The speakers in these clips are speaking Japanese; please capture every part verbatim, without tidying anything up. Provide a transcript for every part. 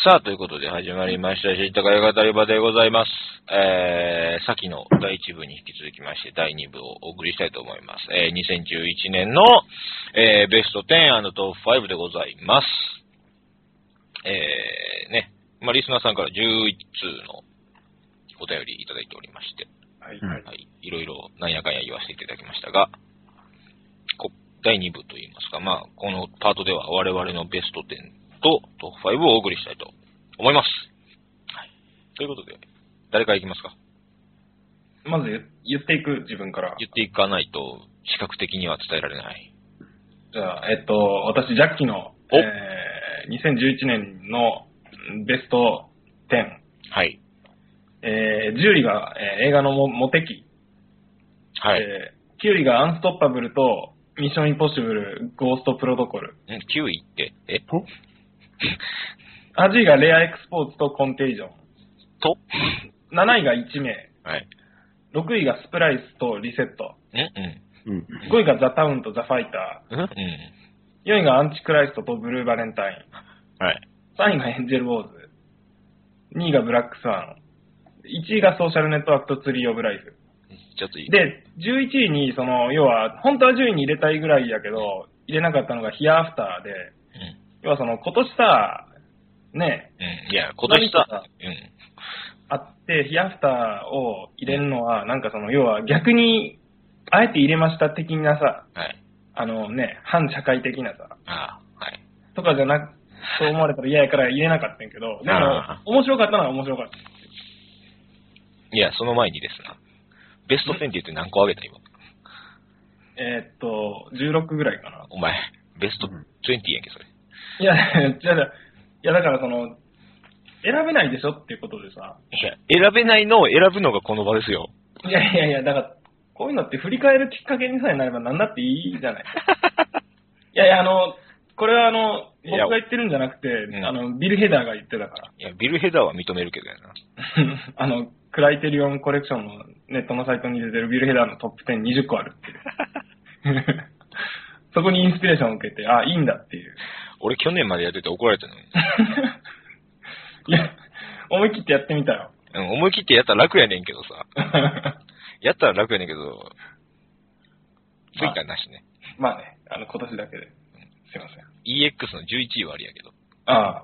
さあ、ということで始まりました、知ったかい語り場でございます。えー、先のだいいち部に引き続きまして、だいに部をお送りしたいと思います。えー、にせんじゅういちねんの、えー、ベストじゅうトップごでございます。えー、ね、まあ、リスナーさんからじゅういち通のお便りいただいておりまして、はい、はい、いろいろなんやかんや言わせていただきましたが、こだいに部といいますか、まあ、このパートでは我々のベストじゅうとトップごをお送りしたいと思います。はい。ということで、誰からいきますか？ まず言っていく、自分から。 言っていかないと、視覚的には伝えられない。 じゃあ、えっと、私、ジャッキの、えー、にせんじゅういちねんのベストじゅう。 はい。 えー、じゅういが、えー、映画のモモテキ。 はい。 えー、きゅういがアンストッパブルと、ミッションインポッシブル、ゴーストプロトコル。 ん ?きゅういって、えとはちいがレアエクスポーツとコンテージョン。 となないがいちめい。 はい。 ろくいがスプライスとリセット。 うんうん。 ごいがザ・タウンとザ・ファイター。 うんうん。 よんいがアンチクライストとブルーバレンタイン。 はい。 さんいがエンジェル・ウォーズ。にいがブラックスワン。いちいがソーシャルネットワークとツリー・オブ・ライフ。 ちょっといいで、じゅういちいに、その、要は、本当はじゅういに入れたいぐらいやけど、入れなかったのがヒアアフターで、 うん。 要はその、今年さ、ね、 うん。いや、今年さ、うん。 あって、ヒアアフターを入れるのは、なんかその、要は逆に、あえて入れました的なさ、 はい。 あのね、反社会的なさ、 ああ、はい。 とかじゃなく、そう思われたら嫌やから入れなかったんやけど、でも、面白かったのは面白かった。 いや、その前にですな。ベストじゅうって言って何個あげた今。 えー、っと、じゅうろくぐらいかな。 お前、ベストじゅうやんけ、それ。 いや、じゃあ、いや、だからその、選べないでしょっていうことでさ。 いや、選べないのを選ぶのがこの場ですよ。 いやいやいや、だから、こういうのって振り返るきっかけにさえなれば何だっていいじゃない。いやいや、あの、これはあの、僕が言ってるんじゃなくて、うん、あの、ビル・ヘダーが言ってたから。 いや、ビル・ヘダーは認めるけどやな。 あの、クライテリオンコレクションのネットのサイトに出てるビル・ヘダーのトップじゅうにじゅっこあるっていう。そこにインスピレーションを受けて、あ、いいんだっていう。 俺去年までやってて怒られたのに。 いや、思い切ってやってみたよ。 うん、思い切ってやったら楽やねんけどさ。やったら楽やねんけど、ついたなしね。 まあ、まあね、あの、今年だけで。すいません。 イーエックス のじゅういちいはありやけど。 ああ。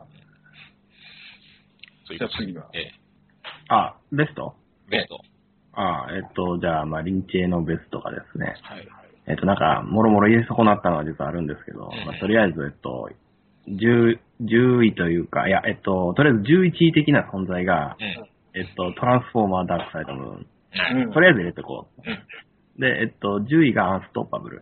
そういうじゃあ次は。 ええ。 あ、ベストベスト。 ああ、えっと、じゃあ、まあ、リンチェのベストがですね。 はい。 えっと、なんか、もろもろ入れ損なったのは実はあるんですけど、 うん、 まあ、とりあえず、えっと、じゅう、じゅういというか、いや、えっと、とりあえずじゅういちい的な存在が、うん、えっと、トランスフォーマーダークサイドムーン。うん、とりあえず入れてこう。うん、で、えっと、じゅういがアンストッパブル。うん、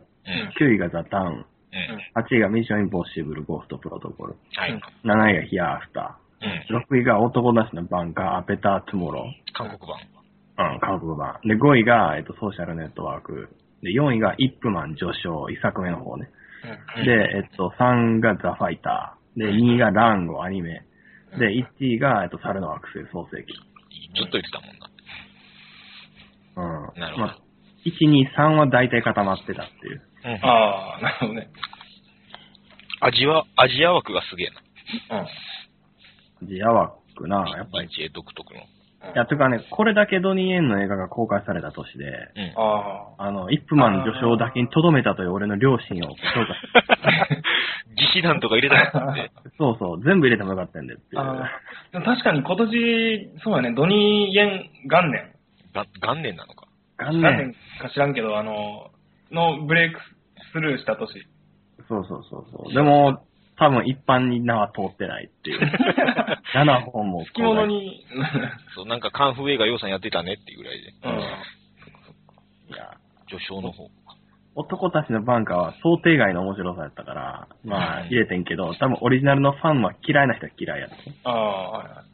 きゅういがザ・タウン。うん、はちいがミッションインポッシブル、ゴーストプロトコル。はい、なないがヒアアフター。うん、ろくいが男なしのバンカー、アペター・トゥモロー。 韓国版。 うん、韓国版。で、ごいが、えっと、ソーシャルネットワーク。で、よんいがイップマン序章、いっさくめの方ね。うん、で、えっと、さんがザ・ファイター。で、にいがランゴ、アニメ。で、いちいが、えっと、猿の惑星、創世記。 ずっと言ってたもんな。うん。 なるほど。まあ、 いち、に、さんは大体固まってたっていう。 うん、ああ、なるほどね。 アジア、アジア枠がすげえな。 うん。アジア枠な、やっぱり。 リンチェ独特の。 いや、というかね、これだけドニー・エンの映画が公開された年で、うん、ああの、イップマン序章だけに留めたという俺の良心を評価義士団とか入れたかったんで。 そうそう、全部入れてもよかったんでっていう。 あ確かに今年、そうやね、ドニー・エン元年。 が元年なのか。 元年。 元年か知らんけど、あの、のブレイクスルーした年。 そうそうそうそう。でも、多分一般に名は通ってないっていう。ななほんも。 好き者に。 そう、なんかカンフー映画洋さんやってたねっていうぐらいで。 うん。 いや、 序章の方。 男たちのバンカーは想定外の面白さやったから、まあ入れてんけど、多分オリジナルのファンは嫌いな人は嫌いやった。 ああ、はいはい。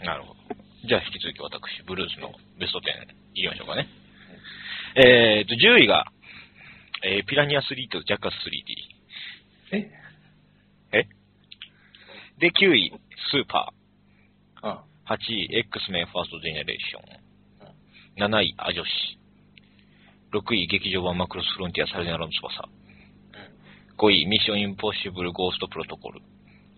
なるほど。じゃあ引き続き私、ブルースのベストじゅういきましょうかね。えーと、じゅういが、えー、ピラニアスリーとジャッカス スリーディー。 ええで、きゅうい、スーパー。あはちい、X メンファーストジェネレーション。なない、アジョシ。ろくい、劇場版マクロスフロンティアサルデナロの翼。ごい、ミッションインポッシブルゴーストプロトコル。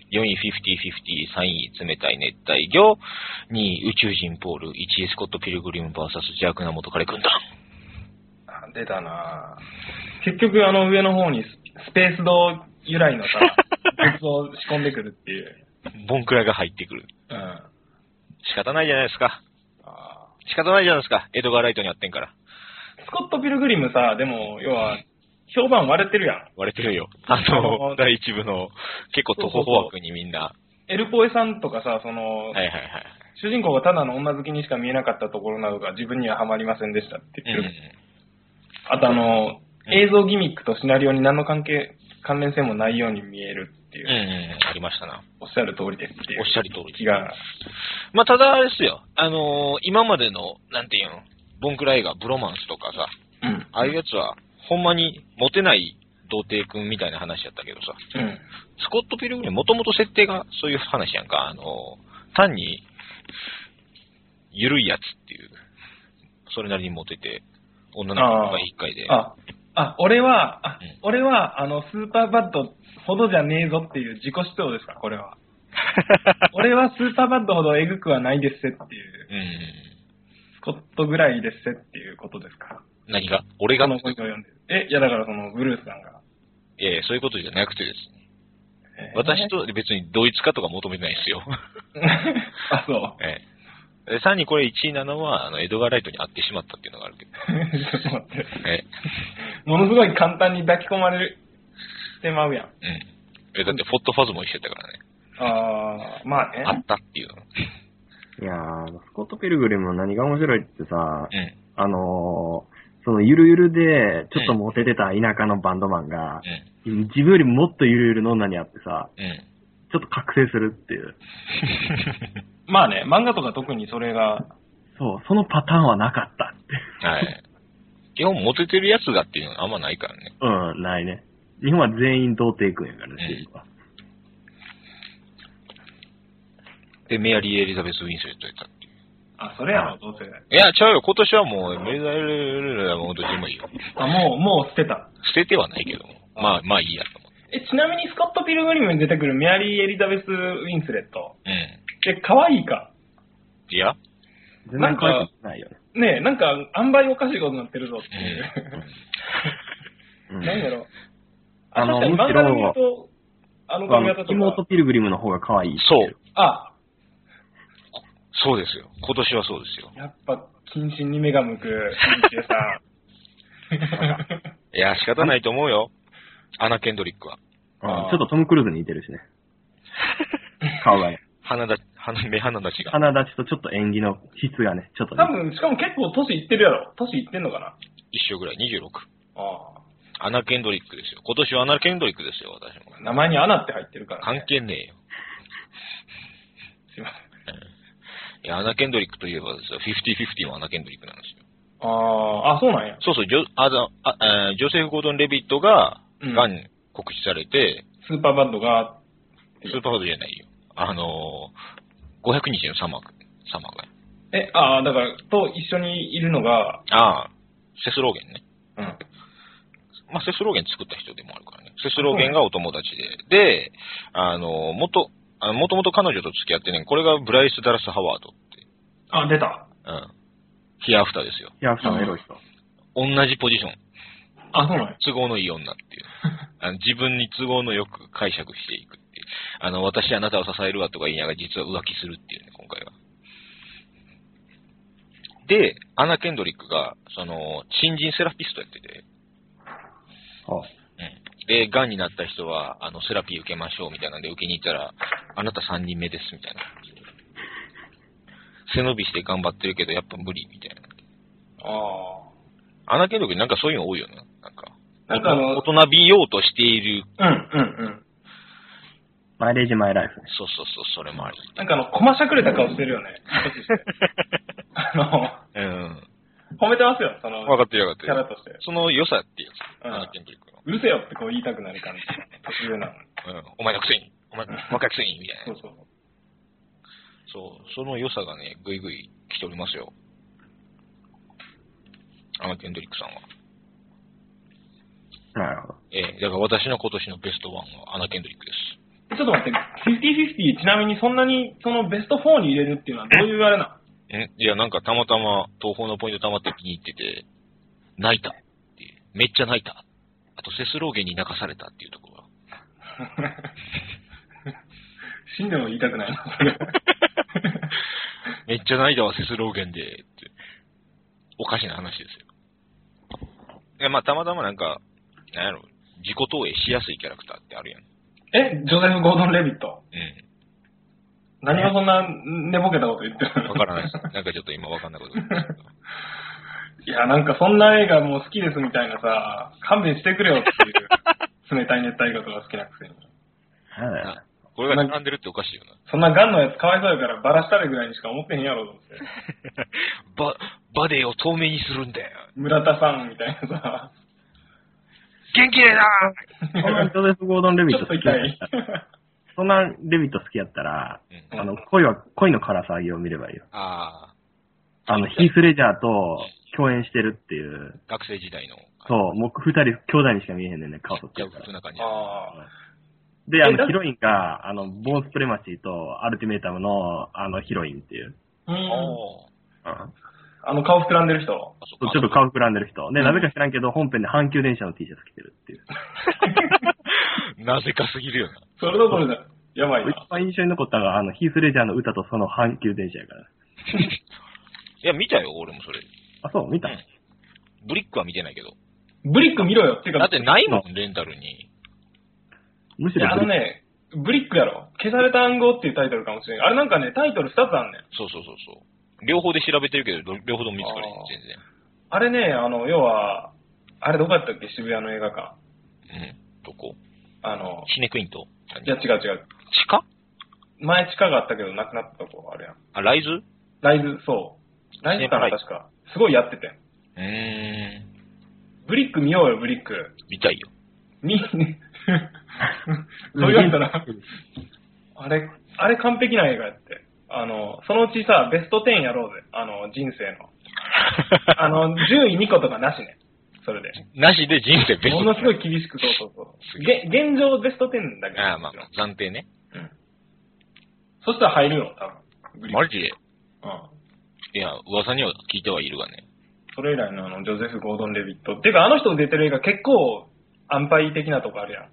よんいフィフティフィフティ、さんい冷たい熱帯魚、にい宇宙人ポール、いちいスコットピルグリム ブイエス 邪悪な元彼軍団。 あ、出たなぁ。結局あの上の方にスペースド由来のさ、グッズを仕込んでくるっていう。 ボンクラが入ってくる。 うん。 仕方ないじゃないですか。 あ仕方ないじゃないですか。エドガー・ライトにやってんから。 スコット・ピルグリムさ、でも、要は、評判割れてるやん。 割れてるよ。あの、第一部の結構徒歩法枠にみんな。 エルポエさんとかさ、その、 はいはいはい。 主人公がただの女好きにしか見えなかったところなどが自分にはハマりませんでしたって言ってる。うん、あとあの、うん、映像ギミックとシナリオに何の関係、関連性もないように見えるっていう。 うんうん、ありましたな。 おっしゃる通りですっていう。 おっしゃる通り気が。 まあ、ただあれですよ。あのー、今までの、なんていうの、ボンクラ映画、ブロマンスとかさ、うん、ああいうやつは、ほんまにモテない童貞くんみたいな話やったけどさ、うん、スコット・ピルグリムもともと設定がそういう話やんか、あのー、単に、ゆるいやつっていう、それなりにモテて、女の子が一回で。 ああ、俺は、あ、うん、俺は、あの、スーパーバッドほどじゃねえぞっていう自己主張ですか、これは。俺はスーパーバッドほどエグくはないですっていう。うん、スコットぐらいですっていうことですか。 何が俺がこの本を読んでる。え、いやだからその、ブルースさんが。 いやいや、そういうことじゃなくてですね。えー、私と別に同一化とか求めてないですよ。 あ、そう。 ええ。さらにこれいちいなのは、あの、エドガー・ライトに会ってしまったっていうのがあるけど。 ちょっと待って。ええ。ものすごい簡単に抱き込まれる、してまうやん。うん。 え、だってフォットファズも一緒だからね。 あー、まあね。 あったっていうの。 いやー、スコット・ピルグリムの何が面白いってさ、うん、あのー、そのゆるゆるで、ちょっとモテてた田舎のバンドマンが、うん、自分よりもっとゆるゆるの女に会ってさ、うん、ちょっと覚醒するっていう。 まあね、漫画とか特にそれが。 そう、そのパターンはなかったって。 はい。基本モテてるやつがっていうのはあんまないからね。 うん、ないね。日本は全員童貞くんやからね、シーンは。 で、メアリー・エリザベス・ウィンスレットやったっていう。 あ、それやろ、どうせ。 いや、ちゃうよ。今年はもう、メダルはもうどっちでもいいよ。 あ、もう、もう捨てた。 捨ててはないけども。まあ、まあいいやと思って。 え、ちなみにスコット・ピルグリムに出てくるメアリー・エリザベス・ウィンスレット。うん。え、可愛いか。 いやなんか、ないよね。 ねえ、なんか、あんばいおかしいことになってるぞっていう。うん、何やろ。 あの、むしろ、あの髪型とか。妹ピルグリムの方が可愛い。 そう。あ、そうですよ。今年はそうですよ。 やっぱ、謹慎に目が向く、ミシュさん。いや、仕方ないと思うよ。アナ・ケンドリックは。 ああちょっとトム・クルーズに似てるしね。顔がね。 鼻だ、鼻、目鼻立ちが。 鼻立ちとちょっと演技の質がね、ちょっと、 ね。多分、しかも結構年いってるやろ。年いってんのかな。 一緒ぐらい、にじゅうろく。ああ。アナ・ケンドリックですよ。今年はアナ・ケンドリックですよ、私も。 名前にアナって入ってるから、 ね。関係ねえよ。 すいません。 いや、アナ・ケンドリックといえばですよ、フィフティフィフティもアナ・ケンドリックなんですよ。 ああ、あ、そうなんや。 そうそう、ジョああジョセフ・ゴードン・レビットが、がん告知されて、 うん、スーパーバッドが、 スーパーバッドじゃないよ。あのー、ごひゃくにちのサマー、サマーが。 え、ああ、だから、と一緒にいるのが、 ああ、セスローゲンね。うん。まあ、セスローゲン作った人でもあるからね。セスローゲンがお友達で。で、あのー、もと、あもともと彼女と付き合ってね、これがブライス・ダラス・ハワードって。 あ、出た。 うん。ヒアアフターですよ。 ヒアアフターのエロい人。 同じポジション。 あ、そうなん都合のいい女っていう。あの自分に都合のよく解釈していくっていう。あの、私あなたを支えるわとか言いながら実は浮気するっていうね、今回は。で、アナ・ケンドリックが、その、新人セラピストやってて。ああ。うん。で、癌になった人は、あの、セラピー受けましょうみたいなんで受けに行ったら、あなたさんにんめですみたいな。背伸びして頑張ってるけど、やっぱ無理みたいな。ああ。アナ・ケンドリックなんかそういうの多いよね。なんか。なんかあの、大人びようとしている。 うん、うん、うん。 マイレージマイライフ。 そうそうそう、それもある。 なんかあの、こましゃくれた顔してるよね。あの、うん。褒めてますよ、その。 分かってる分かってる。 キャラとして。 その良さっていうやつ。うん、アナ・ケンドリックの。 うるせよってこう言いたくなる感じ。特有なの。 うん。お前のくせに。お前、若いくせに、みたいな。そうそう。そう、その良さがね、ぐいぐい来ておりますよ。アナ・ケンドリックさんは。 なるほど。 ええ、だから私の今年のベストワンはアナ・ケンドリックです。 ちょっと待って、フィフティーフィフティーちなみにそんなにそのベストフォーに入れるっていうのはどういうあれなの？ んいや、なんかたまたま東宝のポイント溜まって気に入ってて、泣いたっていう。めっちゃ泣いた。あと、セスローゲンに泣かされたっていうところが。 死んでも言いたくないな、それ。 めっちゃ泣いたわ、セスローゲンで。っておかしな話ですよ。いや、まあ、たまたまなんか、なんやろ、自己投影しやすいキャラクターってあるやん。 え、ジョゼフ・ゴードン・レビット。 うん。 何がそんな寝ぼけたこと言ってるの？ わからないです。なんかちょっと今わかんないこと言ってますけど。 いや、なんかそんな映画もう好きですみたいなさ、勘弁してくれよっていう、冷たい熱帯魚とか好きなくせに。 はい。 これが並んでるっておかしいよな。 そんなガンのやつかわいそうやからバラしたれぐらいにしか思ってへんやろと思って。 バ、バデーを透明にするんだよ。 村田さんみたいなさ。 元気でなそんなジョゼフ・ゴードン・レビット好きやちょっと痛い。 そんなレビット好きやったら、 うん、 あの、恋は、恋のから騒ぎを見ればいいよ。 ああの、ヒース・レジャーと共演してるっていう。 学生時代の。 そう、もう二人兄弟にしか見えへんねんね、顔とってるから。 普通な感じ。 で、あの、ヒロインが、あの、ボーンスプレマシーとアルティメータムの、あの、ヒロインっていう。 うん。 うん。 あの、顔膨らんでる人。 ちょっと顔膨らんでる人。で、なぜか知らんけど、本編で阪急電車の T シャツ着てるっていう。 なぜかすぎるよな。 それどころじゃ、やばいな。 一番印象に残ったのが、あの、ヒース・レジャーの歌とその阪急電車やから。 いや、見たよ、俺もそれ。 あ、そう、見た、うん、 ブリックは見てないけど。 ブリック見ろよ。っていうか、 だってないもん、レンタルに。 むしろ。 あのね、ブリックやろ。消された暗号っていうタイトルかもしれない。あれなんかね、タイトルふたつあんねん。 そうそうそうそう。両方で調べてるけど、両方とも見つかるねん、全然。 あれね、あの、要は、あれどこやったっけ、渋谷の映画館。 うん、どこ？ あの、 シネクイント？ いや、違う違う。 地下？ 前地下があったけど、なくなったとこあるやん。 あ、ライズ？ ライズ、そう。ライズかな、確か。すごいやってて。 うーん。 ブリック見ようよ、ブリック。 見たいよ。 見、そう言われたら、あれ、あれ完璧な映画やって。あの、そのうちさ、ベストじゅうやろうぜ。あの、人生の。あの、順位にことかなしね。それで。 なしで人生ベストじゅう。 ものすごい厳しく、そうそうそう。げ現状ベストじゅうだけど。 ああ、まあ、暫定ね。 うん。そしたら入るよ、多分。 マジで？ うん。 いや、噂には聞いてはいるがね。 それ以来のあの、ジョゼフ・ゴードン・レビット。っていうか、あの人出てる映画結構、安牌的なとこあるやん。 うん。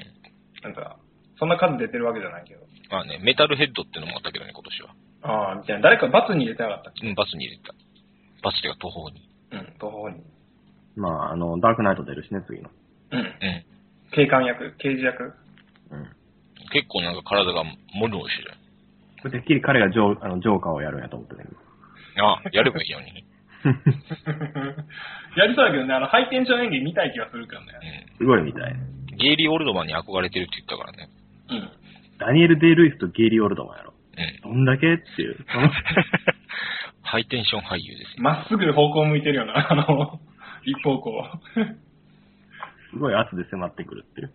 なんか、そんな数出てるわけじゃないけど。 まあね、メタルヘッドってのもあったけどね、今年は。 ああ、みたいな。誰かバツに入れてなかったっけ？ うん、バツに入れた。バツっていうか、途方に。 うん、途方に。 まあ、あの、ダークナイト出るしね、次の。 うん。 うん。 警官役、刑事役。 うん。 結構なんか体がモリモリしてる。 これてっきり彼がジョー、あの、ジョーカーをやるんやと思ってたけど。 ああ、やればいいように。 やりそうだけどね、あの、ハイテンション演技見たい気がするけどね。 うん。すごいみたい。 ゲイリー・オルドマンに憧れてるって言ったからね。 うん。 ダニエル・デイ・ルイスとゲイリー・オルドマンやろ。 うん。 どんだけっていう。 ハイテンション俳優ですよ。 まっすぐ方向向いてるよな、あの、一方向。 すごい圧で迫ってくるっていう。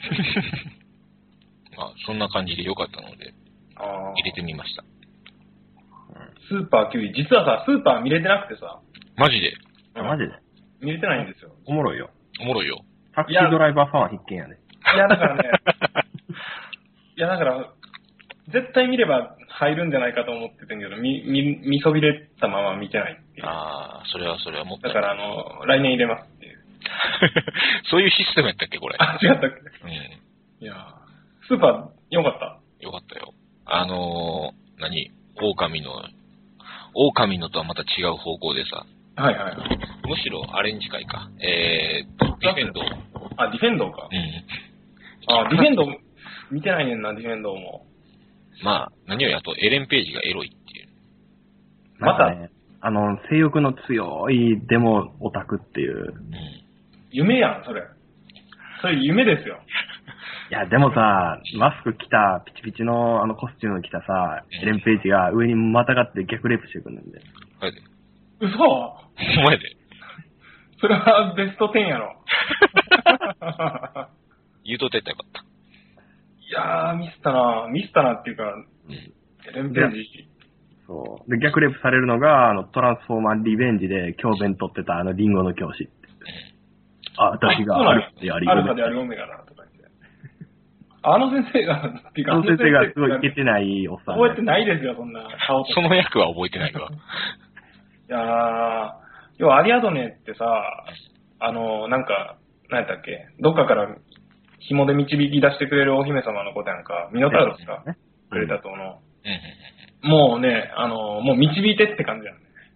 まあ、そんな感じで良かったので、 あ入れてみました。 スーパーキウイ、実はさ、スーパー見れてなくてさ。 マジで？ あ、マジで見れてないんですよ。 おもろいよ。 おもろいよ。 タクシードライバーファンは必見やね。 いや、だからね、いや、だから、絶対見れば入るんじゃないかと思ってたけど、見、見、見そびれたまま見てないっていう。 ああ、それはそれはもっただから、あの、来年入れますっていう。 そういうシステムやったっけ、これ。 あ、違ったっけ？ うん。 いやスーパー、よかった。 よかったよ。あのー、何狼の、狼のとはまた違う方向でさ。 はいはいはい。 むしろあれに近いか。えーと、ディフェンド。 あ、ディフェンドか。 うん。 あ、ディフェンド、見てないねんな、ディフェンドも。 まあ、何よりあと、エレン・ページがエロいっていう。 また、 ね、あの、性欲の強いデモオタクっていう。うん。 夢やん、それ。それ夢ですよ。 いや、でもさ、マスク着た、ピチピチのあのコスチューム着たさ、エレン・ページが上にまたがって逆レイプしてくるんで。 はいで。 嘘？ お前で。 それはベストじゅうやろ。 言うとってたらよかった。 いやー、ミスったなミスったなっていうか、うん、エレン・ページ。 そう。で、逆レイプされるのが、あの、トランスフォーマーリベンジで教鞭取ってたあのリンゴの教師って。あ、私がアルファでありアルファでありオメガだとか言って。 あの先生が、 っていうか、あの先生がすごいイケてないおっさん。 覚えてないですよ、そんな顔。 その役は覚えてないわ。 いやー、要はアリアドネってさ、あの、なんか、何やったっけ、どっかから紐で導き出してくれるお姫様のことやんか、ミノタウロスか、ね、クレタ島の。うん、もうね、あの、もう導いてって感じやね。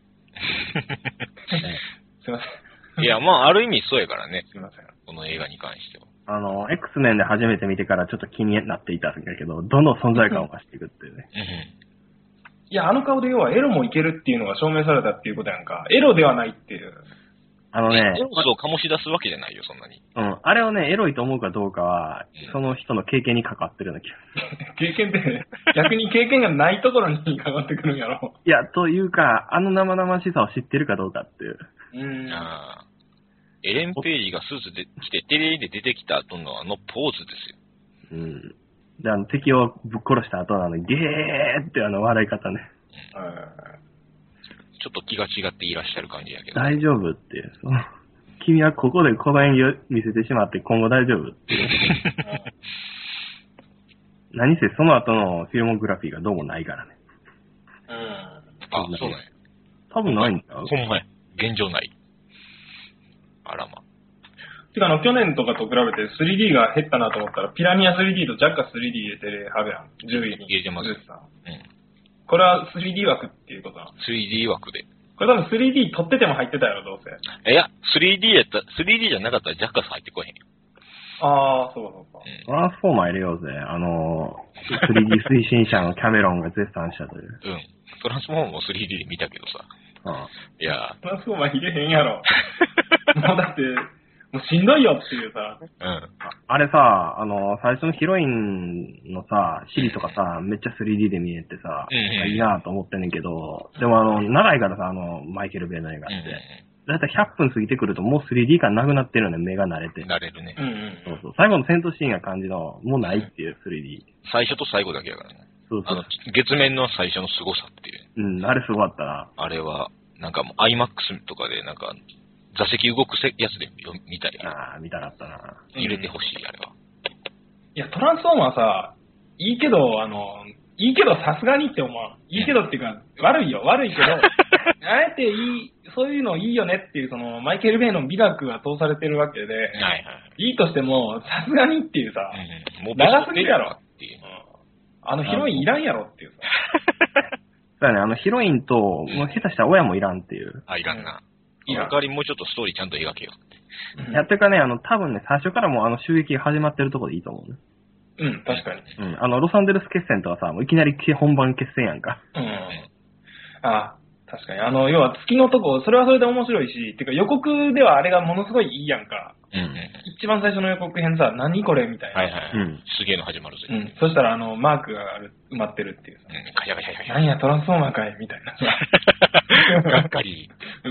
すいません。 いや、まあ、ある意味そうやからね。 すいません。 この映画に関しては。 あの、X メンで初めて見てからちょっと気になっていたんだけど、どんどん存在感を増していくっていうね。 いや、あの顔で要はエロもいけるっていうのが証明されたっていうことやんか。エロではないっていう。 あのね、エロスを醸し出すわけじゃないよ、そんなに。 うん。あれをね、エロいと思うかどうかは、その人の経験に関わってるような気が経験って、逆に経験がないところに関わってくるんやろ。 いや、というか、あの生々しさを知ってるかどうかっていう。 うん。 ああ。エレン・ページがスーツで着て、テレビで出てきた後のあのポーズですよ。うん。で、あの、敵をぶっ殺した後なのに、ゲーってあの笑い方ね。 うん。 ちょっと気が違っていらっしゃる感じやけど。 大丈夫っていう。君はここでこの演技を見せてしまって今後大丈夫っていう。何せその後のフィルモグラフィーがどうもないからね。 うん。あ、 そうなんや。 多分ないんだよ。 ほんまや。現状ない。あらま。 てかあの、去年とかと比べて スリーディー が減ったなと思ったら、ピラニア スリーディー とジャッカ スリーディー 入れてるはずやん。じゅういに。 入れてます。うん。 これは スリーディー 枠っていうことなの？ スリーディー 枠で。 これ多分 スリーディー 撮ってても入ってたやろ、どうせ。 いや、スリーディー やったら、スリーディー じゃなかったらジャッカス入ってこへんよ。 ああ、そうそうそう。 トランスフォーマー入れようぜ。あの、スリーディー 推進者のキャメロンが絶賛したという。 うん。トランスフォーマーも スリーディー で見たけどさ。 ああいやトランスフォーマー入れへんやろ。もうだって、もうしんどいよっていうさ。 うん。 あれさ、あの、最初のヒロインのさ、シリとかさ、めっちゃ スリーディー で見えてさ、 うんうん、 いいなと思ってんねんけど、でもあの、長いからさ、あの、マイケル・ベイの映画って。うんうんだいたいひゃっぷん過ぎてくるともう スリーディー 感なくなってるよね、目が慣れて。 慣れるね。 うんうん。 そうそう。最後の戦闘シーンが感じの、もうないっていう スリーディー。 最初と最後だけやからね。 そうそう。 あの、月面の最初の凄さっていう。 うん、あれすごかったな。 あれは、なんかもう アイマックス とかで、なんか、座席動くやつで見たい。 ああ、見たかったな。 入れてほしい、あれは。 いや、トランスフォーマーさ、いいけど、あの、いいけどさすがにって思う。いいけどっていうか、悪いよ、悪いけど、あえていい、そういうのいいよねっていう、その、マイケル・ベイの美学が通されてるわけで、はいはい、いいとしても、さすがにっていうさ、うん、もう長すぎるやろっていう、うん。あのヒロインいらんやろっていうさ。 そうだね、あのヒロインと、もう下手したら親もいらんっていう。 あ、いらんな。いや、代わりもうちょっとストーリーちゃんと描けよって。 やってるかね、あの、多分ね、最初からもうあの襲撃が始まってるところでいいと思うね。 うん、確かに。 うん。あの、ロサンゼルス決戦とかさ、もういきなり本番決戦やんか。 うん。あ、確かに。あの、要は月のとこ、それはそれで面白いし、てか予告ではあれがものすごいいいやんか。うん。一番最初の予告編さ、何これみたいな。 はいはい。うん。すげえの始まるぜ。 うん。そしたらあの、マークがある埋まってるっていうさ。 うん。カシャカシャカシャ。 なんや、トランスフォーマーかいみたいなさ。 がっかり。 うん。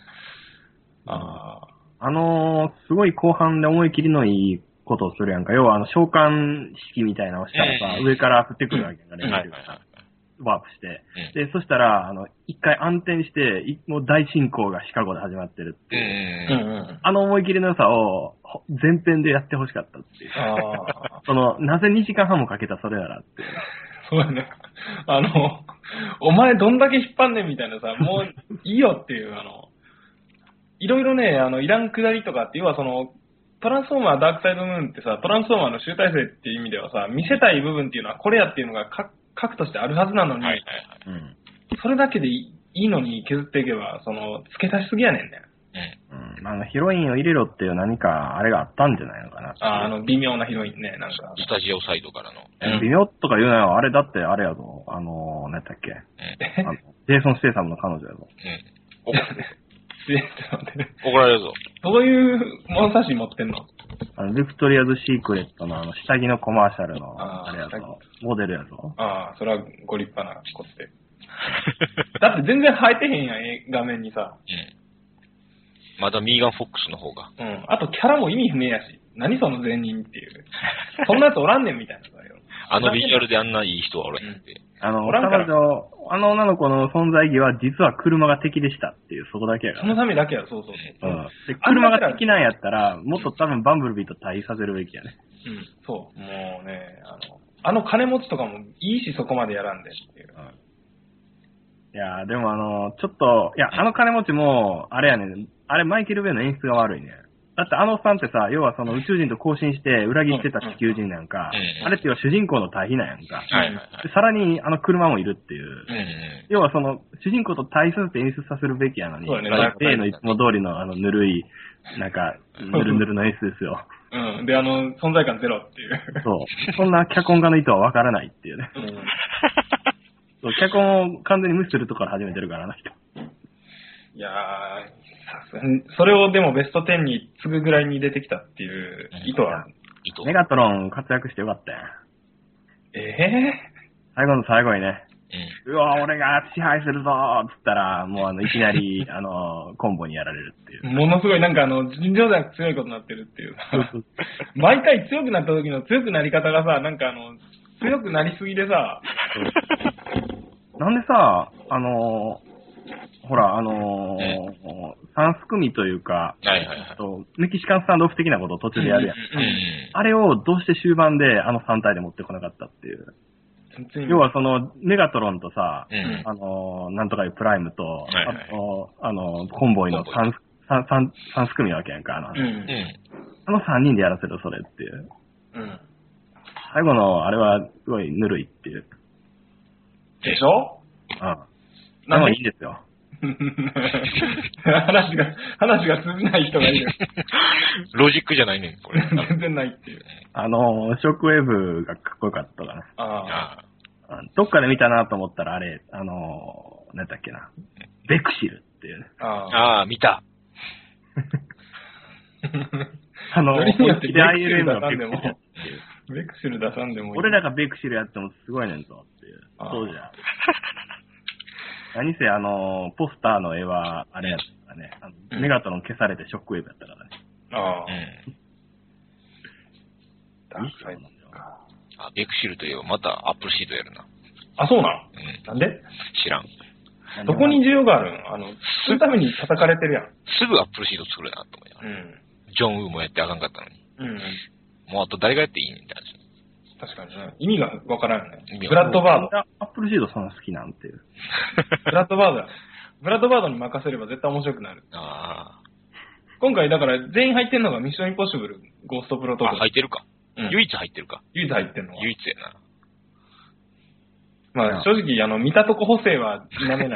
ああ。あのー、すごい後半で思い切りのいいことをするやんか。要はあの召喚式みたいなのをしたらさ、えー、上から降ってくるわけだね、うん、ワープして、うん。で、そしたら、あの、一回暗転して、もう大進行がシカゴで始まってるっていう。うん、あの思い切りの良さを前編でやってほしかったっていう。あその、なぜにじかんはんもかけたそれならっていう。 そうだね。あの、お前どんだけ引っ張んねんみたいなさ、もういいよっていう、あの、いろいろね、あの、いらんくだりとかって、要はその、トランスフォーマーダークサイドムーンってさ、トランスフォーマーの集大成っていう意味ではさ、見せたい部分っていうのはこれやっていうのが核としてあるはずなのに、はいはいはい、それだけでいいのに削っていけば、その、付け足しすぎやねんね。 うん。あの、ヒロインを入れろっていう何か、あれがあったんじゃないのかな。 あ、あの、微妙なヒロインね、なんか。 スタジオサイドからの。 うん、微妙とか言うなよ、あれだって、あれやぞ。あの、何やったっけ。うん、あのジェイソン・ステイサムの彼女やぞ。 うん。怒られるぞ。 どういう物差し持ってんの？ あの、ビクトリアズ・シークレットのあの、下着のコマーシャルの、あれやぞ。モデルやぞ。 ああ、それはご立派なコスで。だって全然生えてへんやん、画面にさ。 うん。まだミーガン・フォックスの方が。 うん。あとキャラも意味不明やし。何その善人っていう。そんなやつおらんねんみたいな。 あのビジュアルであんないい人はおらへんって。 あの、彼女、あの女の子の存在意義は実は車が敵でしたっていう、そこだけやから。 そのためだけや、そうそうそう。 うん。で、車が敵なんやったら、もっと多分バンブルビーと対比させるべきやね。 うん、そう。もうね、あの、あの金持ちとかもいいし、そこまでやらんでっていう。うん、 いやー、でもあの、ちょっと、いや、あの金持ちも、あれやねん、あれマイケル・ベイの演出が悪いね。だってあのおっさんってさ、要はその宇宙人と交信して裏切ってた地球人なんか、うん、あれっていうのは主人公の対比なんやんか。はいはいはい、でさらにあの車もいるっていう。うん、要はその主人公と対比させて演出させるべきやのに、そうね、ベイのいつも通りのあのぬるい、なんか、ぬるぬるの演出ですよ。 うん。で、あの、存在感ゼロっていう。 そう。そんな脚本家の意図はわからないっていうね。うん、そう、脚本を完全に無視するところから始めてるからな、人。 いやー、さすがに、それをでもベストじゅうに次ぐぐらいに出てきたっていう意図は、 意図。メガトロン活躍してよかったよ。 ええー、 最後の最後にね、うん、うわ、俺が支配するぞーっつったら、もうあの、いきなり、あの、コンボにやられるっていう。 ものすごいなんかあの、尋常じゃなく強いことになってるっていう。毎回強くなった時の強くなり方がさ、なんかあの、強くなりすぎでさ、 なんでさ、あの、ほら、あのー、さん組というか、はいはいはい、とメキシカンスタンドオフ的なことを途中でやるやん。うんうんうん、あれをどうして終盤であのさん体で持ってこなかったっていう。要はその、メガトロンとさ、うん、あのー、なんとかいうプライムと、はいはい、あの、あの、コンボイのさん、さん、さん、さん組わけやんか、あの、うんうん、あのさんにんでやらせる、それっていう。うん、最後の、あれは、すごいぬるいっていう。 でしょ？ うん。でもいいですよ。 話が、話が通じない人がいる。 ロジックじゃないねん、これ。 全然ないっていう。 あの、ショックウェーブがかっこよかったかな。ああ。どっかで見たなと思ったら、あれ、あの、なんだっけな。ベクシルっていう、ね。 ああ、見た。 あの、本気で アイエルエム のベクシルっていう。ベクシル出さんでもいい。 俺らがベクシルやってもすごいねんぞっていう。そうじゃ。何せあの、ポスターの絵は、あれやったね。あのうん、メガトロン消されてショックウェーブやったからね。ああ。 うん。いい人なんだよ。あ、ベクシルといえばまたアップルシートやるな。 あ、そうなん、うん、なんで知らん。 どこに需要があるん？あの、するために叩かれてるやん。 すぐアップルシート作るなと思いながら。うん。ジョン・ウーもやってあかんかったのに。うん。もうあと誰がやっていいみたいな。 確かにね。意味がわからんよね。ブラッドバード。 アップルシードそんな好きなんていう。 ブラッドバードや。ブラッドバードに任せれば絶対面白くなる。ああ。今回だから全員入ってんのがミッションインポッシブル、ゴーストプロトコル。 あ、入ってるか。うん、唯一入ってるか。 唯一入ってんのは。 唯一やな。 まあ正直、あの、見たとこ補正は否めない。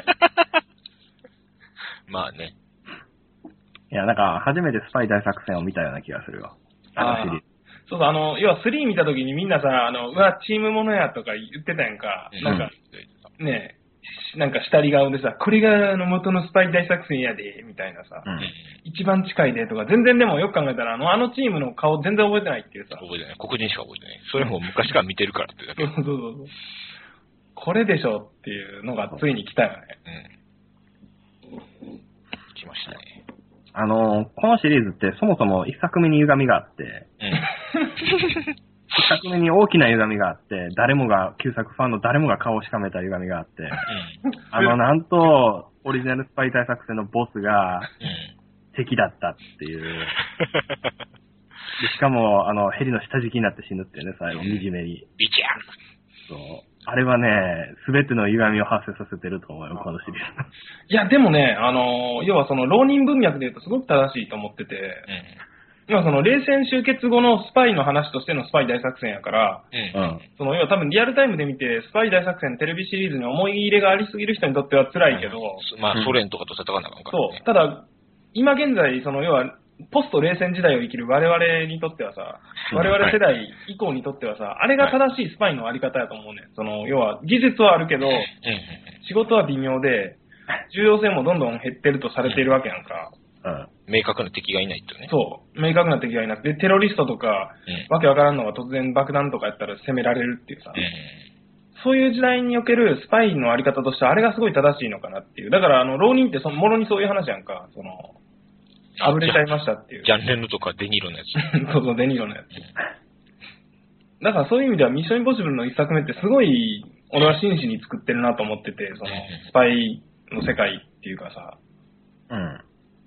まあね。 いや、なんか初めてスパイ大作戦を見たような気がするよ。あのシリーズ。 そうそう、あの、要はスリー見たときにみんなさ、あの、うわ、チームものやとか言ってたやんか。うん、なんか、ねえ、なんか下り顔でさ、これがあの元のスパイ大作戦やで、みたいなさ、うん、一番近いでとか、全然でもよく考えたら、あの、あのチームの顔全然覚えてないっていうさ。 覚えてない。黒人しか覚えてない。それも昔から見てるからってだけ。 そうそうそうそう。これでしょっていうのがついに来たよね。 うん。来ましたね。 あの、このシリーズってそもそも一作目に歪みがあって、うん、一作目に大きな歪みがあって、誰もが、旧作ファンの誰もが顔をしかめた歪みがあって、うん、あの、なんと、オリジナルスパイ大作戦のボスが敵だったっていう。でしかも、あの、ヘリの下敷きになって死ぬっていうね、最後、惨めに。 ビチャンそう。あれはね、すべての歪みを発生させてると思うよ、このシリーズ。 いや、でもね、あの、要はその、浪人文脈で言うとすごく正しいと思ってて、うん、要はその、冷戦終結後のスパイの話としてのスパイ大作戦やから、うん、その、要は多分リアルタイムで見て、スパイ大作戦テレビシリーズに思い入れがありすぎる人にとっては辛いけど、 うん、まあ、ソ連とかと戦わなあかんから、 ね、そう。ただ、今現在、その、要は、ポスト冷戦時代を生きる我々にとってはさ、我々世代以降にとってはさ、あれが正しいスパイのあり方やと思うねん。その、要は、技術はあるけど、仕事は微妙で、重要性もどんどん減ってるとされているわけやんか。 うん。明確な敵がいないとね。 そう。明確な敵がいなくて、テロリストとか、うん、わけわからんのが突然爆弾とかやったら攻められるっていうさ、うん、そういう時代におけるスパイのあり方としてあれがすごい正しいのかなっていう。だから、あの、浪人ってその、もろにそういう話やんか。その、あぶれちゃいましたっていう。 ジャンレンヌとかデニーロのやつ。 そうそう、デニーロのやつ。だからそういう意味ではミッションインポッシブルの一作目ってすごい、俺は真摯に作ってるなと思ってて、その、スパイの世界っていうかさ。 うん。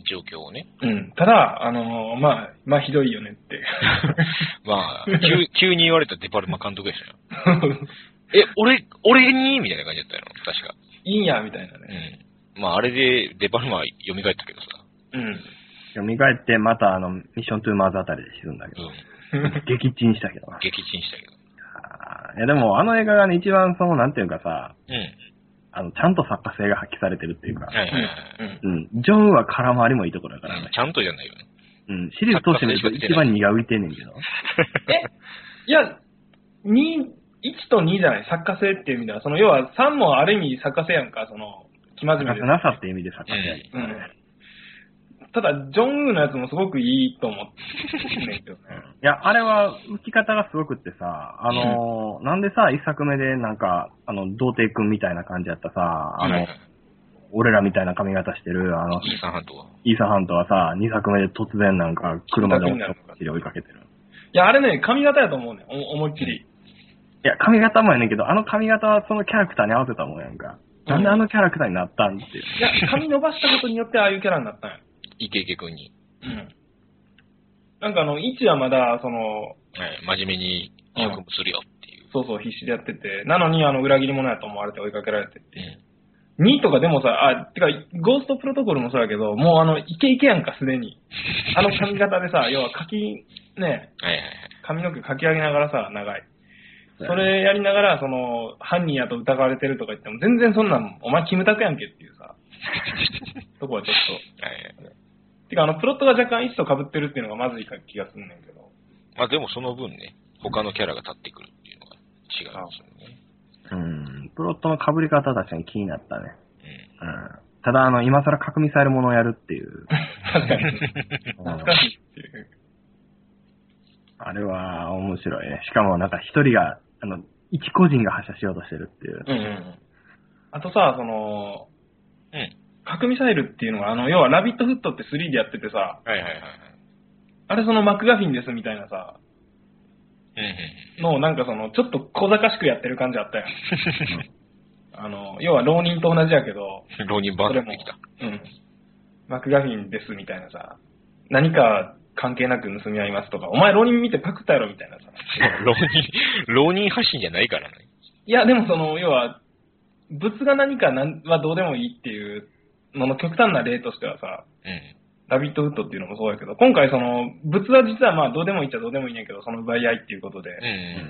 状況をね。 うん。ただ、あのー、まあ、まあひどいよねって。 まあ急、急に言われたデパルマ監督でしたよ。え、俺、俺にみたいな感じだったよ、確か。 いいんや、みたいなね。 うん。まあ、あれでデパルマ蘇ったけどさ。 うん。 蘇って、またあの、ミッショントゥーマーズあたりで沈んだけど。うん、撃沈したけどな。 撃沈したけど。 いや、でも、あの映画がね、一番その、なんていうかさ、 うん。 あの、ちゃんと作家性が発揮されてるっていうか。 はいはいはい。 うん。ジョンは空回りもいいところだからね。 ちゃんとじゃないよね。 うん。シリーズ通してみると一番にが浮いてんねんけど。 えいや、に、いちとにじゃない作家性っていう意味では、その、要はさんもある意味作家性やんか、その、生真面目で。 なさっていう意味で作家性。 うん。うん、ただ、ジョンウーのやつもすごくいいと思ってんねんけどね。 いや、あれは、浮き方がすごくってさ、あのー、なんでさ、一作目でなんか、あの、童貞くんみたいな感じやったさ、あの、うん、俺らみたいな髪型してる、あの、 イーサンハントは。 イーサンハントはさ、二作目で突然なんか、車で追いかけてる。 いや、あれね、髪型やと思うねん、思いっきり。 いや、髪型もやねんけど、あの髪型はそのキャラクターに合わせたもんやんか。うん、なんであのキャラクターになったんっていう。 いや、髪伸ばしたことによってああいうキャラになったんや。 イケイケくんに。 うん。なんかあの、いちはまだ、その、 はい、真面目に職務するよっていう、 うん。そうそう、必死でやってて。なのに、あの、裏切り者やと思われて追いかけられてっていう。うん、にとかでもさ、あ、てか、ゴーストプロトコルもそうやけど、もうあの、イケイケやんか、すでに。あの髪型でさ、要は書き、ね、 はいはいはい、 髪の毛書き上げながらさ、長い。それやりながら、その、犯人やと疑われてるとか言っても、全然そんなん、お前キムタクやんけっていうさ、とこはちょっと。はいはい、てか、あの、プロットが若干いちと被ってるっていうのがまずい気がするんねんけど。 まあでもその分ね、他のキャラが立ってくるっていうのが違うんですよね。うん、プロットの被り方は確かに気になったね。うん。うん、ただ、あの、今更核ミサイルものをやるっていう。 確かに。懐かしいっていう。 あれは面白いね。しかもなんか一人が、あの、一個人が発射しようとしてるっていう。 うんうん。あとさ、その、 うん。 核ミサイルっていうのが、あの、要はラビットフットってスリーでやっててさ、 はいはいはい。 あれそのマクガフィンですみたいなさ、 うんうん。 の、なんかその、ちょっと小賢しくやってる感じあったやん。あの、要は浪人と同じやけど、 浪人バージョンできた。 うん。マクガフィンですみたいなさ、何か関係なく盗み合いますとか、お前浪人見てパクったやろみたいなさ。 浪人、浪人発信じゃないからね。 いや、でもその、要は、物が何かなんはどうでもいいっていうのの極端な例としてはさ、 うん、 ラビットフットっていうのもそうやけど、今回その、物は実はまあどうでもいいっちゃどうでもいいんやけど、その奪い合いっていうことで、 うん、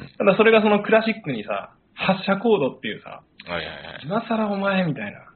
ただそれがそのクラシックにさ、発射コードっていうさ、 はいはいはい、 今更お前みたいな。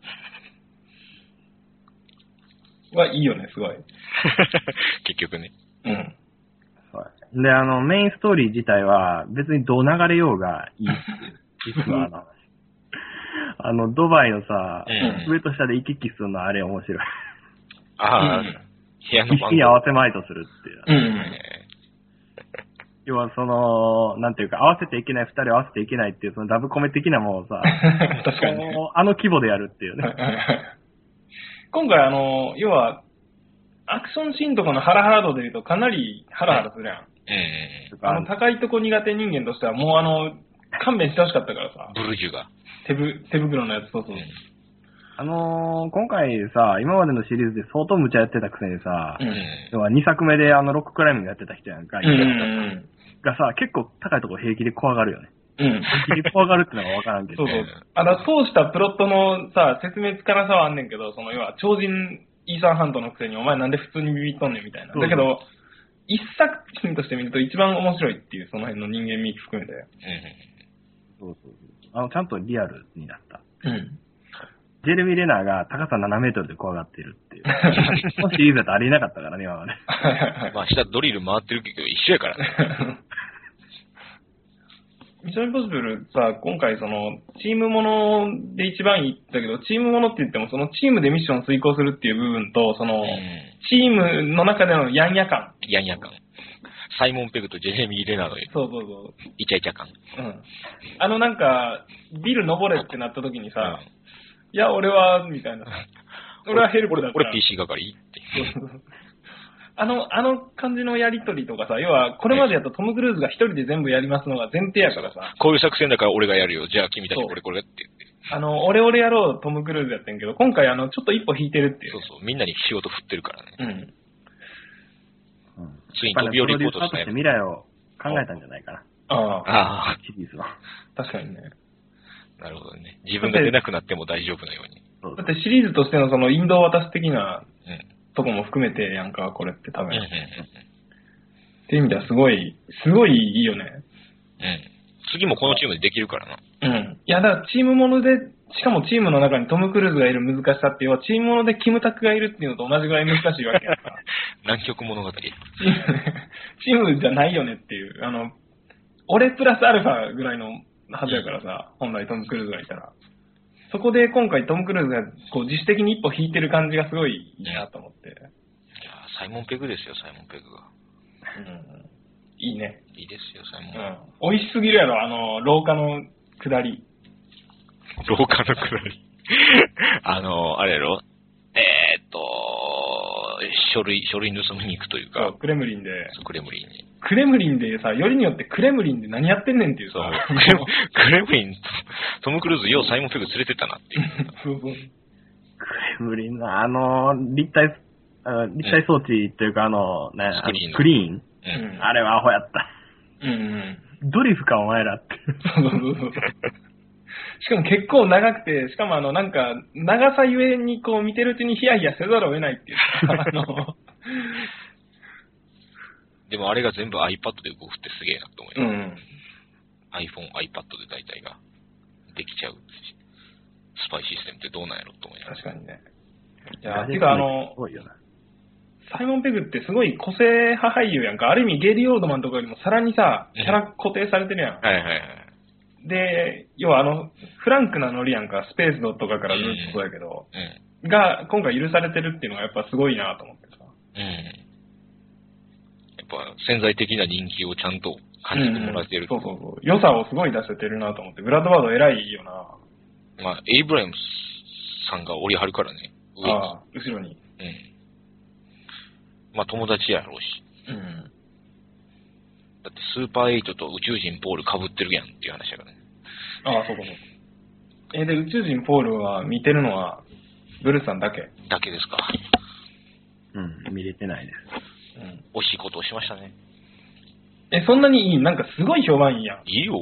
はいいよね、すごい。 結局ね。 うん。 そうで、あの、メインストーリー自体は別にどう流れようがいいっていう。実はあの、あの、ドバイのさ、うん、上と下で行き来するのあれ面白い。 ああ、うん、部屋の番号。 必死に合わせまいとするっていう。 うん。 要はその、なんていうか、合わせていけない、二人合わせていけないっていう、そのラブコメ的なものをさ、 確かに、ね、 あの規模でやるっていうね。 今回あの、要は、アクションシーンとかのハラハラ度で言うとかなりハラハラするやん。 うん。 あの、高いとこ苦手人間としてはもうあの、勘弁してほしかったからさ。 ブルジュが。 手ぶ、手袋のやつ、そうそう。うん、 あのー、今回さ、今までのシリーズで相当無茶やってたくせにさ、うん、要はにさくめであのロッククライミングやってた人やんか、うんうん、がさ、結構高いとこ平気で怖がるよね。 うん。 平気で怖がるってのがわからんけど。 そうそう。あの、通したプロットのさ、説明つかなさはあんねんけど、その要は超人イーサンハントのくせにお前なんで普通にビビっとんねんみたいな。だけど、一作品として見ると一番面白いっていう、その辺の人間味含めて。うん。 そうそうそう。あの、ちゃんとリアルになった。 うん。 ジェレミー・レナーが高さななメートルで怖がってるっていう。このシリーズだとありえなかったからね、今まで。 まあ、下ドリル回ってるけど一緒やからね。 ミッションインポッシブルさ、今回その、チームもので一番いいんだけど、チームものって言っても、そのチームでミッションを遂行するっていう部分と、その、うん、チームの中でのヤンヤ感。 ヤンヤ感。サイモン・ペグとジェレミー・レナーのそうそうそう。 イチャイチャ感。 うん。あのなんか、ビル登れってなった時にさ、うん、いや、俺は、みたいな。俺はヘルプだから。 俺 ピーシー 係って。 あの、あの感じのやりとりとかさ、要は、これまでやったトム・クルーズが一人で全部やりますのが前提やからさ。 こういう作戦だから俺がやるよ。じゃあ君たちこれこれって言って。 あの、俺俺やろうトム・クルーズやってんけど、今回あの、ちょっと一歩引いてるっていう、 ね。そうそう。みんなに仕事振ってるからね。 うん。 うん。ついに飛び降りることして未来を考えたんじゃないかな。 ああ。シリーズは。 確かにね。 なるほどね。自分が出なくなっても大丈夫なように。 だってシリーズとしてのそのインド渡し的なとこも含めてやんか、これって多分。うんうんうん、っていう意味ではすごい、すごいいいよね。 うん。次もこのチームでできるからな。 うん。いや、だからチームもので、しかもチームの中にトム・クルーズがいる難しさっていうのは、チームものでキムタクがいるっていうのと同じぐらい難しいわけやから。 南極物語。 チームじゃないよねっていう。あの、俺プラスアルファぐらいのはずやからさ、本来トム・クルーズがいたら。そこで今回トム・クルーズがこう自主的に一歩引いてる感じがすごいいいなと思って。いやサイモン・ペグですよ、サイモン・ペグが。 うん。いいね。 いいですよ、サイモン。 うん。美味しすぎるやろ、あの、廊下の下り。 廊下の下り。あの、あれやろえー、っと、書類、書類盗みに行くというか。 そう、クレムリンで。 そう、クレムリンに。 クレムリンでさ、よりによってクレムリンで何やってんねんっていうさ。 そう。クレクレムリンと、トム・クルーズ、ようサイモン・ペグ連れてったなっていう。 そうそう。クレムリンの、あの、立体、あ立体装置というか、うん、あの、ね、 スクリーン。 クリーン、 うん、 あれはアホやった。 うんうん。 ドリフかお前らって。 そうそうそう。しかも結構長くて、しかもあの、なんか、長さゆえにこう見てるうちにヒヤヒヤせざるを得ないっていう。あの、 でもあれが全部 iPad で動くってすげえなと思います。 うん、 iPhone、iPad で大体ができちゃう。スパイシステムってどうなんやろと思います。 確かにね。いや、てかあの、サイモン・ペグってすごい個性派俳優やんか。ある意味ゲイリー・オールドマンとかよりもさらにさ、キャラ固定されてるやん。 はいはいはい。 で、要はあの、フランクなノリやんか、スペースドとかからずっとそうやけど、うん、が、今回許されてるっていうのがやっぱすごいなと思ってさ。 うん。やっぱ潜在的な人気をちゃんと感じてもらってる、 うんうん。そうそうそう。良さをすごい出せてるなと思って、ブラッドバード偉いよな。 まあ、エイブラムスさんがおりはるからね。 上に。ああ、後ろに。 うん。まあ友達やろうし。 うん。 だってスーパーエイトと宇宙人ポール被ってるやんっていう話だからね。 ああ、そうかそうか。え、で、宇宙人ポールは見てるのは、ブルースさんだけだけですか。 うん、見れてないです。 うん。惜しいことをしましたね。 え、そんなにいい？なんかすごい評判いいやん。 いいよ。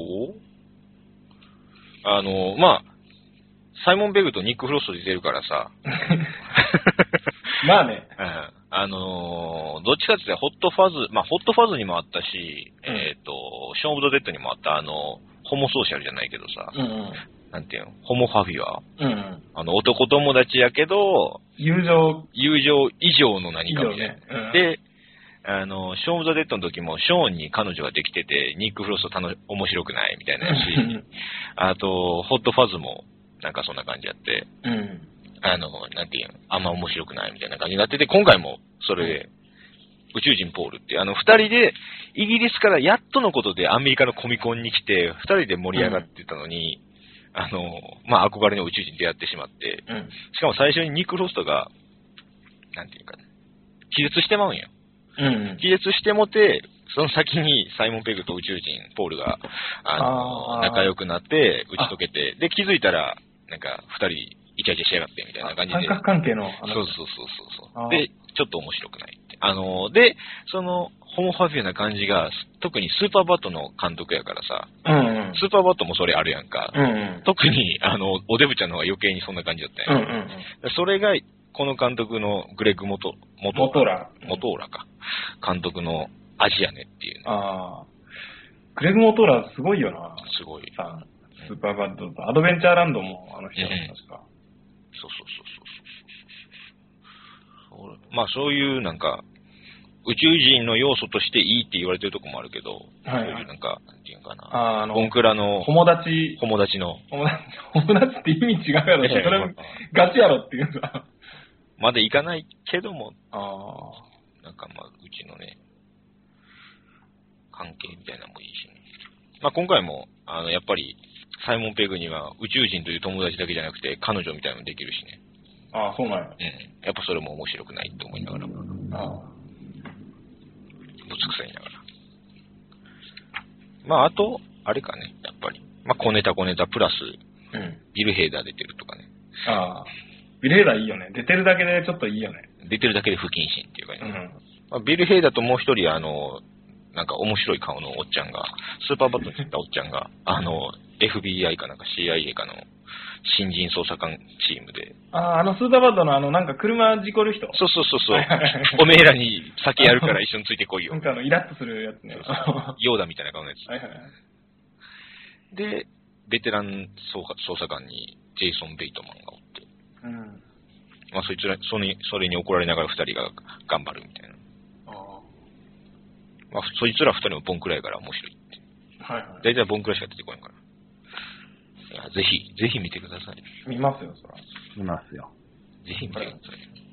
あの、まあ、サイモン・ベグとニック・フロスト出てるからさ。 まあね。 うん。あのー、どっちかって言ったら、ホットファズ、まあ、ホットファズにもあったし、うん、えっ、ー、と、ショーン・オブ・ザ・デッドにもあった、あの、ホモソーシャルじゃないけどさ、 うんうん、 なんていうの、ホモファビュア、 うんうん、 あの、男友達やけど、 友情、 友情以上の何かみたいな。 ねうん、 で、あの、ショーン・オブ・ザ・デッドの時も、ショーンに彼女ができてて、ニック・フロスト楽面白くないみたいなし、あと、ホットファズも、なんかそんな感じやって、 うん、 あの、なんていうの、あんま面白くないみたいな感じになってて、今回もそれで、宇宙人ポールっていう、あの、二人で、イギリスからやっとのことでアメリカのコミコンに来て、二人で盛り上がってたのに、うん、あの、まあ、憧れの宇宙人に出会ってしまって、 うん、 しかも最初にニック・フロストが、なんていうか、ね、気絶してまうんや。 うん、 気絶してもて、その先にサイモン・ペグと宇宙人、ポールが、あの、あ仲良くなって、打ち解けて、で、気づいたら、なんか、二人、イチャイチャしやがって、みたいな感じで。 三角関係の話。 そうそうそうそう。で、ちょっと面白くないって。あの、で、その、ホモファビューな感じが、特にスーパーバットの監督やからさ、 うんうん、 スーパーバットもそれあるやんか。 うんうん、 特に、あの、おデブちゃんの方が余計にそんな感じだったやん。 うんうんうん、 それが、この監督のグレッグ・モト、モトーラ。モトーラか。監督の味やねっていう、ね。 ああ。グレッグ・モトーラすごいよな。 すごい。 さ、スーパーバッドと、アドベンチャーランドもあの人だったんですか、うん。 そうそうそうそうそう。まあそういうなんか、宇宙人の要素としていいって言われてるとこもあるけど、はいはい、そういうなんか、なんていうかな。 ああの、 ボンクラの、 友達、 友達の。 友達、友達って意味違うやろ。それもガチやろっていうさ。 までいかないけども、 あなんかまあ、うちのね、関係みたいなのもいいしね。まあ今回も、あの、やっぱり、サイモン・ペグには宇宙人という友達だけじゃなくて、彼女みたいなのもできるしね。 ああ、そうなんや。 うん。やっぱそれも面白くないと思いながら。 ああ。 ぶつくさいながら。まあ、あと、あれかね、やっぱり。まあ、小ネタ小ネタプラス、うん、ビルヘイダー出てるとかね。 ああ。ビルヘイダーいいよね。出てるだけでちょっといいよね。 出てるだけで不謹慎っていうかね。うんまあ、ビルヘイダーともう一人、あの、なんか面白い顔のおっちゃんが、スーパーバットに行ったおっちゃんが、あの、エフビーアイ かなんか シーアイエー かの新人捜査官チームで。 ああ、あのスーパーバットのあの、なんか車事故る人。 そうそうそうそう。おめえらに酒やるから一緒についてこいよ。 なんかあの、イラッとするやつね。 ヨーダみたいな顔のやつ。 はいはいはい。 で、ベテラン捜査官にジェイソン・ベイトマンがおって。うん。まあそいつら、それに、それに怒られながら二人が頑張るみたいな。ああ。まあそいつら二人もボンクラやから面白いって。はいはい。だいたいボンクラしか出てこないから。いや、ぜひ、ぜひ見てください。 見ますよ、そら。 見ますよ。 ぜひ見てください。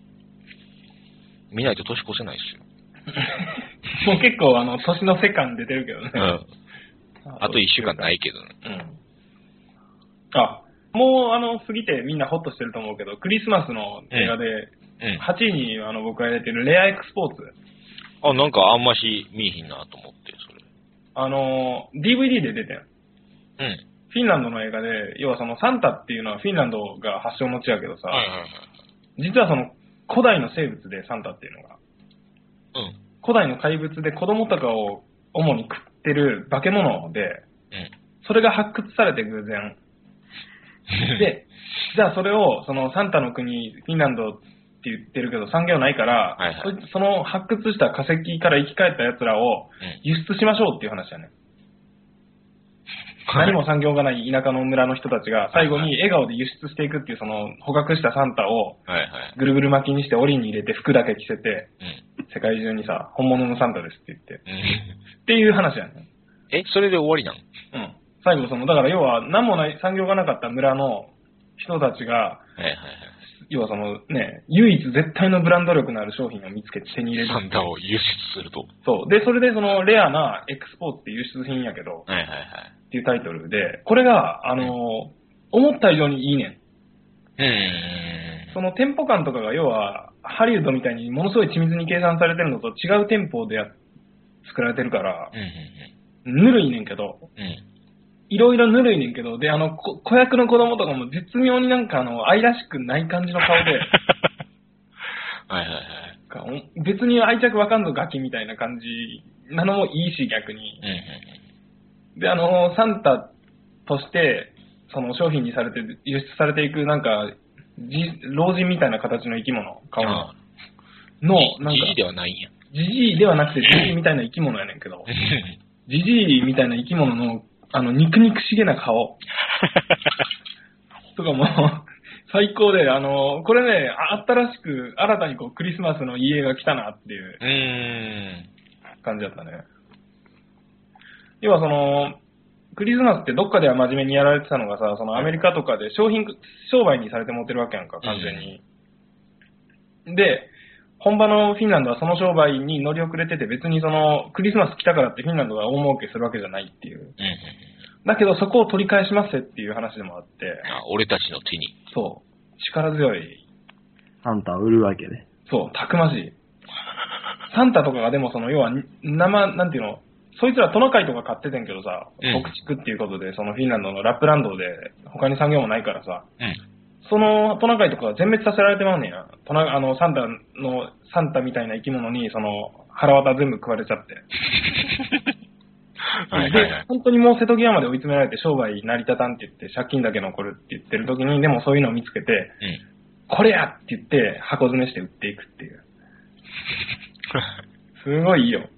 見ないと年越せないですよ。 もう結構あの、年の世間出てるけどね。うん。 あと一週間ないけどね。うん。 あ、もうあの、過ぎてみんなホッとしてると思うけど、クリスマスの映画で、うん、はちいにあの僕が入れてるレアエクスポーツ。 あ、なんかあんまし見えひんなと思って、それ。 あの、ディーブイディー で出てん。うん。フィンランドの映画で、要はそのサンタっていうのはフィンランドが発祥の地やけどさ、はいはいはい、実はその古代の生物でサンタっていうのが、うん、古代の怪物で子供とかを主に食ってる化け物で、うん、それが発掘されて偶然。で、じゃあそれをそのサンタの国、フィンランドって言ってるけど産業ないから、はいはい、そ, その発掘した化石から生き返った奴らを輸出しましょうっていう話だね。何も産業がない田舎の村の人たちが最後に笑顔で輸出していくっていうその捕獲したサンタをぐるぐる巻きにして檻に入れて服だけ着せて世界中にさ本物のサンタですって言ってっていう話やね。 え、それで終わりなの？ うん。最後そのだから要は何もない産業がなかった村の人たちが要はそのね唯一絶対のブランド力のある商品を見つけて手に入れる。 サンタを輸出すると。 そう。でそれでそのレアなエクスポーツって輸出品やけど。はいはいはい。っていうタイトルで、これが、あのー、思った以上にいいねん。うん。そのテンポ感とかが、要は、ハリウッドみたいにものすごい緻密に計算されてるのと違うテンポでや作られてるから、うん、ぬるいねんけど、うん、いろいろぬるいねんけど、で、あの、子役の子供とかも絶妙になんかあの、愛らしくない感じの顔で、はいはいはい。別に愛着わかんぞガキみたいな感じなのもいいし、逆に。うんで、あの、サンタとして、その商品にされて、輸出されていく、なんか、老人みたいな形の生き物、顔の、の、なんか、 ジジイではないんや。 ジジイではなくて、ジジイみたいな生き物やねんけど、ジジイみたいな生き物の、あの、肉肉しげな顔、とかも、最高で、あの、これね、新しく、新たにこう、クリスマスの家が来たなっていう、感じだったね。要はその、クリスマスってどっかでは真面目にやられてたのがさ、そのアメリカとかで商品、商売にされて持ってるわけやんか、完全に。うん、で、本場のフィンランドはその商売に乗り遅れてて、別にその、クリスマス来たからってフィンランドが大儲けするわけじゃないっていう。うん、だけどそこを取り返しますっていう話でもあって。 あ、俺たちの手に。 そう。力強い。 サンタを売るわけね。 そう、たくましい。サンタとかがでもその、要は、生、なんていうの、そいつらトナカイとか飼っててんけどさ、牧畜っていうことで、そのフィンランドのラップランドで他に産業もないからさ、うん、そのトナカイとか全滅させられてまうねんや。トナあのサンタの、サンタみたいな生き物に、その、腹渡全部食われちゃって。はいはいはい、で、本当にもう瀬戸際まで追い詰められて商売成り立たんって言って、借金だけ残るって言ってる時に、でもそういうのを見つけて、うん、これやって言って箱詰めして売っていくっていう。すごいいいよ。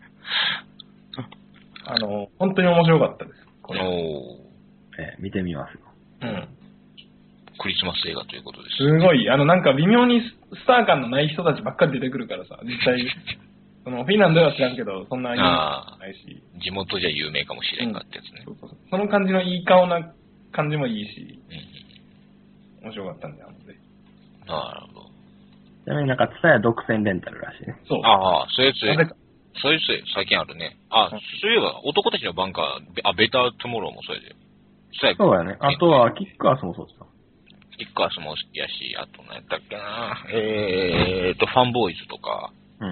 あの、本当に面白かったです。これ。おえー、見てみますよ。うん。 クリスマス映画ということです。 すごい、あの、なんか微妙にスター感のない人たちばっかり出てくるからさ、実際、そのフィンランドでは知らんけど、そんな有名じゃないし。 地元じゃ有名かもしれんかってやつね、うん。そうそう。 その感じのいい顔な感じもいいし、うん、面白かったんだよ、ぜひ。 なるほど。 ちなみになんか、ツタヤ独占レンタルらしいね。 そう。ああ、そういうやつ。そういうやつ最近あるね。あ、そういえば、男たちのバンカー、あ、ベタートゥモローもそうやで。 そうやね。あとは、キックアースもそうですか。 キックアースもやし、あと何やったっけなえーと、ファンボーイズとか、うん。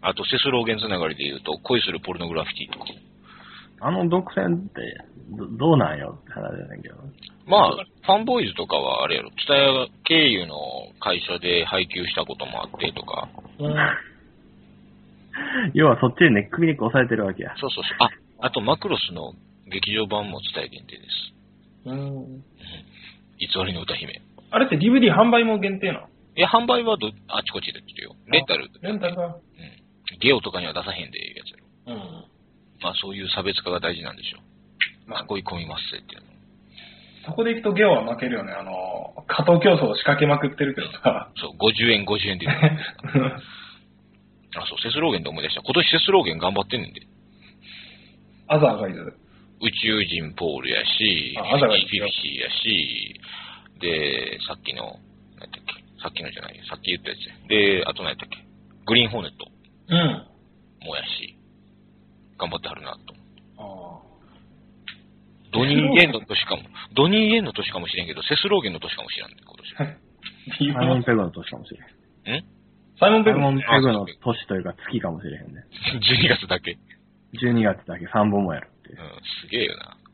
あと、セスローゲンつながりで言うと、恋するポルノグラフィティとか。 あの独占ってど、どうなんよって話じゃないけど。 まあ、ファンボーイズとかはあれやろ、ツタヤ経由の会社で配給したこともあってとか。 うん、 要はそっちでネックミネック押さえてるわけや。 そうそうそう。あ、あとマクロスの劇場版もツタヤ限定です。 うん。 偽りの歌姫。 あれって ディーブイディー 販売も限定なの？ いや、販売はどあちこちで来てるよ。レンタル。 レンタルか。 うん。ゲオとかには出さへんでいうやつやろ。 うん。 まあそういう差別化が大事なんでしょう。まあ、囲い込みますっていうの。 そこで行くとゲオは負けるよね。あの、加藤競争を仕掛けまくってるけどさ。 そう、ごじゅうえんごじゅうえんで言うあ、そう、セスローゲンで思い出した。今年セスローゲン頑張ってんねんで。 アザーがいる。 宇宙人ポールやし、 あアザーがいる。 フィフィシーやし、で、さっきの、何やったっけ、さっきのじゃない、さっき言ったやつや。で、あと何やったっけ、グリーンホーネット。 うん。 もやし、頑張ってはるなと。 ああ。 ドニー・イエンの年かも、ドニー・イエンの年かもしれんけど、セスローゲンの年かもしれんね、今年。サイモン・ペグの年かもしれん。 んサイモン・ペグの年というか月かもしれへんね。 じゅうにがつだけ。 じゅうにがつだけさんぼんもやるっていう。 うん、すげえよな。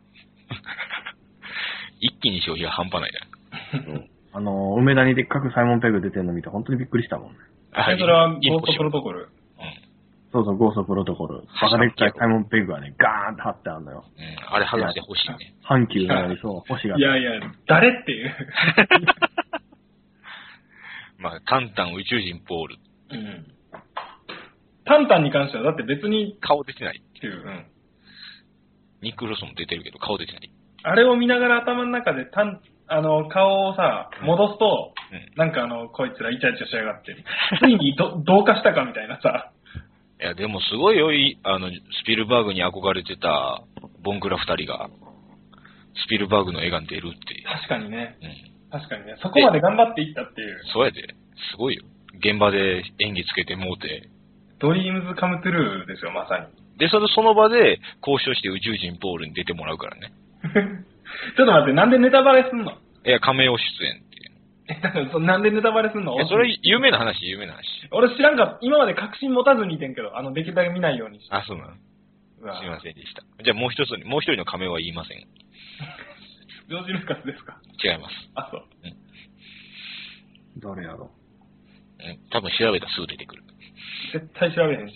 一気に消費が半端ないな。あの、梅田にでっかくサイモン・ペグ出てるの見て本当にびっくりしたもんね。 あ、それはゴーストプロトコル。 そうそう、ゴーストプロトコル。バカでっかいサイモンペグがね、ガーンって貼ってあるのよ。 うん、あれ剥がしてほしいね。 阪急なのにそう、星が。 いやいや、誰っていう。 まあ、タンタン宇宙人ポール。 うん。タンタンに関してはだって別に顔出てないっていう。うん。 ニック・ロスも出てるけど顔出てない。 あれを見ながら頭の中でタン、あの、顔をさ、戻すと、うん、なんかあの、こいつらイチャイチャしやがって、ついにど同化したかみたいなさ。 いや、でもすごいよ、あの、スピルバーグに憧れてた、ボンクラ二人が、スピルバーグの絵が出るっていう。 確かにね。 うん。 確かにね。そこまで頑張っていったっていう。 そうやで。すごいよ。現場で演技つけてもうて。 ドリームズカムトゥルーですよ、まさに。 で、それその場で交渉して宇宙人ポールに出てもらうからね。 ちょっと待って、なんでネタバレすんの？ いや、カメオ出演っていう。 え、だからそ、なんでネタバレすんの？ いや、それ、有名な話、有名な話。 俺知らんかった。今まで確信持たずにいてんけど、あの、できるだけ見ないようにして。 あ、そうなの。すいませんでした。じゃあもう一つ、もう一人のカメオは言いません。 ジョージ・ルーカスですか？ 違います。 あ、そう。 うん。誰やろう。うん。多分調べたらすぐ出てくる。 絶対調べへんし。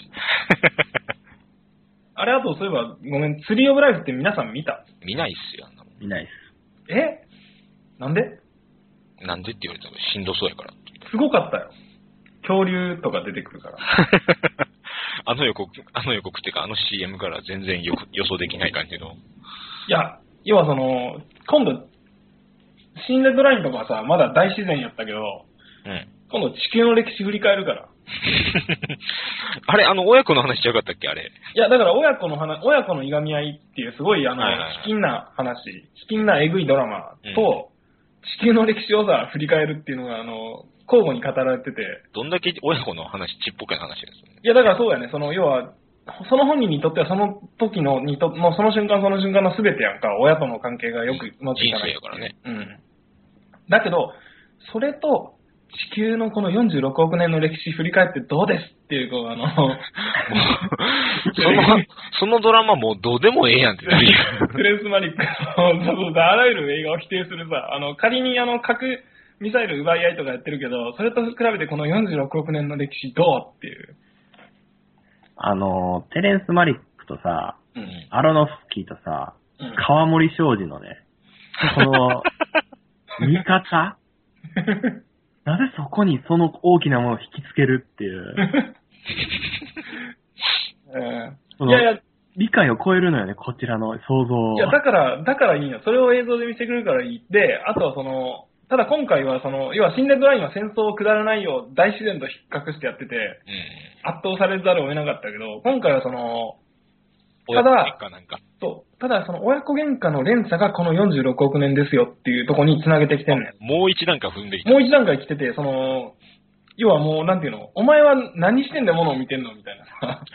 あれ、あとそういえば、ごめん、ツリーオブライフって皆さん見た？ 見ないっすよ、あんなもん。 見ないっす。え？なんで？ なんでって言われたらしんどそうやから。 すごかったよ。恐竜とか出てくるから。 あの予告、あの予告っていうか、あの シーエム から全然よ予想できない感じの。 いや、要はその、今度、シンデッドラインとかはさ、まだ大自然やったけど、 うん。 今度地球の歴史振り返るから。 あれ、あの、親子の話しよかったっけ、あれ。 いや、だから親子の話、親子のいがみ合いっていうすごい、あの、 はいはいはい、 卑近な話、卑近なえぐいドラマと、うん、地球の歴史をさ、振り返るっていうのが、あの、交互に語られてて。 どんだけ親子の話、ちっぽけな話ですね。 いや、だからそうやね、その、要は、その本人にとってはその時の、にと、もうその瞬間その瞬間の全てやんか、親との関係がよくうまくいかない。 人生やからね。 うん。だけど、それと、地球のこのよんじゅうろくおくねんの歴史振り返ってどうですっていう、こう、あの、 その、そのドラマもうどうでもええやんってなるやん。 トレンスマリックの、そうそう、あらゆる映画を否定するさ、あの、仮にあの、核ミサイル奪い合いとかやってるけど、それと比べてこのよんじゅうろくおくねんの歴史どうっていう。 あの、テレンス・マリックとさ、 うん、 アロノフスキーとさ、 うん、 川森昌司のね、この、見方なぜそこにその大きなものを引きつけるっていう。 えー、いやいや、理解を超えるのよね、こちらの想像を。 いや、だから、だからいいの。それを映像で見せてくれるからいい。で、あとはその、ただ今回はその、要はシンデッドラインは戦争をくだらないよう大自然と比較してやってて、うん、圧倒されざるを得なかったけど、今回はその、ただ、そう、ただその親子喧嘩の連鎖がこのよんじゅうろくおくねんですよっていうところに繋げてきてんねん。 もう一段階踏んできてもう一段階来てて、その、要はもうなんていうの、お前は何してんで物を見てんのみたいなさ。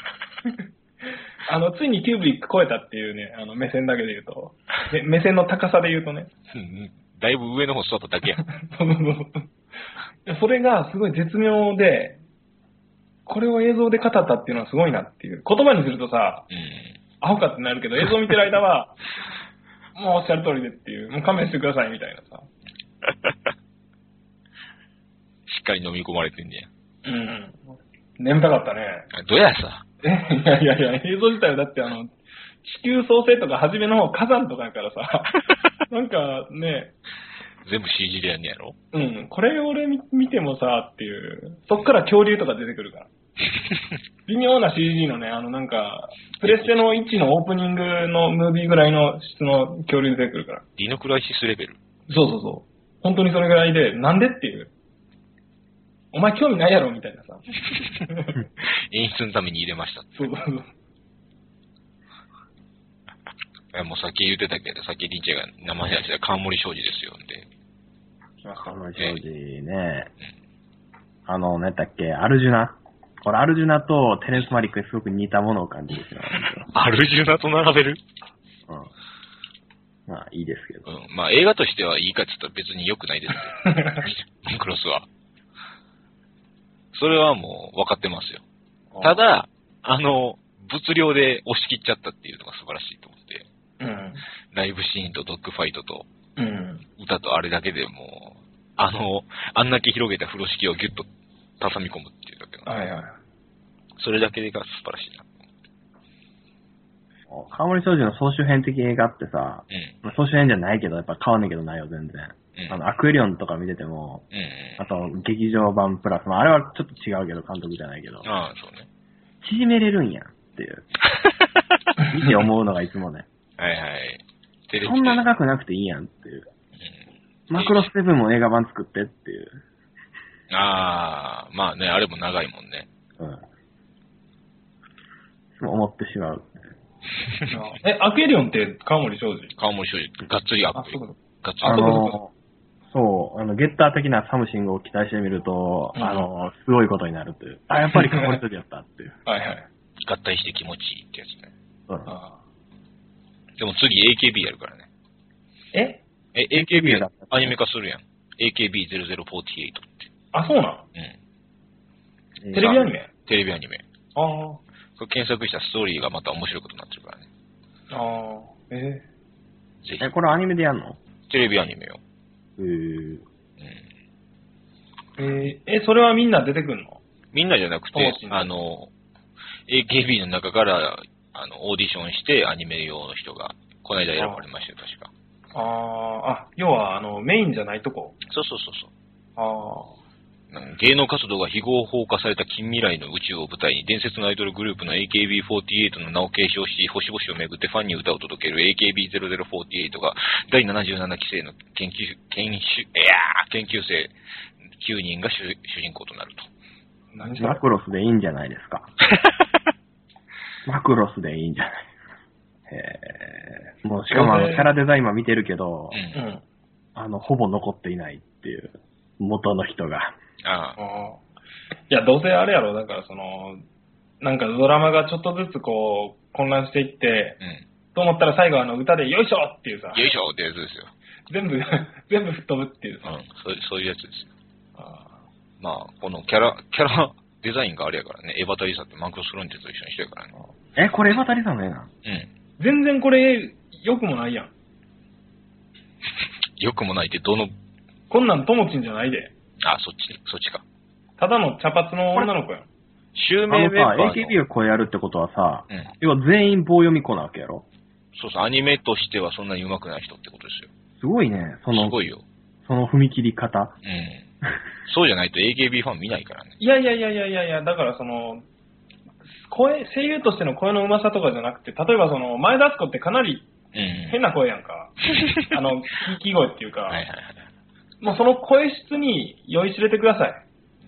あの、ついにキューブリック超えたっていうね、あの、目線だけで言うと。目線の高さで言うとね。 だいぶ上の方座っただけや。 それがすごい絶妙で、 これを映像で語ったっていうのはすごいなっていう。言葉にするとさ、うん、アホかってなるけど、映像見てる間は、もうおっしゃる通りでっていう、もう勘弁してくださいみたいなさ。 しっかり飲み込まれてんねや。うん。眠たかったね。 どうやさ。 え、いやいやいや、映像自体はだってあの、地球創生とか初めの方火山とかやからさ、なんかね、 全部 シージー でやんねやろ？ うん。これ俺見てもさ、っていう、そっから恐竜とか出てくるから。微妙な シージー のね、あのなんか、プレステのいちのオープニングのムービーぐらいの質の恐竜出てくるから。 ディノクライシスレベル？ そうそうそう。本当にそれぐらいで、なんでっていう。お前興味ないやろみたいなさ。 演出のために入れました。 そうそうそう。 いやもうさっき言ってたけど、さっきリンチェが名前出した川森庄司ですよんで。 川森庄司ね、うん、あの、何だっけ、アルジュナ。これアルジュナとテレンス・マリックにすごく似たものを感じるんですよ。 アルジュナと並べる？ うん。まあいいですけど。 うん。まあ映画としてはいいかって言ったら別に良くないですけど。モンクロスは。それはもう分かってますよ。ただ、あの、物量で押し切っちゃったっていうのが素晴らしいと思って。うん。ライブシーンとドッグファイトと、うん。歌とあれだけでもう、あの、あんだけ広げた風呂敷をギュッと挟み込むっていうだけの。はいはい。それだけが素晴らしいな。 川森庄司の総集編的映画ってさ、うん、総集編じゃないけど、やっぱ変わんねんけどないよ、全然。うん、あの、アクエリオンとか見てても、うん、あと、劇場版プラス、まあ、あれはちょっと違うけど、監督じゃないけど。 ああ、そうね。 縮めれるんや、っていう。見て思うのがいつもね。 はいはい。 そんな長くなくていいやん、っていう。うん、マクロスセブンも映画版作ってっていう。 ああ、まあね、あれも長いもんね。うん。 そう思ってしまう。 え、アクエリオンって川森庄司？ 川森庄司、がっつりアクエリオン。がっつりあの、そう、あの、ゲッター的なサムシングを期待してみると、うん、あの、すごいことになるという。あ、やっぱり川森庄司やったっていう。 はいはい。合体して気持ちいいってやつね。うん。でも次 エーケービー やるからね。 ええ、エーケービー アニメ化するやん。エーケービーゼロゼロフォーティーエイト って。 あ、そうなん？うん。テレビアニメ？ テレビアニメ。 ああ。 これ検索したストーリーがまた面白いことになってるからね。 ああ、えー、 ぜひ。え、これアニメでやんの？ テレビアニメよ。 へー。うん。 えー、え、それはみんな出てくんの？ みんなじゃなくて、あの、エーケービー の中から、あの、オーディションしてアニメ用の人が、この間選ばれましたよ、確か。 ああ、あ、要は、あの、メインじゃないとこ？ そうそうそうそう。 ああ。 芸能活動が非合法化された近未来の宇宙を舞台に伝説のアイドルグループの エーケービーフォーティーエイト の名を継承し、星々をめぐってファンに歌を届ける エーケービーゼロゼロフォーティーエイト がだいななじゅうななきせいの研究、研修、いやー研究生きゅうにんが主人公となると。 マクロスでいいんじゃないですか。マクロスでいいんじゃない。へー。もうしかもあのキャラデザインは見てるけど、うん、あの、ほぼ残っていないっていう、元の人が。 ああ。いや、どうせあれやろ、だからその、なんかドラマがちょっとずつこう、混乱していって、うん、と思ったら最後あの歌でよいしょっていうさ。 よいしょってやつですよ。 全部、全部吹っ飛ぶっていうさ。 うん、そういう、そういうやつですよ。あまあ、このキャラ、キャラデザインがあれやからね、エヴァタリサってマクロスフロンティと一緒にしてるからね。 え、これエヴァタリサの絵なの？ うん。全然これ、良くもないやん。 良くもないってどの、 こんなんともちんじゃないで。 あ、そっち、そっちか。 ただの茶髪の女の子やん。 襲名メンバーの。 エーケービー がこれやるってことはさ、うん、要は全員棒読み子なわけやろ？ そうそう、アニメとしてはそんなに上手くない人ってことですよ。 すごいね、その、 すごいよ。 その踏み切り方。うん。 そうじゃないと エーケービー ファン見ないからね。 いやいやいやいやいやいや、だからその、声、声優としての声の上手さとかじゃなくて、例えばその、前田敦子ってかなり変な声やんか。うん、あの、聞き声っていうか。はいはいはい。もうその声質に酔いしれてください。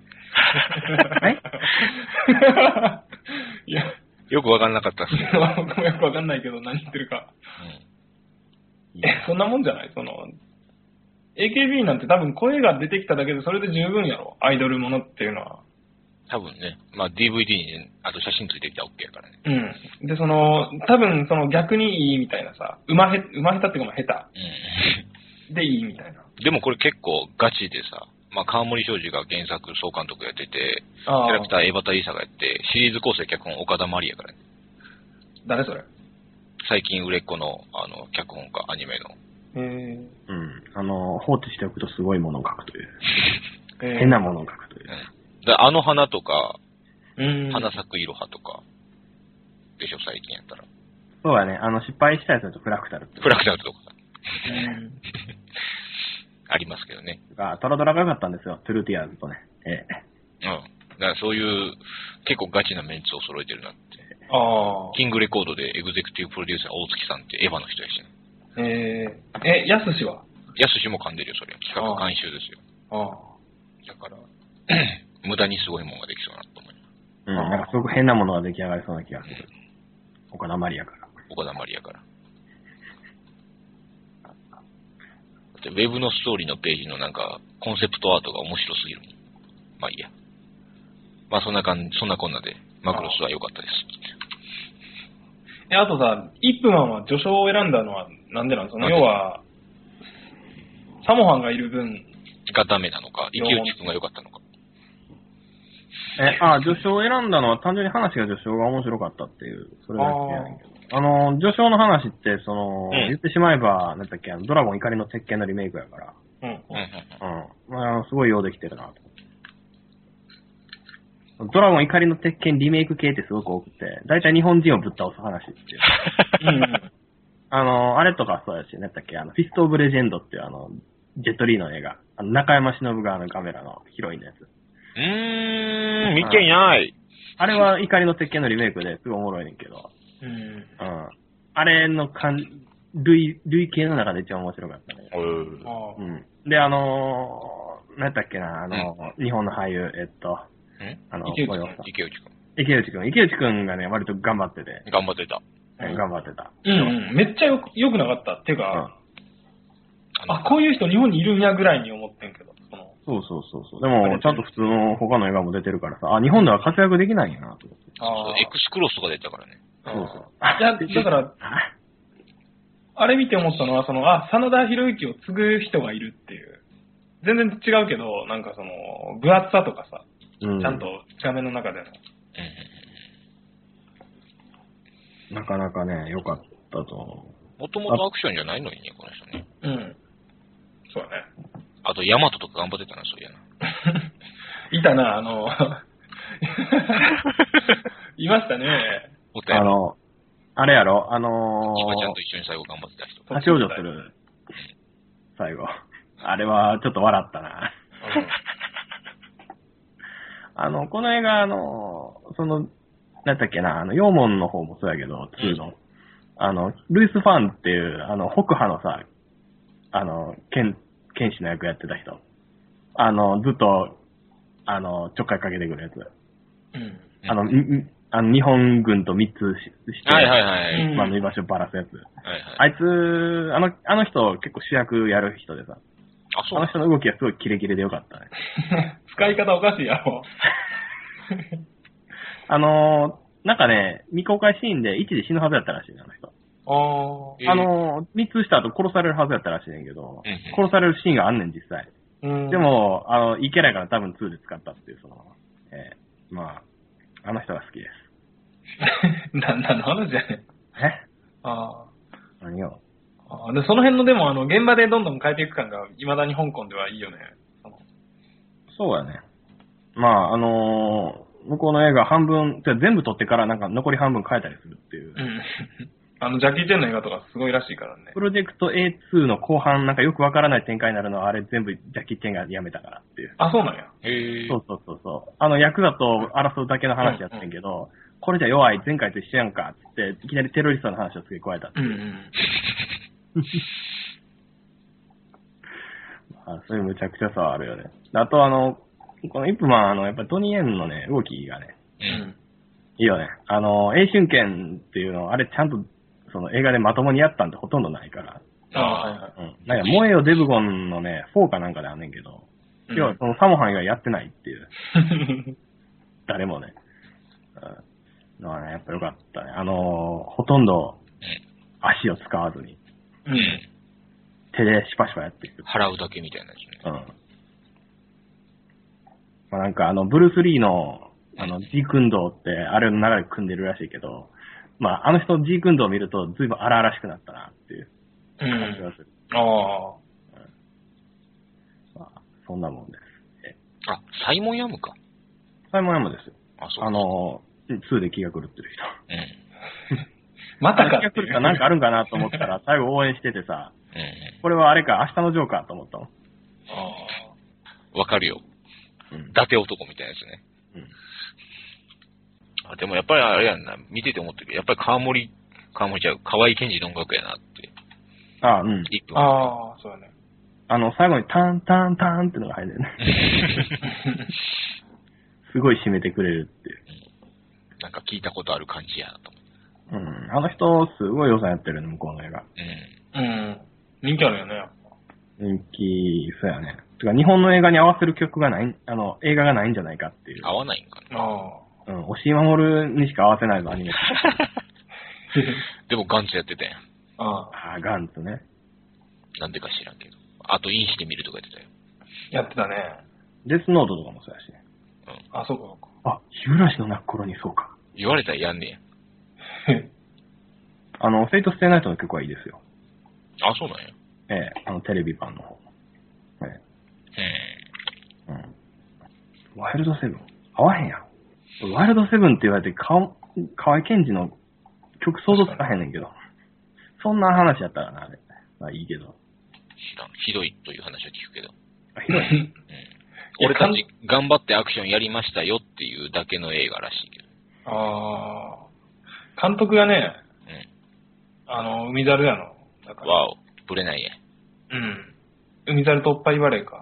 いやよくわかんなかったっすね。 僕もよくわかんないけど何言ってるか。うん、え、そんなもんじゃない？その、エーケービー なんて多分声が出てきただけでそれで十分やろ。アイドルものっていうのは。 多分ね。まあ ディーブイディー に、ね、あと写真ついてきたら OK やからね。 うん。で、その、多分その逆にいいみたいなさ、うまへ、うま下手っていうかまあ下手。うん。でいいみたいな。 でもこれ結構ガチでさ、 まあ、川森昌司が原作総監督やってて、キャラクターエバタリーサがやって、シリーズ構成脚本岡田まりやからね。 誰それ？ 最近売れっ子の、あの、脚本家、アニメの。 へー。 うん。あの、放置しておくとすごいものを描くという。変なものを描くという。 うん、だあの花とか、 うん、 花咲くいろはとか、でしょ、最近やったら。 そうだね。あの、失敗したやつだとフラクタルって。 フラクタルとか。 うん、 ありますけどね。 トラドラが良かったんですよ。トゥルーティアーズとね。ええ。うん。だからそういう、結構ガチなメンツを揃えてるなって。 ああ。 キングレコードでエグゼクティブプロデューサー大月さんってエヴァの人やしね。 えー、え、ヤスシはヤスシも噛んでるよ、それ。企画監修ですよ。 ああ。 だから、無駄にすごいものができそうなと思います。 うん、なんかすごく変なものが出来上がりそうな気がする。岡田まりやから。 岡田まりやから。ウェブのストーリーのページのなんか、コンセプトアートが面白すぎる。まあいいや。まあそんな感じ、そんなこんなで、マクロスは良かったです。 え、あとさ、イップマンは序章を選んだのはなんでなんですかね。要は、サモハンがいる分、 がダメなのか、池内くんが良かったのか。 え、あ、序章を選んだのは単純に話が序章が面白かったっていう、それだけやねんけど。あの、序章の話って、その、うん、言ってしまえば、なんだっけ、ドラゴン怒りの鉄拳のリメイクやから。 うん。うん。 うん。まあ、すごいようできてるなと。ドラゴン怒りの鉄拳リメイク系ってすごく多くて、だいたい日本人をぶっ倒す話っていう。うん。あの、あれとかそうやし、なんだっけ、あの、フィスト・オブ・レジェンドっていうあの、ジェットリーの映画。あの、中山忍があのカメラのヒロインのやつ。 うーん、見てない。 あれは怒りの鉄拳のリメイクですごいおもろいねんけど。 うん。うん。 あれのかん、類、類型の中で一番面白かったね。うん。で、あのー、なんだっけな、あのーうん、日本の俳優、えっと、あの、 池内くん。池内くん。 池内くん。池内くんがね、割と頑張ってて。 頑張ってた。 うん、頑張ってた。 うん、うん。めっちゃよく、よくなかった。っていうか、うん、あ、こういう人日本にいるんやぐらいに思ってんけど。そのそうそうそうそう。でも、ちゃんと普通の他の映画も出てるからさ、あ、日本では活躍できないんやな、と思って。 そうそう、エクスクロスとか出たからね。 そうそう。 いや、だから、あれ見て思ったのは、その、あ、真田広之を継ぐ人がいるっていう。全然違うけど、なんかその、分厚さとかさ、うん、ちゃんと画面の中での。 うん、なかなかね、良かったと思う。 もともとアクションじゃないのにね、この人ね。 うん。そうだね。 あと、ヤマトとか頑張ってたな、そういやな。 いたな、あの、いましたね。 あの、あれやろ、あのー、 今ちゃんと一緒に最後頑張ってた人。 立ち往生する。最後。あれはちょっと笑ったな。うん、あの、この映画、あの、その、なんだっけな、あの、ヨーモンの方もそうやけど、ツーの、うん、あの、ルイス・ファンっていう、あの、北派のさ、あの、剣、剣士の役やってた人。あの、ずっと、あの、ちょっかいかけてくるやつ。 うん。 あの、あの日本軍と密して、はいはいはい。 まあの居場所ばらすやつ。 はいはい。 あいつ、あの、あの人結構主役やる人でさ。 あ、そう。 あの人の動きがすごいキレキレでよかったね。 使い方おかしいやろ。 あのー、なんかね、未公開シーンで一時死ぬはずやったらしいね、あの人。 ああのー、密した後殺されるはずやったらしいねんけど、うん、殺されるシーンがあんねん、実際。 うん、 でも、あの、いいキャラやから多分ツーで使ったっていう、その、えー、まあ、あの人が好きです。 な、なんの話じゃねん。 えああ。 何よ。 あで、その辺のでも、あの、現場でどんどん変えていく感が、未だに香港ではいいよね。そのそうやね。まあ、あのー、向こうの映画半分、全部撮ってからなんか残り半分変えたりするっていう。 うん。あの、ジャッキー・チェンの映画とかすごいらしいからね。 プロジェクト エーツー の後半、なんかよくわからない展開になるのは、あれ全部ジャッキー・チェンがやめたからっていう。 あ、そうなんや。 へー。 そうそうそうそう。あの、ヤクザと争うだけの話やってんけど、うんうん、これじゃ弱い、前回と一緒やんか、つって、いきなりテロリストの話を付け加えたっていう。うんうんまあ、そういうむちゃくちゃさはあるよね。あとあの、このイップマン、あの、やっぱトニー・エンのね、動きがね、 うん、 いいよね。あの、英春剣っていうの、あれちゃんと、その映画でまともにやったんってほとんどないから。 ああ、はいはい。 うん。なんか、萌えよデブゴンのね、フォーかなんかであんねんけど、今日はそのサモハンがやってないっていう。誰もね。うん。のはね、やっぱよかったね。あのー、ほとんど足を使わずに、 うん、 手でシパシパやっていく。 払うだけみたいなやつね。 うん。 まあなんかあの、ブルース・リーの、あの、ジークンドーって、あれの流れ組んでるらしいけど、まああの人のジークンドーを見ると、随分荒々しくなったなっていう感じがする。 うん、ああ、 まあ。そんなもんです。 あ、サイモンヤムか。 サイモンヤムですよ。 あ、そうあの、ツーで気が狂ってる人。 うん。 またか気が狂ったなんかあるんかなと思ったら、最後応援しててさ、 うん、 これはあれか、明日のジョーカーと思ったもん。ああ。わかるよ。うん。伊達男みたいなやつね。うん。あ、でもやっぱりあれやんな、見てて思ってるけど、やっぱり川森、川森ちゃう、河合健二の音楽やなって。 ああ、うん。 ああ、そうだね。 あの、最後にタンタンタンってのが入るんだよね。すごい締めてくれるっていう。 うん、なんか聞いたことある感じやなと思って。うん。あの人、すごい良さやってるね、向こうの映画。 うん。うん。人気あるよね、やっぱ。 人気、そうやね。てか、日本の映画に合わせる曲がない、あの、映画がないんじゃないかっていう。 合わないんかな。 ああ。 うん。押井守にしか合わせないの、アニメ。 でもガンツやってたやん。 あああ、ガンツね。 なんでか知らんけど。あと、インしてみるとか言ってたよ。 やってたね。 デスノートとかもそうやしね。 うん。あ、そうか、そうか。 あ、日暮の泣く頃にそうか。 言われたらやんねや。あの、フェイトステイナイトの曲はいいですよ。 あ、そうなんや。 ええ、あの、テレビ版の方。ええ。 うん。ワイルドセブン合わへんやろ。ワイルドセブンって言われて、か河合健二の曲想像つかへんねんけど。そんな話やったらな、あれ。まあいいけど。 知らん。ひどいという話は聞くけど。 あ、ひどい。うん。 俺たち頑張ってアクションやりましたよっていうだけの映画らしいけど。 ああ。監督がね、うん。あの、海猿やの。 だからわお、ぶれないや。 うん。海猿突破言われか。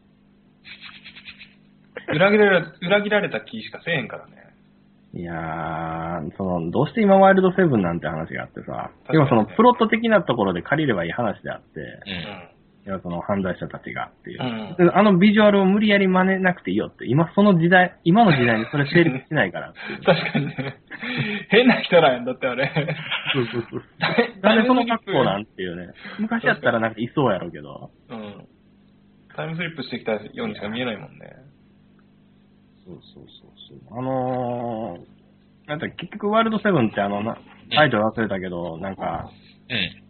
裏切られ、裏切られた気しかせえへんからね。 いやー、その、どうして今ワイルドセブンなんて話があってさ、でもそのプロット的なところで借りればいい話であって、うん、いやその犯罪者たちがっていう、うん、あのビジュアルを無理やり真似なくていいよって、今その時代、今の時代にそれ成立しないからっていう。 確かにね。変な人なんやんだってあれ。 そうそうそう。なんでその格好なんっていうね。昔やったらなんかいそうやろうけど。 うん。タイムスリップしてきたようにしか見えないもんね。 そうそうそうそう。あのー、なんか結局ワールドセブンってあのな、タイトル忘れたけど、なんか、うん、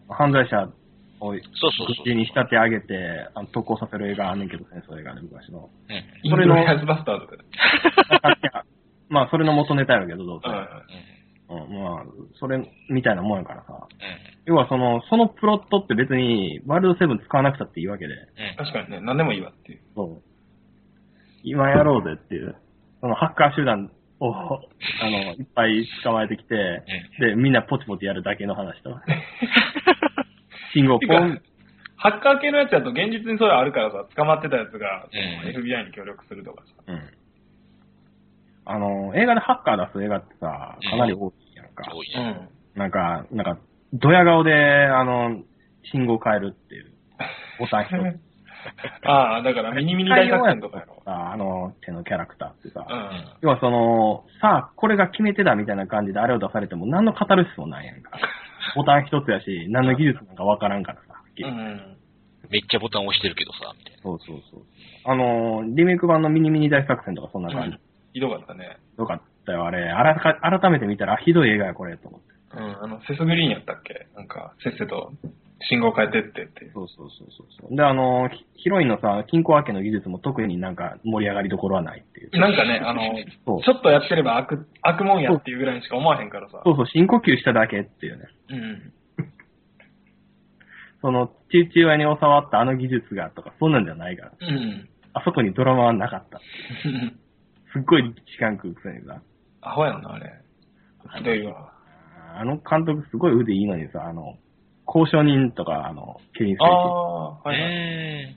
犯罪者を愚痴に仕立て上げて、あの投稿させる映画あんねんけど、戦争映画で昔の。 うん、それの、イングリアスバスターズで。 まあ、それの元ネタやるけど、どうせ。うん、まあ、それみたいなもんやからさ。うん、要はその、そのプロットって別に、ワールドセブン使わなくたっていいわけで。うん、 確かにね、何でもいいわっていう。 そう。今やろうぜっていう。そのハッカー集団を、あの、いっぱい捕まえてきて、うん、で、みんなポチポチやるだけの話と。信号ポン。 ハッカー系のやつだと現実にそれあるからさ、捕まってたやつが、うん、エフビーアイ に協力するとかさ。うん。 あの、映画でハッカー出す映画ってさ、かなり大きいやんか。 多いね。 うん。なんか、なんか、ドヤ顔で、あの、信号変えるっていう、ボタン一つ。 ああ、だからミニミニ大作戦とかやろ。 ああの、手のキャラクターってさ。うん、要はその、さあ、これが決め手だみたいな感じであれを出されても何のカタルシスもないやんか。ボタン一つやし、何の技術なんかわからんからさ。うん、 めっちゃボタン押してるけどさ、みたいな。 そうそうそう。あの、リメイク版のミニミニ大作戦とかそんな感じ。うん、 ひどかったね。 ひどかったよ、あれ。あらか改めて見たら、あ、ひどい映画や、これ、と思って。 うん、あの、セスグリーンやったっけなんか、せっせと信号変えてってって。 そうそうそうそう。で、あの、ヒロインのさ、金庫開けの技術も特になんか盛り上がりどころはないっていう。 なんかね、あの、ちょっとやってれば悪、悪もんやっていうぐらいにしか思わへんからさ。 そうそう、深呼吸しただけっていうね。うん。その、父親に教わったあの技術がとか、そんなんじゃないから。うん。あそこにドラマはなかった。すっごい時間食うくせにさ。 アホやんな、あれ。ひどいわ。 あの監督すごい腕いいのにさ、あの、交渉人とか、あの、ケリン・スペイシー。ああ、はい、はい。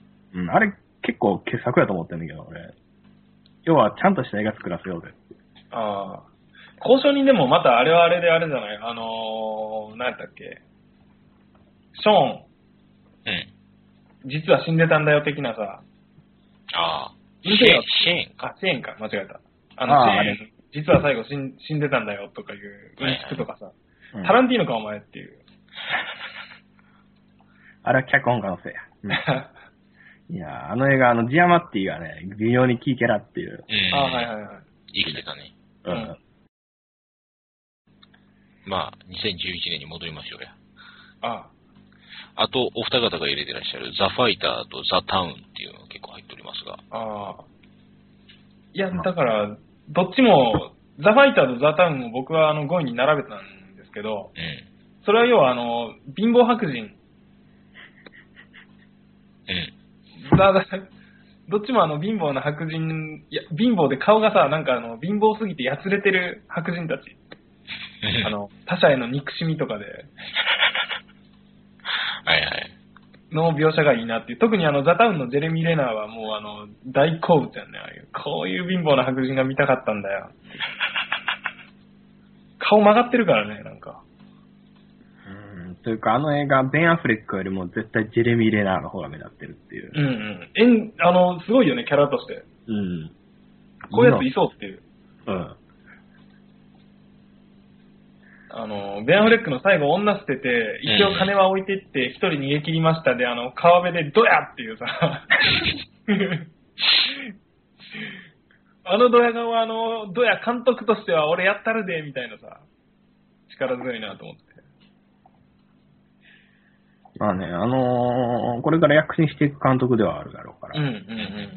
うん、あれ結構傑作やと思ってんだけど、俺。要はちゃんとした映画作らせようぜって。 ああ。交渉人でもまたあれはあれであれじゃないあのー、何やったっけショーン。うん。実は死んでたんだよ的なさ。 ああ。 シェーン。シェーンか。シェーンか。間違えた。あの、シェーン。実は最後死ん死んでたんだよとかいう、うんちくとかさ。うん、タランティーノかお前っていう。 あれは脚本家のせいや。うん、 いや、あの映画、あの、ジアマッティがね、微妙にキーキャラっていう。 うん。 あはいはいはい。 生きてたね。 うん。 まあ、にせんじゅういちねんに戻りましょうや。 ああと、お二方が入れてらっしゃる、ザ・ファイターとザ・タウンっていうのが結構入っておりますが。 ああ。いや、だから、どっちも、ザ・ファイターとザ・タウンも僕はあのごいに並べたんですけど、 うん。 それは要はあの、貧乏白人。 うん。 だどっちもあの貧乏な白人、いや、貧乏で顔がさ、なんかあの、貧乏すぎてやつれてる白人たち。あの、他者への憎しみとかで。 はいはい。 の描写がいいなっていう。特にあの、ザ・タウンのジェレミー・レナーはもうあの、大好物やね。ああいうこういう貧乏な白人が見たかったんだよ。顔曲がってるからね、なんか。 うん、というかあの映画、ベン・アフレックよりも絶対ジェレミー・レナーの方が目立ってるっていう。 うんうん。えん、あの、すごいよね、キャラとして。 うん。 こういうやついそうっていう。 うん。 あの、ベン・アフレックの最後女捨てて、一応金は置いてって一人逃げ切りましたで、あの、川辺でドヤっていうさ。あのドヤ顔はあの、ドヤ監督としては俺やったるで、みたいなさ。力強いなと思って。 まあね、あのー、これから躍進していく監督ではあるだろうから。 うんうんうん。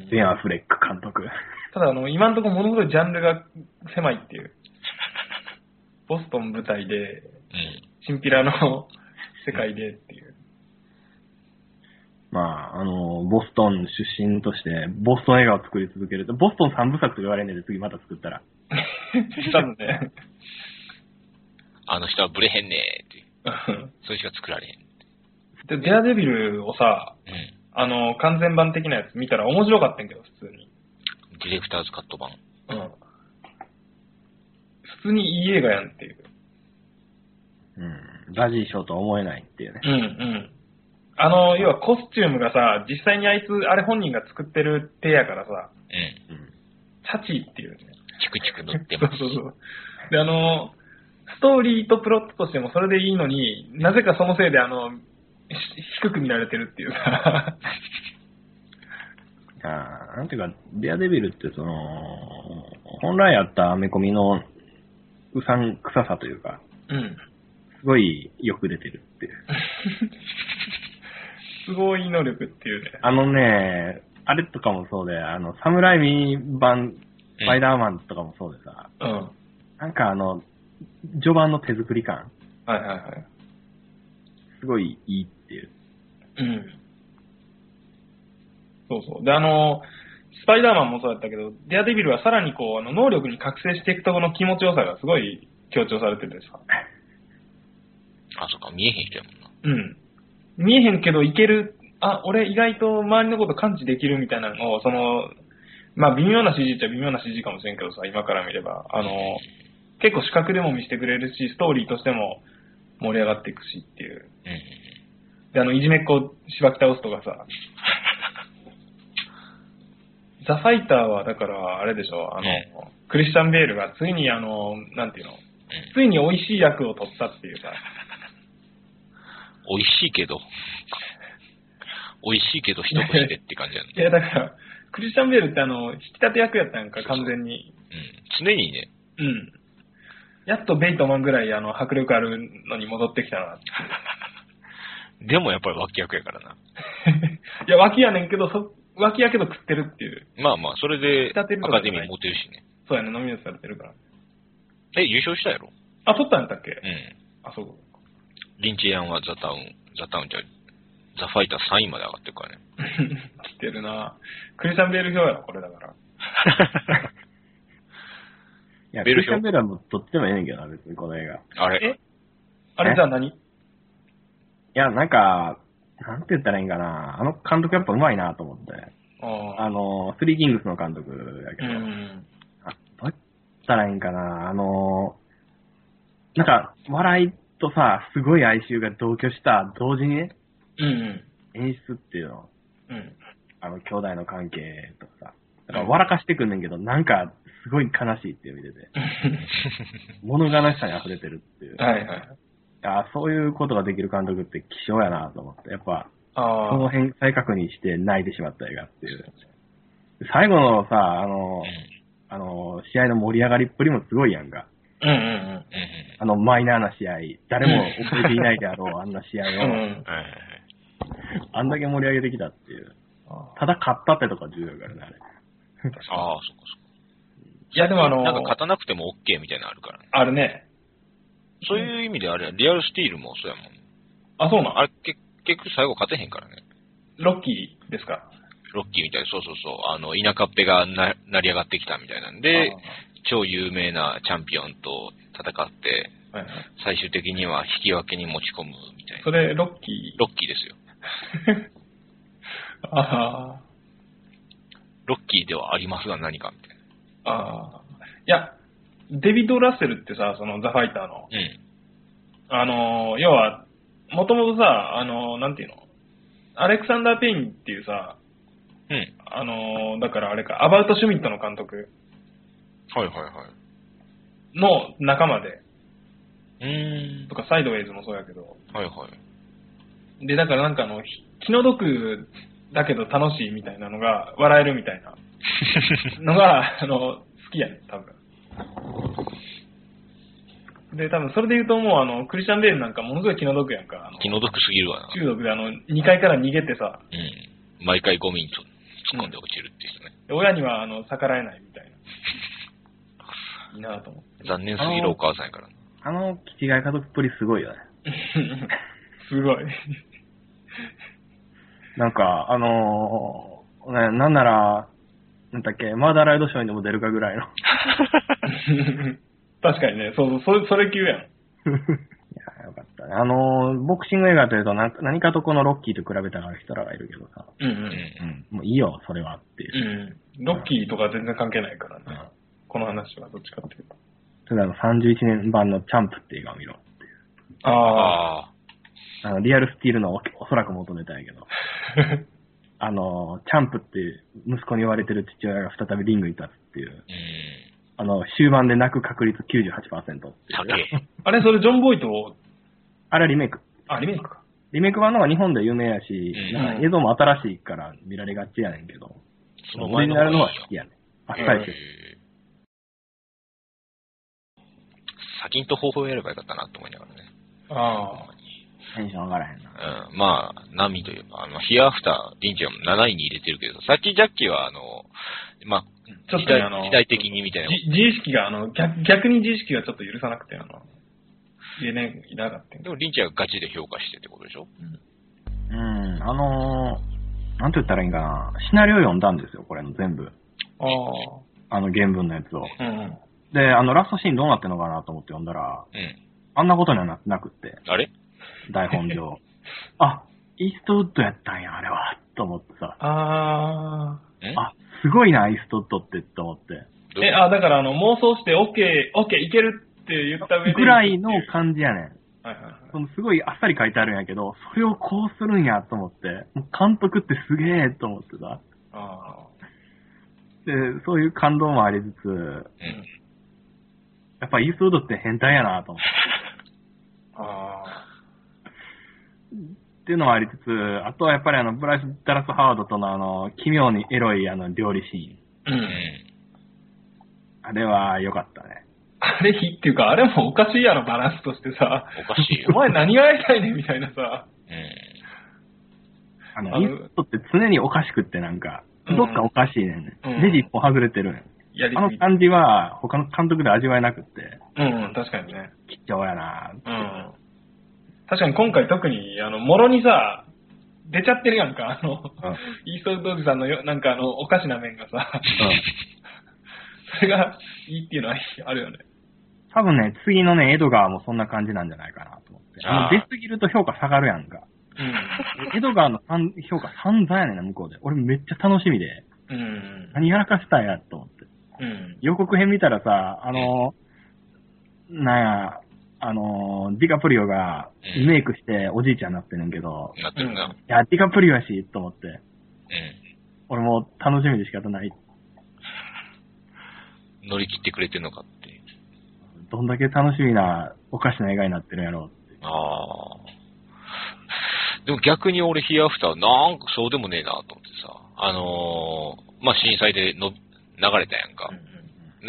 ベン・アフレック監督。 ただあの、今のところものすごいジャンルが狭いっていう。ボストン舞台で、うん、チンピラの世界でっていう。 まあ、あの、ボストン出身として、ボストン映画を作り続けると、ボストン三部作と言われんねんで、次また作ったら。 多分ね。 あの人はブレへんねーって。それしか作られへん。 で、デアデビルをさ、うん、あの、完全版的なやつ見たら面白かったんけど、普通に。 ディレクターズカット版。 うん。普通にいい映画やんっていう。 うん。ラジー賞とは思えないっていうね。 うんうん。あの、要はコスチュームがさ、実際にあいつ、あれ本人が作ってる手やからさ、うん。チャチーっていうね。 チクチク塗ってます。 そうそうそう。で、あの、ストーリーとプロットとしてもそれでいいのに、なぜかそのせいであの、低く見られてるっていうさ。 あなんていうか、デアデビルってその、本来あったアメコミのうさんくささというか、 うん。 すごいよく出てるっていう。 すごい能力っていうね。 あのね、あれとかもそうで、あの、サムライミ版、スパイダーマンとかもそうでさ、 うん。 なんかあの、序盤の手作り感。 はいはいはい。 すごいいいっていう。 うん。そうそう。で、あの、スパイダーマンもそうだったけど、デアデビルはさらにこう、あの、能力に覚醒していくところの気持ちよさがすごい強調されててさ。 あ、そっか、見えへん人やもんな。 うん。見えへんけどいける、あ、俺意外と周りのこと感知できるみたいなのを、その、まあ微妙な シージー っちゃ微妙な シージー かもしれんけどさ、今から見れば、あの、結構視覚でも見せてくれるし、ストーリーとしても盛り上がっていくしっていう。うん、で、あの、いじめっ子をしばき倒すとかさ、ザ・ファイターは、だから、あれでしょ、あの、うん、クリスチャン・ベールがついにあの、なんていうの、うん、ついに美味しい役を取ったっていうか。 美味しいけど、美味しいけど人としてって感じやね。 いや、だから、クリスチャン・ベールってあの、引き立て役やったんか、完全に。 そうそう、うん。常にね。 うん。やっとベイトマンぐらいあの、迫力あるのに戻ってきたな。 でもやっぱり脇役やからな。 いや、脇やねんけど、そ、脇やけど食ってるっていう。 まあまあ、それでアカデミー持てるしね。 そうやね、ノミネートされてるから。 え、優勝したやろ？ あ、取ったんやったっけ？うん。あ、そう。 リンチエアンはザ・タウン、ザ・タウンじゃ、ザ・ファイターさんいまで上がってるからね。 来てるな。クリスチャン・ベール表やろ、これだから。 いや、ベルクリスチャン・ベールはもうどっちでもええねんけどな、別にこの映画。 あれ？ えあれじゃあ何？いや、なんか、なんて言ったらいいんかな。あの監督やっぱ上手いなと思って。あ, あの、スリーキングスの監督やけど。うん、あどう言ったらいいんかな。あの、なんか、笑いとさ、すごい哀愁が同居した同時にね、 うんうん、 演出っていうの。 うん、 あの、兄弟の関係とかさ。だから笑かしてくんねんけど、なんか、すごい悲しいっていう意味でて。物悲しさに溢れてるっていう。 はいはい。 あそういうことができる監督って希少やなと思って。やっぱ、 あその辺再確認して泣いてしまった映画っていう。最後のさ、あの、うん、あの、試合の盛り上がりっぷりもすごいやんか。 うんうんうん。 あの、マイナーな試合、誰も覚えていないであろう、あんな試合を。うん、あんだけ盛り上げてきたっていう。ただ勝ったってとか重要だからね、あれ。 ああ、そっかそっか。 いやでもあの、 なんか勝たなくても OK みたいなのあるからね。 あるね。 そういう意味であれ、リアルスティールもそうやもん。 あ、そうなんあれ、結局最後勝てへんからね。 ロッキーですか？ ロッキーみたいな、そうそうそう。あの、田舎っぺがな成り上がってきたみたいなんで、超有名なチャンピオンと戦って、はいはい、最終的には引き分けに持ち込むみたいな。 それ、ロッキーロッキーですよ。 ああ。 ロッキーではありますが何かみたいな。 ああ。いや、デビッド・ラッセルってさ、そのザ・ファイターの。 うん。 あの、要は、もともとさ、あの、なんていうのアレクサンダー・ペインっていうさ、 うん。 あの、だからあれか、アバウト・シュミットの監督。 はいはいはい。 の仲間で。 うーん。 とか、サイドウェイズもそうやけど。 はいはい。 で、だからなんかあの、気の毒だけど楽しいみたいなのが、笑えるみたいなのが、あの、好きやねん、多分。で、多分それで言うともう、あの、クリスチャン・ベールなんかものすごい気の毒やんか。 気の毒すぎるわな。 中毒であの、にかいから逃げてさ。 うん。毎回ゴミに突っ込んで落ちるっていう人ね。 うん、親には、あの、逆らえないみたいな。いいなと思って。 残念すぎるお母さんやからな。 あの、気違い家族っぷりすごいよね。 すごい。 なんか、あのー、ね、なんなら、なんだっけ、マーダーライドショーにでも出るかぐらいの。 確かにね、そうそう、それ、それ級やん。いや、 よかったね。あのー、ボクシング映画というと何、何かとこのロッキーと比べたがる人らがいるけどさ。 うんうん。 うん。もういいよ、それはっていう。 うん。ロッキーとか全然関係ないからね。うん、この話はどっちかっていうと。 それあの、さんじゅういちねん版のチャンプって映画を見ろっていう。 ああ。 あの、リアルスティールのおおそらく求めたんやけど。あの、チャンプって息子に言われてる父親が再びリングに立つっていう。うん、あの、終盤で泣く確率 きゅうじゅうはちパーセント っていう。 あれ、それジョン・ボイと、 あれはリメイク。 あ、リメイクか。 リメイク版の方が日本で有名やし、うん、なんか映像も新しいから見られがちやねんけど、そのオリジナルの方が好きやねん。あっさりしてる。 先にと方法をやればよかったなと思いながらね。 ああ。 テンション上がらへんな。 うん。まあ、波というか、あの、ヒアアフター、リンチはなないに入れてるけど、さっきジャッキーは、あの、まあ、ちょっと、ね、時代時代的にみたいな。 自意識が、あの、逆、逆に自意識がちょっと許さなくて、あの、入れね、いなかった。 でも、リンチはガチで評価してってことでしょ？ うん。うん、あのー、なんて言ったらいいんかな。シナリオ読んだんですよ、これの全部。 ああ。 あの、原文のやつを。 うん。 で、あの、ラストシーンどうなってんのかなと思って読んだら、 うん。 あんなことにはななくって。 あれ？ 台本上。あ、イーストウッドやったんや、あれは。と思ってさ。 あー。あ、すごいな、イーストウッドって、と思って。 え、あ、だからあの、妄想して、オッケー、オッケー、いけるって言った上で。 ぐらいの感じやねん。 はいはいはい。 そのすごいあっさり書いてあるんやけど、それをこうするんや、と思って。もう監督ってすげえ、と思ってさ。 あで、そういう感動もありつつ、うん、やっぱイーストウッドって変態やな、と思って。 ああ。 っていうのもありつつ、あとはやっぱりあの、ブライス・ダラス・ハワードとのあの、奇妙にエロいあの、料理シーン。うん。 あれは良かったね。 あれいいっていうか、あれもおかしいやろ、バランスとしてさ。 おかしいよ。 お前何がやりたいねんみたいなさ。 うん。あの、イーストって常におかしくってなんか、どっかおかしいねんね。うん、レジ一本外れてるねん。 やりあの感じは他の監督で味わえなくって。 うん、うん、確かにね。 貴重やな。 うん。確かに今回特に、あの、もろにさ、出ちゃってるやんか、あの、うん、イーストウッドおじさんのよ、なんかあの、おかしな面がさ、うん、それがいいっていうのはあるよね。 多分ね、次のね、エドガーもそんな感じなんじゃないかなと思って。あの、出すぎると評価下がるやんか。 うん、 エドガーの評価散々やねんな、向こうで。俺めっちゃ楽しみで。 うん、 何やらかしたんや、と思って。 うん、 予告編見たらさ、あの、なんや、あの、ディカプリオがリメイクしておじいちゃんになってるんけど、 なってるな。 いや、ディカプリオやし、と思って。 うん。 俺も楽しみで仕方ない。 乗り切ってくれてんのかって。 どんだけ楽しみな、おかしな映画になってるんやろうって。 ああ。 でも逆に俺ヒアアフターなんかそうでもねえなと思ってさ、あのー、まあ、震災での流れたやんか。うんうん、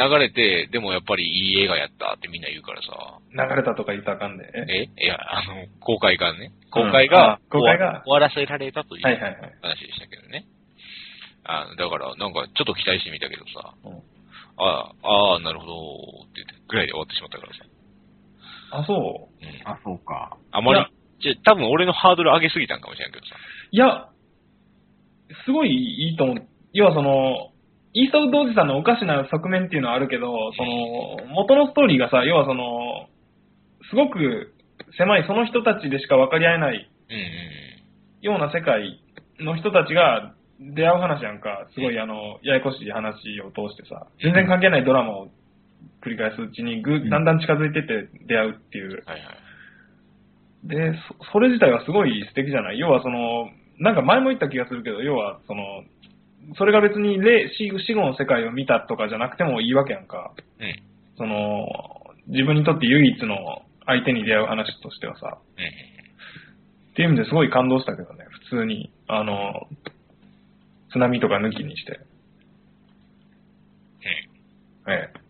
流れて、でもやっぱりいい映画やったってみんな言うからさ。 流れたとか言ったらあかんで。 えいや、あの、公開がね。公開が、 うん、公開が終わらせられたという話でしたけどね。はいはいはい、あだから、なんかちょっと期待してみたけどさ。うん、ああ、ああ、なるほどって言って、ぐらいで終わってしまったからさ。 あ、そう、 うん、あ、そうか。 あまり、じゃ多分俺のハードル上げすぎたんかもしれんけどさ。 いや、すごいいいと思う。要はその、イーストウッドおじさんのおかしな側面っていうのはあるけど、その、元のストーリーがさ、要はその、すごく狭いその人たちでしか分かり合えないような世界の人たちが出会う話やんか、すごいあの、ややこしい話を通してさ、全然関係ないドラマを繰り返すうちにぐだんだん近づいてって出会うっていう。はいはい、でそ、それ自体はすごい素敵じゃない。要はその、なんか前も言った気がするけど、要はその、それが別に死後の世界を見たとかじゃなくてもいいわけやんか。うん、その、自分にとって唯一の相手に出会う話としてはさ。うん、っていう意味ですごい感動したけどね、普通に。あの、津波とか抜きにして。うん、ええ。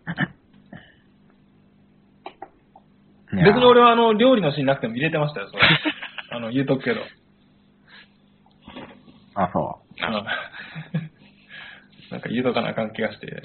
別に俺はあの、料理のシーンなくても入れてましたよ、それ。あの、言うとくけど。 あ、そう。 あなんか言うとかなあかん気がして。うん。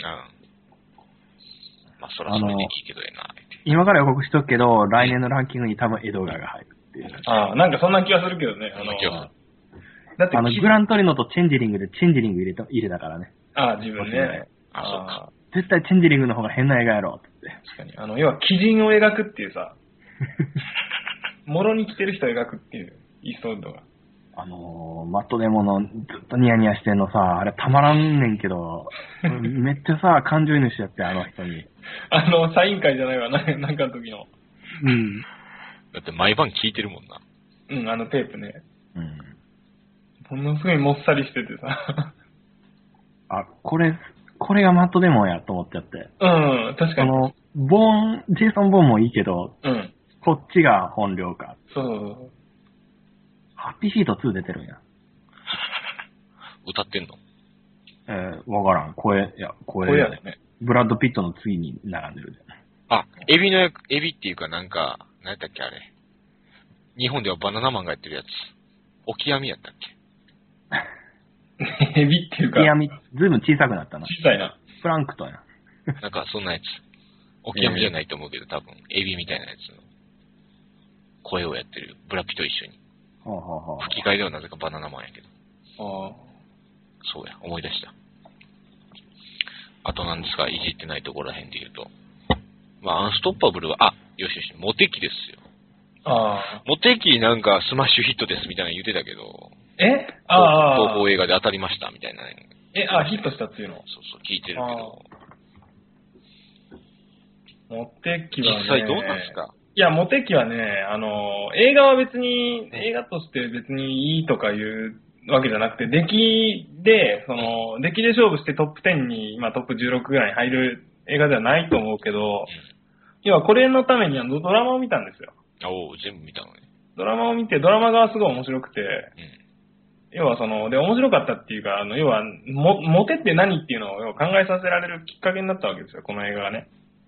まあ、そらそれでいいけどええな。 今から予告しとくけど、来年のランキングに多分江戸川が入るっていう。 ああ、なんかそんな気がするけどね。あの、 だってあの、グラントリノとチェンジリングでチェンジリング入れた入れたからね。 ああ、自分ね。 ああ、そうか。 絶対チェンジリングの方が変な映画やろって。 確かに。あの、要は、鬼人を描くっていうさ、もろに来てる人を描くっていう、イーストウッドが。 あのー、マットデモのずっとニヤニヤしてんのさ、あれたまらんねんけど、めっちゃさ、感情移入しちゃって、あの人に。 あの、サイン会じゃないわ、ななんかの時の。 うん。 だって毎晩聞いてるもんな。 うん、あのテープね。うん。ものすごいもっさりしててさ。 あ、これ、これがマットデモやと思っちゃって。 うん、確かに。 あの、ボーン、ジェイソン・ボーンもいいけど、 うん。 こっちが本領か。 そうそうそう。 ハッピーフィートツー出てるんや。 歌ってんの？ えー、わからん。声、いや、声。 声やね。 ブラッド・ピットの次に並んでるじゃない。 あ、エビの、エビっていうかなんか、何やったっけあれ。日本ではバナナマンがやってるやつ。オキアミやったっけエビっていうか。 オキアミ、ずいぶん小さくなったな。 小さいな。 プランクトンや。 なんかそんなやつ。オキアミじゃないと思うけど、多分、エビみたいなやつの声をやってる。ブラピと一緒に。 はあはあ、 吹き替えではなぜかバナナマンやけど。 ああ。 そうや、思い出した。あとなんですか、いじってないところらへんで言うと。まあ、アンストッパブルは、あ、よしよし、モテキですよ。 ああ。 モテキなんかスマッシュヒットですみたいなの言ってたけど。 えああ。 東宝映画で当たりましたみたいな、ね。 え、あ、ヒットしたっていうの？ そうそう、聞いてるけど。 モテキはね。 実際どうなんですか？ いや、モテキはね、あの、映画は別に、映画として別にいいとかいうわけじゃなくて、出来で、その、出来で勝負してトップじゅうに、今トップじゅうろくぐらいに入る映画ではないと思うけど、要はこれのためにあのドラマを見たんですよ。 おお、全部見たのね。 ドラマを見て、ドラマがすごい面白くて、うん、要はその、で、面白かったっていうか、あの、要は、も、モテって何っていうのを要は考えさせられるきっかけになったわけですよ、この映画がね。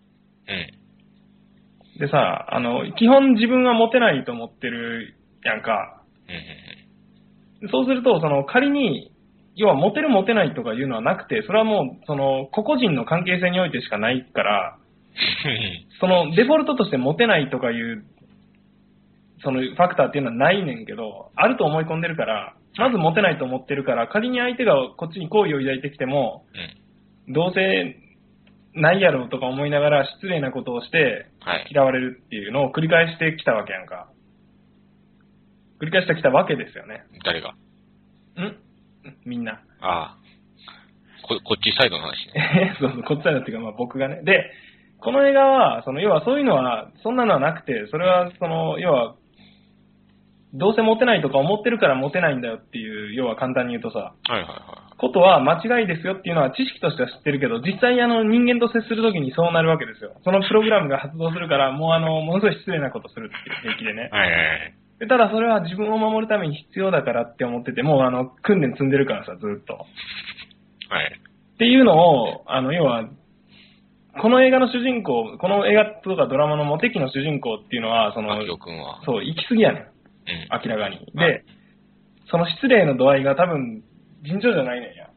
うん。でさ、あの、基本自分はモテないと思ってるやんか。うん。そうすると、その、仮に、要はモテるモテないとかいうのはなくて、それはもう、その、個々人の関係性においてしかないから、その、デフォルトとしてモテないとかいう、その、ファクターっていうのはないねんけど、あると思い込んでるから、まずモテないと思ってるから、仮に相手がこっちに好意を抱いてきても、うん、どうせないやろとか思いながら失礼なことをして嫌われるっていうのを繰り返してきたわけやんか。繰り返してきたわけですよね。 誰が？ んみんな。 ああ。こ、こっちサイドの話ね。そうそう、こっちサイドっていうか、まあ僕がね。で、この映画は、その、要はそういうのは、そんなのはなくて、それは、その、要は、どうせモテないとか思ってるからモテないんだよっていう、要は簡単に言うとさ、 はいはいはい。 ことは間違いですよっていうのは知識としては知ってるけど、実際あの人間と接するときにそうなるわけですよ。そのプログラムが発動するから、もうあの、ものすごい失礼なことするっていう平気でね。 はいはいはい。 でただそれは自分を守るために必要だからって思ってて、もうあの、訓練積んでるからさ、ずっと。 はい。 っていうのを、あの、要は、この映画の主人公、この映画とかドラマのモテ期の主人公っていうのは、その、 秋代くんは。 そう、行き過ぎやねん。 うん。 明らかに。で、 はい、 その失礼の度合いが多分、尋常じゃないねんや。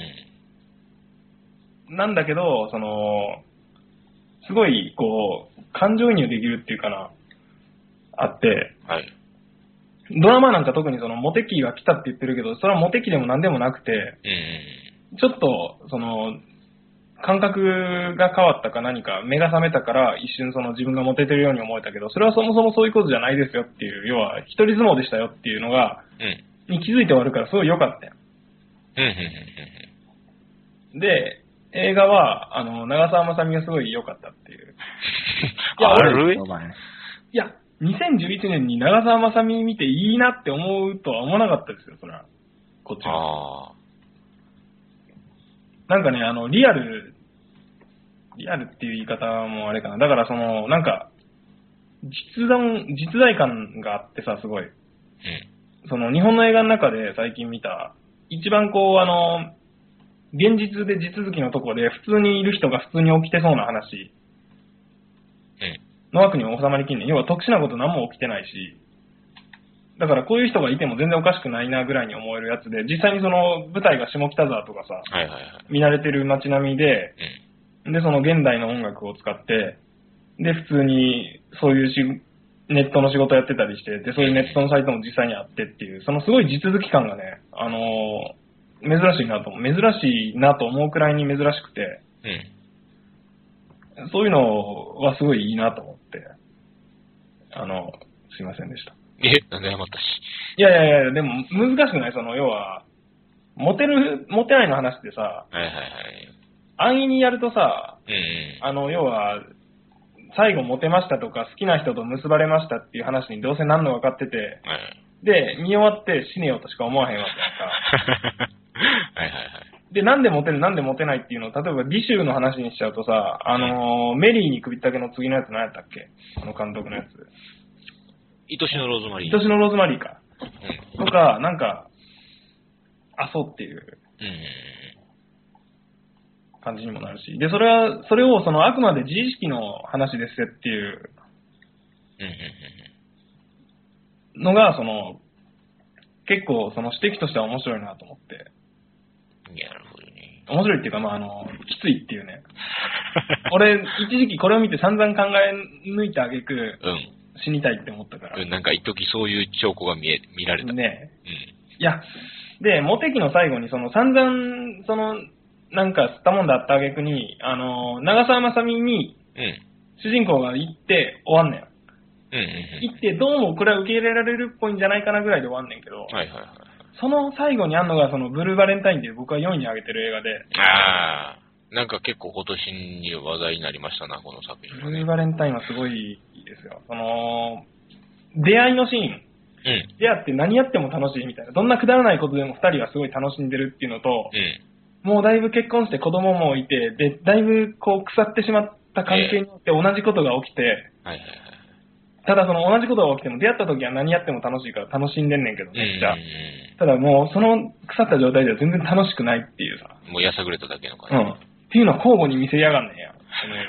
うん。 なんだけど、その、すごい、こう、感情移入できるっていうかな、あって、 はい。 ドラマなんか特にそのモテ期が来たって言ってるけど、それはモテ期でも何でもなくて、 うん、 ちょっと、その、感覚が変わったか何か、目が覚めたから一瞬その自分がモテてるように思えたけど、それはそもそもそういうことじゃないですよっていう、要は一人相撲でしたよっていうのが、 うん、 に気づいて終わるからすごい良かったよ。 うん、 で、映画は、あの、長澤まさみがすごい良かったっていう。 いや、あるいや、にせんじゅういちねんに長澤まさみ見ていいなって思うとは思わなかったですよ、それは。こっちは。なんかね、あの、リアル、リアルっていう言い方もあれかな。だからその、なんか、実弾、実在感があってさ、すごい。うん。その、日本の映画の中で最近見た、一番こう、あの、現実で地続きのところで普通にいる人が普通に起きてそうな話の枠に収まりきんねん。要は特殊なこと何も起きてないし、だからこういう人がいても全然おかしくないなぐらいに思えるやつで、実際にその舞台が下北沢とかさ、 はいはいはい、 見慣れてる街並みで、うん、で、その現代の音楽を使って、で、普通にそういうしネットの仕事やってたりして、で、そういうネットのサイトも実際にあってっていう、そのすごい地続き感がね、あのー、珍しいなと、珍しいなと思うくらいに珍しくて、うん、そういうのはすごいいいなと思って、あの、すいませんでした。 え、なんで謝ったし。 いやいやいや、でも難しくない？その、要は、モテる、モテないの話ってさ、 はいはいはい。 安易にやるとさ、 うんうん、 あの、要は、最後モテましたとか、好きな人と結ばれましたっていう話にどうせなんの分かってて、はい、で、見終わって死ねよとしか思わへんわけやんか。 はいはいはい。 で、なんでモテる、なんでモテないっていうのを、例えば美醜の話にしちゃうとさ、あのー、メリーに首ったけの次のやつ何やったっけ？あの監督のやつ。 愛しのローズマリー。 愛しのローズマリーか。うん、とか、なんか、あ、そうっていう。感じにもなるし。で、それは、それを、その、あくまで自意識の話ですよっていうのが、その、結構、その指摘としては面白いなと思って。 いや、なるほどね。 面白いっていうか、まあ、あの、きついっていうね。俺、一時期これを見て散々考え抜いてあげく、うん、死にたいって思ったから。 うん、なんか一時そういう兆候が見え、見られた。 ねえ。うん。いや、で、モテ期の最後に、その散々、その、なんか、吸ったもんだったあげくに、あの、長澤まさみに、主人公が行って終わんねん。うんうんうん、行って、どうもこれは受け入れられるっぽいんじゃないかなぐらいで終わんねんけど、はいはいはい、その最後にあんのが、その、ブルーバレンタインっていう僕はよんいに挙げてる映画で。 ああ、なんか結構今年に話題になりましたな、この作品は、ね。 ブルーバレンタインはすごいいいですよ。その、出会いのシーン。うん、出会って何やっても楽しいみたいな。どんなくだらないことでも二人はすごい楽しんでるっていうのと、うん、もうだいぶ結婚して子供もいて、で、だいぶこう腐ってしまった関係によって同じことが起きて、えーはいはいはい、ただその同じことが起きても出会った時は何やっても楽しいから楽しんでんねんけど、めっちゃ。うんうんうん、ただもうその腐った状態では全然楽しくないっていうさ。 もうやさぐれただけの感じ。 うん。っていうのは交互に見せやがんねんや、この映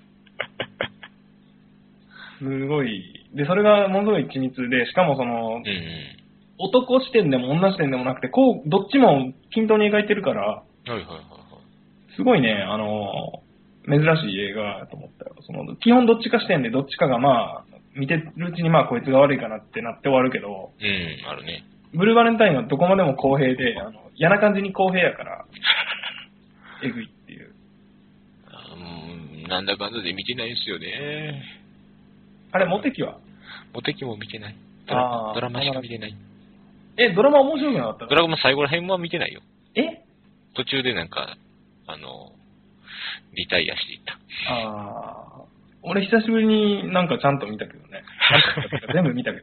画。すごい。で、それがものすごい緻密で、しかもその、うんうん、男視点でも女視点でもなくて、こう、どっちも均等に描いてるから、はいはいはいはい、すごいね、あの、珍しい映画だと思ったよ。その、基本どっちか視点でどっちかがまあ、見てるうちにまあこいつが悪いかなってなって終わるけど、 うん、あるね。 ブルーバレンタインはどこまでも公平で、あの、嫌な感じに公平やから、えぐいっていう。 うん、なんだかんだで見てないんですよね。 あれ、モテキはモテキも見てない。ドラ, ドラマしか見てない。 え、ドラマ面白くなかったの？ ドラマ最後ら辺は見てないよ。 え？ 途中でなんか、あの、リタイアしていった。 ああ。俺久しぶりになんかちゃんと見たけどね。全部見たけど。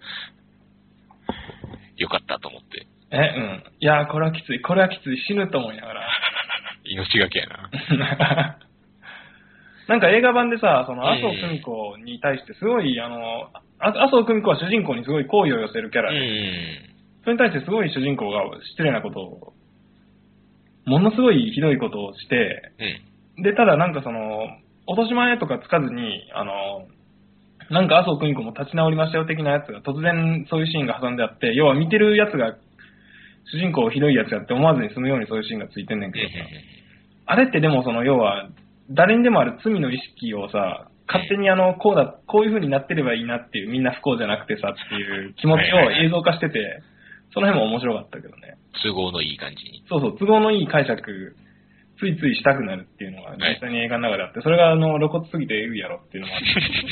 よかったと思って。 え、うん。いやー、これはきつい。これはきつい。死ぬと思いながら。 命がけやな。 なんか映画版でさ、その麻生久美子に対してすごい、あの、麻生久美子は主人公にすごい好意を寄せるキャラで、それに対してすごい主人公が失礼なことを、ものすごいひどいことをして、で、ただなんかその、落とし前とかつかずに、あの、なんか麻生久美子も立ち直りましたよ的なやつが突然そういうシーンが挟んであって、要は見てるやつが、主人公ひどいやつやって思わずに済むようにそういうシーンがついてんねんけどさ、あれってでもその要は、誰にでもある罪の意識をさ、勝手にあの、こうだ、こういう風になってればいいなっていう、みんな不幸じゃなくてさっていう気持ちを映像化してて、その辺も面白かったけどね。 都合のいい感じに。 そうそう、都合のいい解釈、ついついしたくなるっていうのが実際に映画の中であって、それがあの、露骨すぎてえぐいやろっていうのがあって。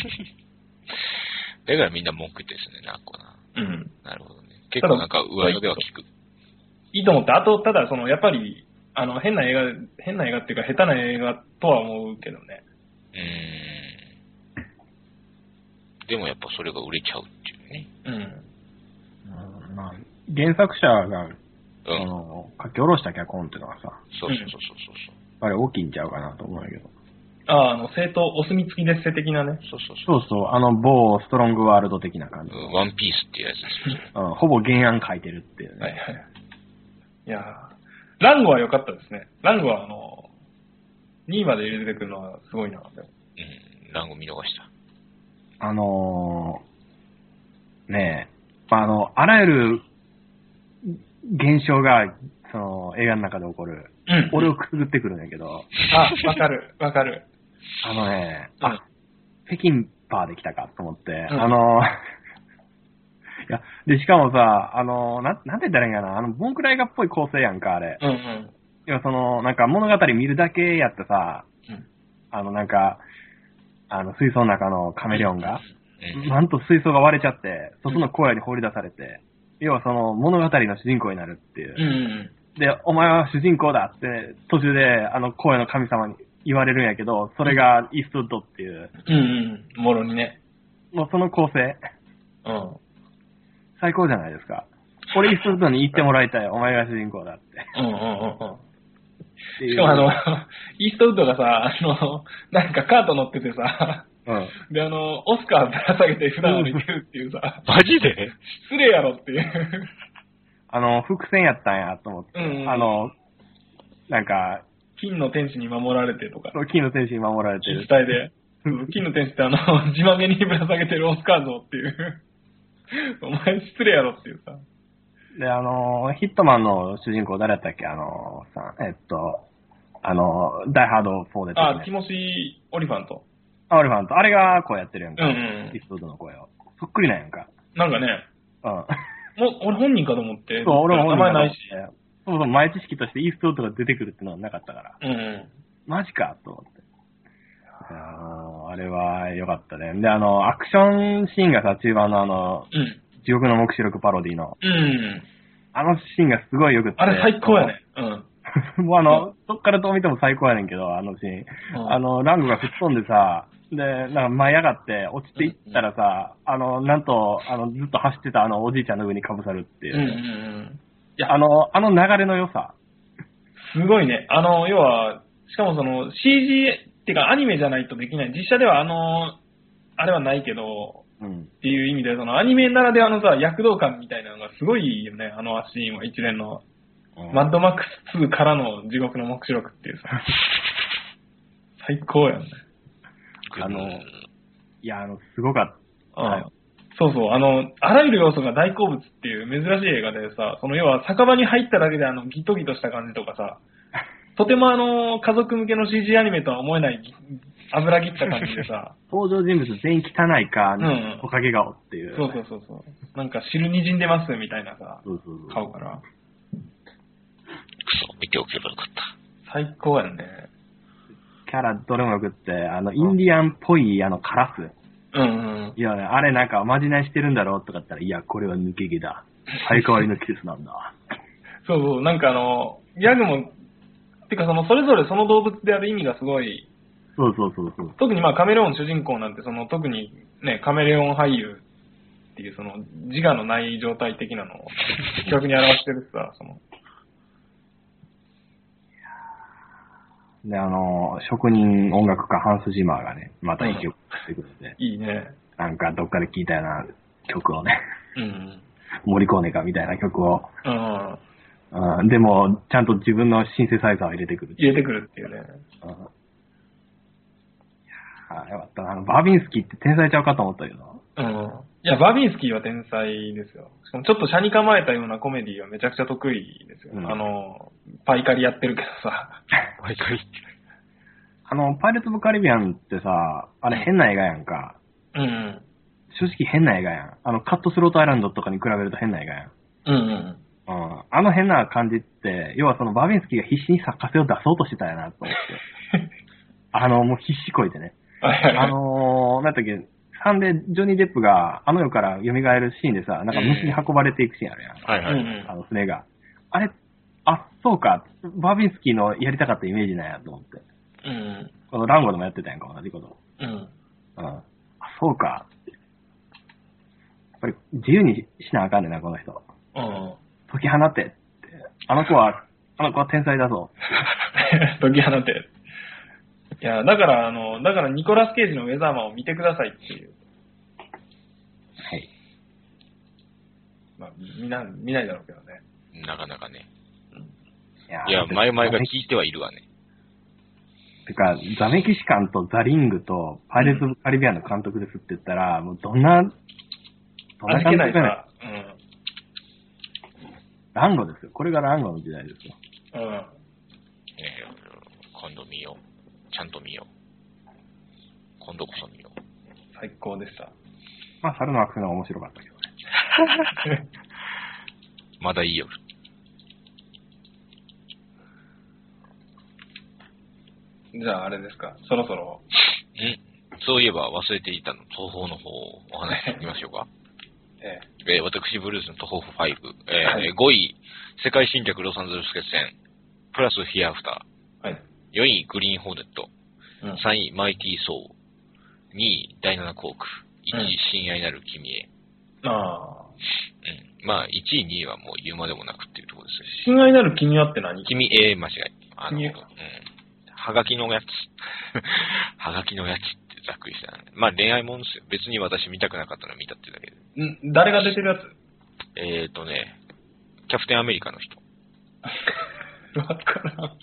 だからみんな文句言ってですね、なんかな。 うん。 なるほどね。結構なんか噂では聞く。 いいと思って、あと、ただその、やっぱり、あの、変な映画、変な映画っていうか、下手な映画とは思うけどね。 うーん。でもやっぱそれが売れちゃうっていうね。 うん。 うん、まあ、原作者が、 うん、 その、書き下ろした脚本っていうのはさ、 そうそうそうそうそう。 あれ大きいんちゃうかなと思うんだけど。 ああ、あの、正当、お墨付きです的なね。 そうそうそう。そうそう、あの、某ストロングワールド的な感じ。 うん、ワンピースっていうやつですよ。 うん、ほぼ原案書いてるっていうね。 はいはい。いやー、ランゴは良かったですね。ランゴはあの、にいまで入れてくるのはすごいな。うん、 ランゴ見逃した。 あのー、ねえ、あの、あらゆる現象が、その、映画の中で起こる。うん、俺をくすぐってくるんだけど。 あ、わかる、わかる。 あのね、 うん、 あ、北京パーで来たかと思って、 うん、 あの、いや、で、しかもさ、あの、なん、なんて言ったらいいんかな、あの、ボンクラ映画っぽい構成やんか、あれ。 うんうん。 いや、その、なんか物語見るだけやってさ、うん、あの、なんか、あの、水槽の中のカメレオンが、うん、なんと水槽が割れちゃって、外の荒野に放り出されて、うん、要はその物語の主人公になるっていう。 うんうん、 で、お前は主人公だって、途中で、あの、荒野の神様に言われるんやけど、それがイーストウッドっていう。 うんうん、もろにね。 もうその構成。 うん。 最高じゃないですか。俺イーストウッドに言ってもらいたい。お前が主人公だって。 うんうんうんうん。しかもあの、イーストウッドがさ、あの、なんかカート乗っててさ、うん、で、あの、オスカーぶら下げて普段歩いてるっていうさ、 マジで失礼やろっていう。 あの、伏線やったんやと思って。うんうん、あの、なんか、 金の天使に守られてとか。 金の天使に守られてる。 伝えで。金の天使ってあの、自慢げにぶら下げてるオスカー像っていう。お前失礼やろっていうさ。 で、あの、ヒットマンの主人公誰やったっけあの、さ、えっと、あの、ダイハードフォーで、ね。 あ、ティモシー・オリファント。 あ、オリファント。あれがこうやってるやんか。 うんうん。 イーストウッドの声を。そっくりなんやんか。 なんかね。 うん。 もう、俺本人かと思って。 そう、俺も名前ないし。 そもそも前知識としてイーストウッドが出てくるってのはなかったから。 うんうん。 マジかと思って。あ, あれは良かったね。で、あの、アクションシーンがさ、中盤のあの、うん、地獄の黙示録パロディの。 うん。 あのシーンがすごい良くて。 あれ最高やね。 うん。もうあの、どっからどう見ても最高やねんけど、あのシーン。うん、あの、ラングが吹っ飛んでさ、で、なんか舞い上がって落ちていったらさ、うん、あの、なんと、あの、ずっと走ってたあのおじいちゃんの上にかぶさるっていう。 うんうんうん。 いや、あの、あの流れの良さ。 すごいね。あの、要は、しかもその シージー、ってかアニメじゃないとできない。実写ではあの、あれはないけど、うん、っていう意味で、そのアニメならではのさ、躍動感みたいなのがすごいよね。あのシーンは一連の。うん、マッドマックスツーからの地獄の黙示録っていうさ。最高やんね。 あの、いや、あの、すごかった。 ああそうそう、あの、あらゆる要素が大好物っていう珍しい映画でさ、その要は酒場に入っただけであのギトギトした感じとかさ、とてもあの、家族向けの シージー アニメとは思えない油切った感じでさ。 登場人物全員汚いか、うん、おかげ顔っていう。 そうそうそうそう。なんか汁にじんでますみたいなさ、 そうそうそう顔から。 くそ、見ておけばよかった。 最高やんね。 キャラどれもよくって、あの、インディアンっぽいあのカラス。 うんうん。 いやね、あれなんかおまじないしてるんだろうとか言ったら、いや、これは抜け毛だ。生え変わりの季節なんだ。 そうそう、なんかあの、ギャグも、てかその、それぞれその動物である意味がすごい、 そうそうそうそう。 特にまあカメレオン主人公なんて、その特にね、カメレオン俳優っていうその自我のない状態的なのを、逆に表してるさ、その。 で、あの、職人音楽家ハンス・ジマーがね、また一曲してくれて、 いいね。 なんかどっかで聴いたような曲をね、 うん。 モリコーネかみたいな曲を、 うん。 うん、でも、ちゃんと自分のシンセサイザーを入れてくる。 入れてくるっていうね。 うん、いやー、よかったな。あの、バービンスキーって天才ちゃうかと思ったけど。 うん。いや、バービンスキーは天才ですよ。しかもちょっと車に構えたようなコメディはめちゃくちゃ得意ですよ。うん、あの、パイカリやってるけどさ。 パイカリあの、パイレーツ・オブ・カリビアンってさ、あれ変な映画やんか。 うん、うん。 正直変な映画やん。あの、カットスロートアイランドとかに比べると変な映画やん。 うんうん。 うん、あの変な感じって、要はそのバービンスキーが必死に作家性を出そうとしてたんやなと思って。あの、もう必死こいてね。あのー、なんだっけ、サンでジョニー・デップがあの世から蘇るシーンでさ、なんか虫に運ばれていくシーンあるやん。 はいはい。 あの船が。あれ、あ、そうか、バービンスキーのやりたかったイメージなんやと思って。 うん。 このランゴでもやってたやんか、同じこと。 うん。うん。 あ、そうか。やっぱり自由にしなあかんねんな、この人。 うん。 解き放ってって。あの子は、あの子は天才だぞ。 解き放って。いや、だから、あの、だからニコラス・ケイジのウェザーマンを見てくださいっていう。 はい。 まあ、見な、見ないだろうけどね。 なかなかね。 うん、 いや、前々が聞いてはいるわね。 てか、ザメキシカンとザリングとパイレーツ・オブ・カリビアンの監督ですって言ったら、もうどんな、どんな監督かね。うん。ランゴですよ。これがランゴの時代ですよ。 うん。えー、 今度見よう。ちゃんと見よう。今度こそ見よう。 最高でした。 まあ、猿の惑星の方が面白かったけどね。 まだいいよ。 じゃあ、あれですか。そろそろ。 んそういえば忘れていたの、東宝の方をお話ししてみましょうか。 えええー、私、ブルースの東宝ご、えーはい、ごい、世界侵略ロサンゼルス決戦、プラスヒアアフター。 はい、 よんい、グリーンホーネット。うん、さんい、マイティーソー。にい、だいななコーク。いちい、うん、親愛なる君へ。 ああ。 うん。まあ、いちい、にいはもう言うまでもなくっていうところですし。 親愛なる君はって何？ 君へ、間違い。あの、 君へ。 うん。はがきのやつ。はがきのやつってざっくりした、ね。まあ恋愛もんですよ。別に私見たくなかったの見たってだけで。 ん誰が出てるやつ？ えーとね、キャプテンアメリカの人。 わからん。 や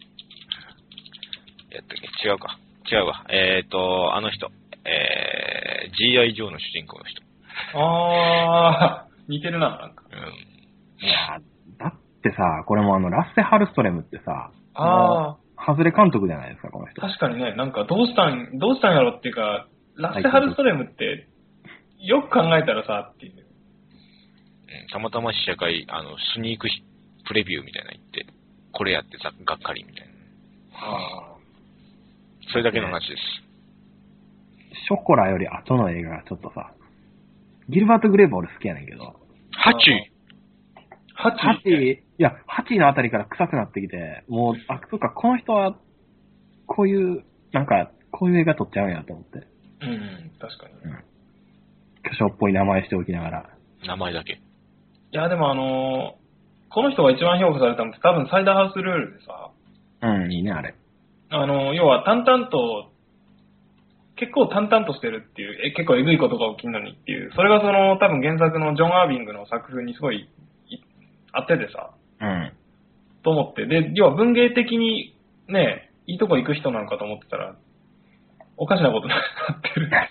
ったっけ違うか。違うわ。えーと、あの人。えー、ジーアイ ジョーの主人公の人。 あー、似てるな、なんか。 うん。 いや、だってさ、これもあの、ラッセ・ハルストレムってさ、 あー。 外れ監督じゃないですか、この人。 確かにね、なんかどうしたん、どうしたんやろっていうか、ラッセ・ハルストレムって、よく考えたらさ、っていう。うん、 たまたま試写会、あの、スニークプレビューみたいなの言って、これやってさ、がっかりみたいな。 ああ。 それだけの話です。 ショコラより後の映画がちょっとさ、ギルバート・グレーブ俺好きやねんけど。 ハチハチハチいや、ハチのあたりから臭くなってきて、もう、あ、そっか、この人は、こういう、なんか、こういう映画撮っちゃうんやと思って。 うん、うん、確かに。うん。 巨匠っぽい名前しておきながら。 名前だけ。いや、でもあのー、この人が一番評価されたのって多分サイダーハウスルールでさ。 うん、いいね、あれ。 あのー、要は淡々と、結構淡々としてるっていう、え、結構エグいことが起きるのにっていう、それがその、多分原作のジョン・アービングの作風にすごい、あっててさ。 うん。 と思って。で、要は文芸的にね、いいとこ行く人なのかと思ってたら、おかしなことになってる。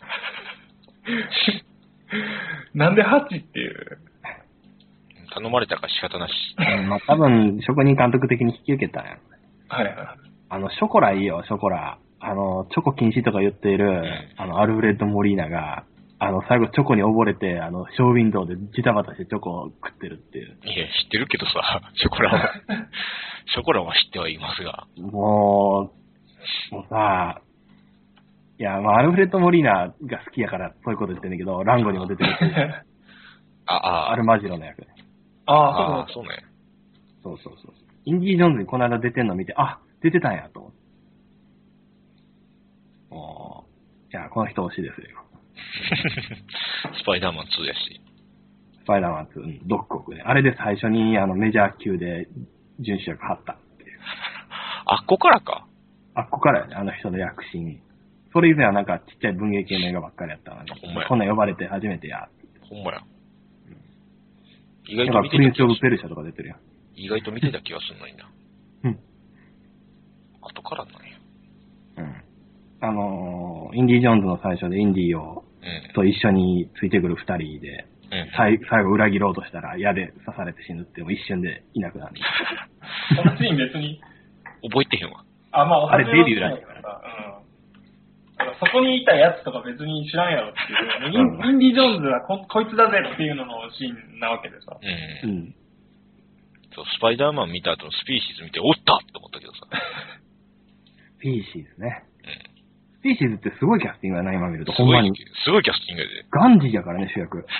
なんでハチっていう。 頼まれたか仕方なし。 うん、まあ、多分、職人監督的に引き受けたんや。 はいはい。 あの、ショコラいいよ、ショコラ。あの、チョコ禁止とか言っている、うん、あの、アルフレッド・モリーナが、あの、最後チョコに溺れて、あの、ショーウィンドウでジタバタしてチョコを食ってるっていう。 いや、知ってるけどさ、ショコラは。ショコラは知ってはいますが。 もう、もうさ、いや、まあ、アルフレッド・モリーナが好きやからそういうこと言ってんだけど、ランゴにも出てる。 あ、あ、 アルマジロの役。 ああ、そうね。 そうそうそう。インディ・ジョーンズにこの間出てんの見て、あ、出てたんやと思って。もう、じゃあ、この人推しですよ。 スパイダーマンツーやし。 スパイダーマンツー、うん、ドックオクね。あれで最初にあのメジャー級で準主役張ったっていう。 あっこからか。 あっこからやね、あの人の躍進。それ以前はなんかちっちゃい文芸系の映画ばっかりやったのに、 ほんまやこんなん呼ばれて初めてや。 ほんまや。 意外と見てた。プリンス・オブ・ペルシャとか出てるやん。 意外と見てた気がするのにな。 うん。 後からなんや。 うん。あのー、インディ・ジョーンズの最初でインディを、うん、と一緒についてくる二人で、うん、最, 最後裏切ろうとしたら矢で刺されて死ぬっても一瞬でいなくなる。 そのシーン別に。 覚えてへんわ。 あ、まあ、 あれデビューらしいから。 うん。そこにいたやつとか別に知らんやろっていう、ね。インディ・ジョーンズは こ, こいつだぜっていうののシーンなわけでさ。 うん。うん、そう、スパイダーマン見た後のスピーシーズ見て、おったって思ったけどさ。 スピーシーズね。うん。スピーシーズってすごいキャスティングやな、今見ると。ほんまに。 すごいキャスティングやで。 ガンジーやからね、主役。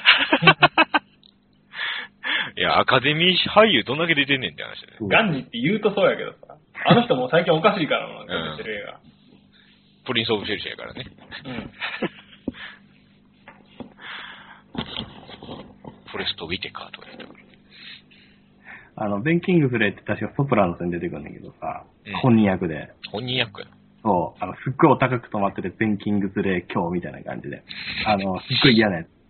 いや、アカデミー俳優どんだけ出てんねんって話だね。 ガンジーって言うとそうやけどさ。あの人も最近おかしいからな、出てる映画。うん、 プリンス・オブ・シェルシャやからね。うん。フォレスト・ウィテカーとか言ってくる。 あの、ベン・キングスレイって確かソプラノスに出てくるんだけどさ、うん、本人役で。 本人役や。 そう、あの、すっごいお高く止まってて、ベン・キングスレイ今日みたいな感じで。あの、すっごい嫌なやつ。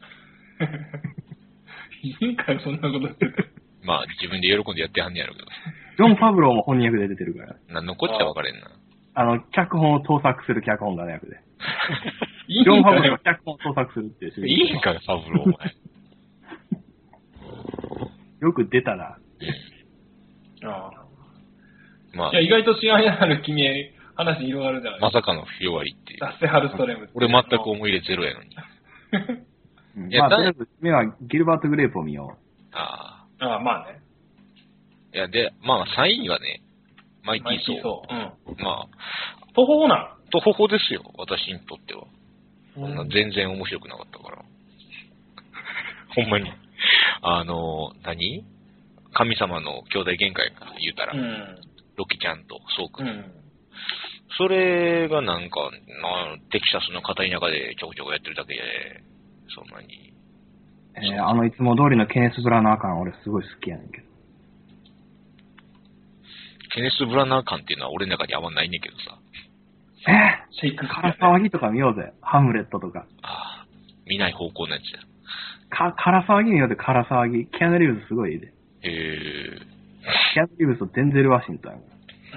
いいんかよ、そんなことしてて。 まあ、自分で喜んでやってはんねやろうけど。 ジョン・ファブローも本人役で出てるから。 なんのこっちゃ分かれんな。 あの、脚本を盗作する脚本家の役で。ジョン・ファブローが脚本を盗作するっていう。 いいんかよ、ファブローお前。 よく出たな。 ああ。まあ。いや、意外と知らんやる君へ話広がるじゃない。 まさかの広がりっていう。 ダッセハルストレム。 俺全く思い入れゼロやのに。 うん、いや、まあ、とりあえず、目はギルバート・グレープを見よう。 ああ。ああ、まあね。 いや、で、まあ、さんいがね、マイティーソー。 そう。うん。 まあ。 とほほな。 とほほですよ、私にとっては。そんな全然面白くなかったから。ほんまに。あの、何神様の兄弟喧嘩か言うたら、うん、ロキちゃんとソー君。うん、それがなんか、なテキサスの片田舎でちょこちょこやってるだけで、そんなに。 えー、あのいつも通りのケネス・ブラナー感俺すごい好きやねんけど。 ケネス・ブラナー感っていうのは俺の中にあんまないねんけどさ。 えー、シェイクから騒ぎとか見ようぜ。ハムレットとか。 ああ、見ない方向のやつや。 か、から騒ぎ見ようぜ、から騒ぎ。キアヌ・リーブスすごいいいで。 へー。 キアヌ・リーブスとデンゼル・ワシントンやもん。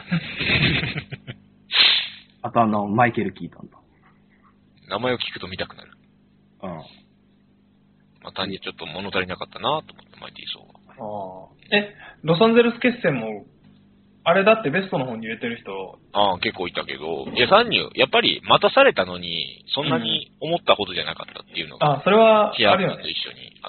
あとあの、マイケル・キートンと。 名前を聞くと見たくなる。 うん。 まあ、単にちょっと物足りなかったなと思って、マイティーソーは。ああ。え、ロサンゼルス決戦も、あれだってベストの方に入れてる人。 ああ、結構いたけど、いや、参入、やっぱり待たされたのに、そんなに思ったほどじゃなかったっていうのが、 うん、あ、それは、 キアヌと一緒にあって、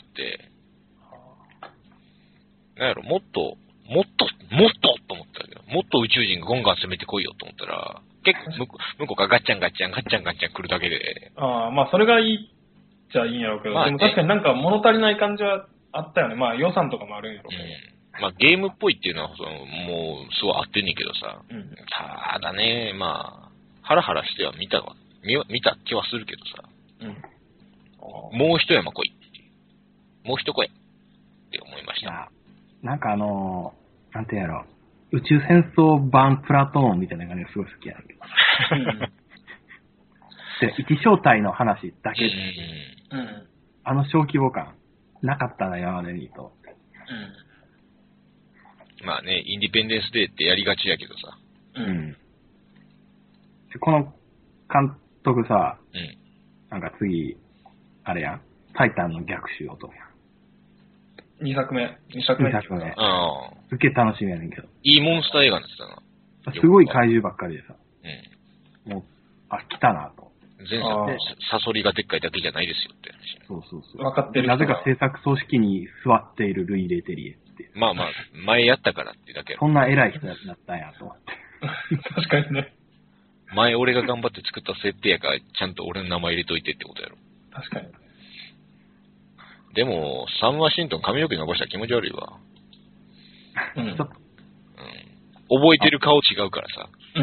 なんやろ、もっと、もっと、もっとと思ったけど、もっと宇宙人がゴンガン攻めてこいよと思ったら、結構向こう、向こうがガッチャンガッチャン、ガッチャンガッチャン来るだけで。 ああ、まあそれがいいっちゃいいんやろうけど、まあね、でも確かになんか物足りない感じはあったよね。まあ予算とかもあるんやろうけど。 うん、まあゲームっぽいっていうのはその、もうすごい合ってんねんけどさ、うん、ただね、まあ、ハラハラしては見たわ、見, 見た気はするけどさ、うん、もう一山来いっていう。もう一声って思いました。 なんかあのー、なんていうんやろ、宇宙戦争版プラトーンみたいな感じがすごい好きやねんけど。で、一正体の話だけで、うん、あの小規模感、なかったな、今までにと思って。 うん、まあね、インディペンデンスデーってやりがちやけどさ。 うん。この監督さ、うん、なんか次、あれやん、タイタンの逆襲をとるやん。 二作目。二作目。 二作目。ああ。すっげえ楽しみやねんけど。 いいモンスター映画になってたな。すごい怪獣ばっかりでさ。うん。もう、あ、来たなと。 前作でサソリがでっかいだけじゃないですよって話。 そうそうそう。 分かってる。 なぜか制作組織に座っているルイ・レテリエって。 まあまあ、前やったからってだけ。 そんな偉い人だったんやと思って。 確かにね。 前俺が頑張って作った設定やから、ちゃんと俺の名前入れといてってことやろ。 確かに。 でも、サンワシントン髪の毛伸ばしたら気持ち悪いわ。うん。うん。覚えてる顔違うからさ。うん。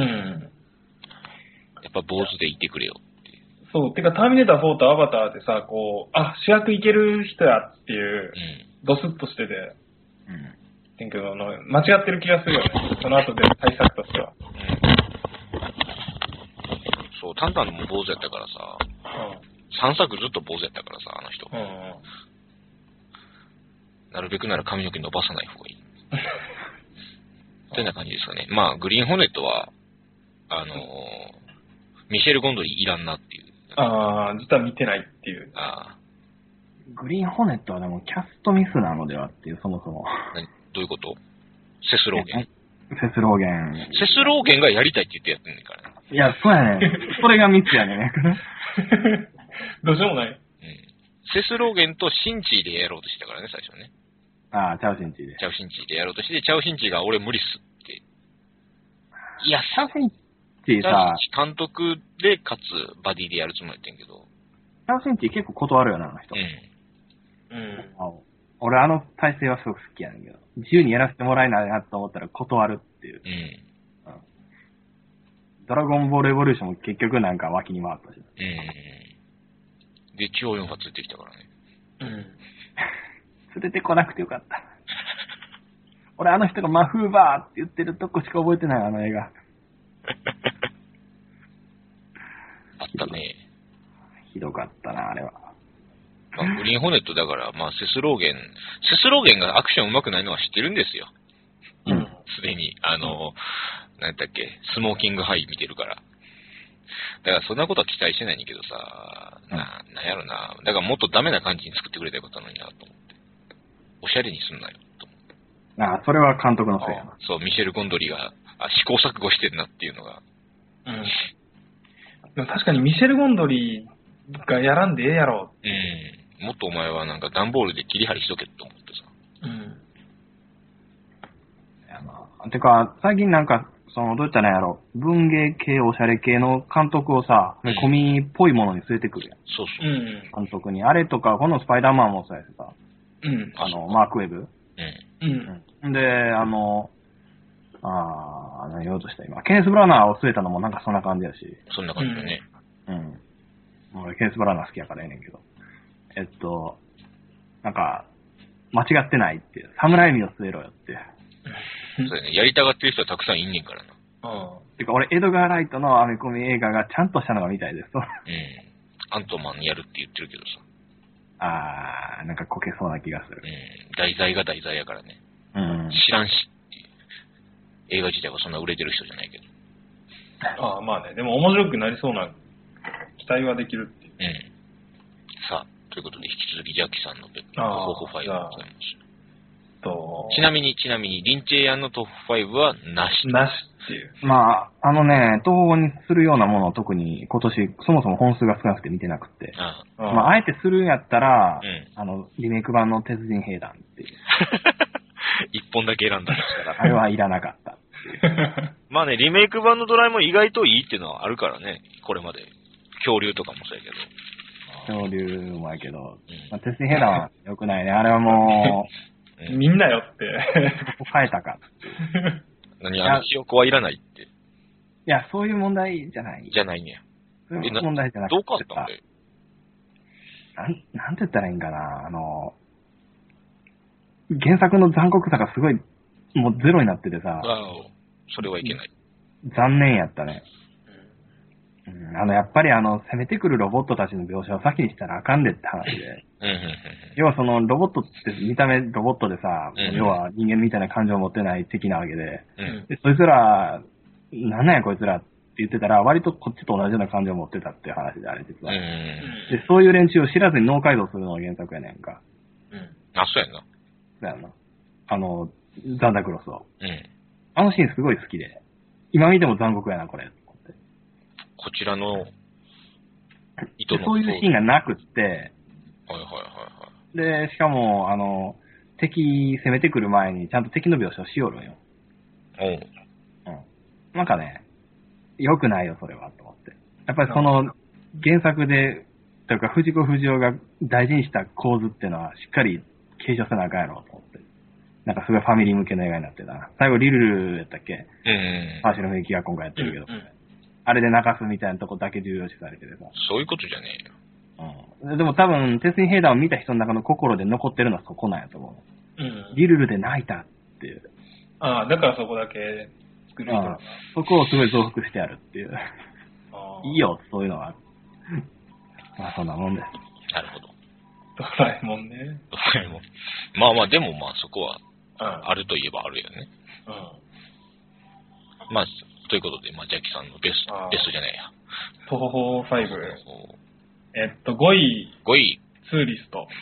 やっぱ坊主でいてくれよっていう。 そう。てか、ターミネーターフォーとアバターでさ、こう、あ、主役いける人やっていう、うん、ドスッとしてて、うん。けど、間違ってる気がするよね。その後で対策としては。 うん。 と、タンタンも坊主やったからさ、さんさくずっと坊主やったからさ、あの人。うん、なるべくなら髪の毛伸ばさない方がいい。ってな感じですかね。まあ、グリーンホネットは、あのー、ミシェル・ゴンドリーいらんなっていう。 ああ、実は見てないっていう。 あグリーンホネットはでもキャストミスなのではっていう、そもそも。 どういうこと？セスローゲン。 セスローゲン。 セスローゲンがやりたいって言ってやってんねんからね。 いや、そうやね。それがミスやね。 どうしようもない。うん。 セスローゲンとシンチーでやろうとしてたからね、最初ね。 ああ、チャウシンチーで。 チャウシンチーでやろうとして、チャウシンチーが俺無理っすって。いや、 チャウシンチーさ、 監督で、かつバディでやるつもりやってんけど。 チャウシンチー結構断るよな、あの人。うん。うん。俺あの体制はすごく好きやねんけど、自由にやらせてもらえないなと思ったら断るっていう。うん。うん、ドラゴンボールエボリューションも結局なんか脇に回ったし。うん。 で、超よん発出てきたからね。うん。 連れてこなくてよかった。俺あの人がマフーバーって言ってるとこしか覚えてない、あの映画。 あったね。 ひどかったな、あれは。 まあ、グリーンホネットだから、まあ、セスローゲン、セスローゲンがアクション上手くないのは知ってるんですよ。うん。すでに、あの、なんだっけ、スモーキングハイ見てるから。だからそんなことは期待してないんだけどさ、な、なんやろな。だからもっとダメな感じに作ってくれたことなのになと思って。おしゃれにすんなよ、と思って。 ああ、それは監督のせいやな。 そう、ミシェル・ゴンドリがあ試行錯誤してるなっていうのが。 うん。でも確かにミシェル・ゴンドリがやらんでええやろ。 うん。もっとお前はなんか段ボールで切り張りしとけと思ってさ。うん。 いやまあ、てか、最近なんか、その、どういったらやろう、文芸系、おしゃれ系の監督をさ、うん、コミっぽいものに据えてくるやん。 そうそう。うん、 監督に。あれとか、このスパイダーマンもそうやしさ。 うん。 あの、マークウェブ。 うん。 うん。で、あの、あー、何言おうとした今。ケネス・ブラナーを据えたのもなんかそんな感じやし。 そんな感じだね。 うん。うん。俺、ケネス・ブラナー好きやからええねんけど。えっと、なんか、間違ってないっていう。侍味を据えろよっていう。 そうやね。やりたがってる人はたくさんいんねんからな。 うん。てか、俺、エドガー・ライトのアメコミ映画がちゃんとしたのが見たいです。うん。 アントマンやるって言ってるけどさ。 あー、なんかこけそうな気がする。 うん。題材が題材やからね。 うん。 知らんしっていう。映画自体はそんな売れてる人じゃないけど。 ああ、まあね。でも面白くなりそうな期待はできるっていう。 うん。さあ、ということで引き続きジャッキさんのトップファイブでございます。とちなみに、ちなみに、リンチェイアンのトップファイブはなし。 なしっていう。 まあ、あのね、統合にするようなものを特に今年、そもそも本数が少なくて見てなくて。ああまあ、あえてするんやったら、うん、あの、リメイク版の鉄人兵団っていう。 一本だけ選んだんですから。 あれはいらなかったっていう。 まあね、リメイク版のドラえもん意外といいっていうのはあるからね、これまで。恐竜とかもそうやけど。 恐竜もやけど、うんまあ、鉄人兵団は良くないね。あれはもう、うん、みんなよって。 変えたかっていう。 何あの、ひよこはいらないって。いや、そういう問題じゃない。 じゃないね。 そういう問題じゃなくて。 どうかったんでなん、なんて言ったらいいんかな。あの、原作の残酷さがすごい、もうゼロになっててさ。 ああ、それはいけない。 残念やったね。うん、あの、やっぱりあの、攻めてくるロボットたちの描写を先にしたらあかんでって話で。要はその、ロボットって見た目ロボットでさ、うん、要は人間みたいな感情を持ってない敵なわけで、うん、でそいつら、なんなんやこいつらって言ってたら、割とこっちと同じような感情を持ってたっていう話で、あれ実は。うん、で、そういう連中を知らずに脳改造するのが原作やねんか。 うん、あ、そうやな。 そうやな。あの、ザンダクロスを。 うん、 あのシーンすごい好きで、今見ても残酷やな、これ。 こちらの糸のそういうシーンがなくって、はいはいはいはい。で、しかも、あの、敵攻めてくる前にちゃんと敵の描写をしよるんよ。 おう。 うん。なんかね、良くないよ、それは、と思って。やっぱりその、原作で、というか、藤子不二雄が大事にした構図っていうのは、しっかり継承せなあかんやろ、と思って。なんかすごいファミリー向けの映画になってたな。最後、リルルやったっけうん。 パーシの雰囲気が今回やってるけど。 うんうんあれで泣かすみたいなとこだけ重要視されてるさ。 そういうことじゃねえよ。うん。でも多分、鉄人兵団を見た人の中の心で残ってるのはそこなんやと思う。うん。 リルルで泣いたっていう。 ああ、だからそこだけ作る人なんだ。 そこをすごい増幅してあるっていう。 あいいよ、そういうのは。まあ、そんなもんです。 なるほど。 ドラえもんね。 ドラえもん。まあまあ、でもまあそこは、あるといえばあるよね。うん。まあ、ということで、まあ、ジャッキさんのベスト、ベストじゃないや。 トホホファイブ。えっと、ごい。 ごい。 ツーリスト。 はい。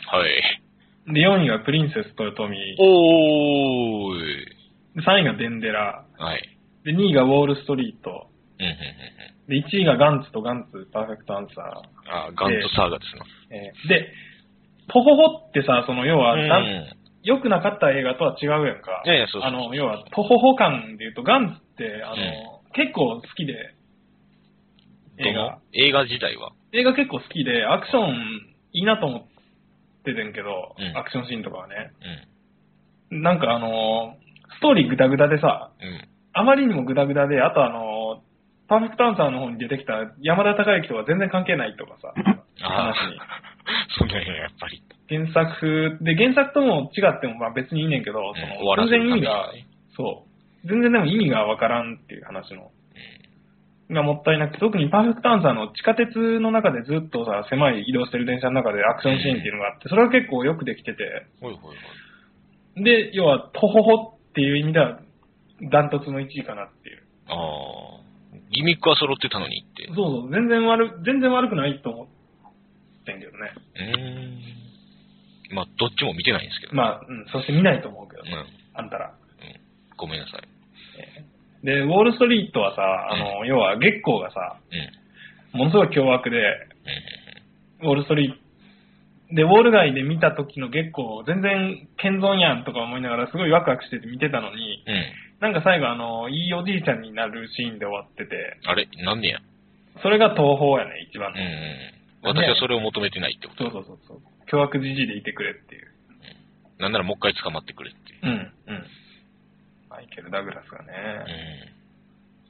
で、よんいがプリンセス豊臣。 おーい。 で、さんいがデンデラ。 はい。 で、にいがウォールストリート。 うんうんうん。 で、いちいがガンツとガンツパーフェクトアンサー。 あ、ガンツサーガですね。 えー、で、トホホってさ、その、要は、良くなかった映画とは違うやんか。 いやいや、そうそうそう。 あの、要は、トホホ感で言うと、ガンツって、あの、うん、結構好きで、 映画。映画自体は映画結構好きで、アクションいいなと思っててんけど、うん、アクションシーンとかはね。うん、なんかあの、ストーリーグダグダでさ、うん、あまりにもグダグダで、あとあの、パーフェクトアンサーの方に出てきた山田孝之とか全然関係ないとかさ、話に。 そうだよね、やっぱり。 原作で、原作とも違ってもまあ別にいいねんけど、その、全然意味が、そう、全然でも意味がわからんっていう話の、がもったいなくて、特にパーフェクトアンサーの地下鉄の中でずっとさ、狭い移動してる電車の中でアクションシーンっていうのがあって、それは結構よくできてて、で、要は、トホホっていう意味では、ダントツのいちいかなっていう。 ああ、ギミックは揃ってたのにって。 そうそう、全然悪、全然悪くないと思ってんけどね。 うーん。まあ、どっちも見てないんですけど。 まあ、うん、そして見ないと思うけど、うん、あんたら。 うん。ごめんなさい。 えー、で、ウォールストリートはさ、あの、うん、要は月光がさ、うん、ものすごい凶悪で、うん、ウォールストリート、で、ウォール街で見た時の月光、全然健存やんとか思いながらすごいワクワクしてて見てたのに、うん、なんか最後あの、いいおじいちゃんになるシーンで終わってて。 あれなんでやそれが東宝やね、一番の。うん、 私はそれを求めてないってこと。 そうそうそう。凶悪じじいでいてくれっていう。 うん、なんならもう一回捕まってくれっていう。 うん、うん。マイケル・ダグラスがね、うん、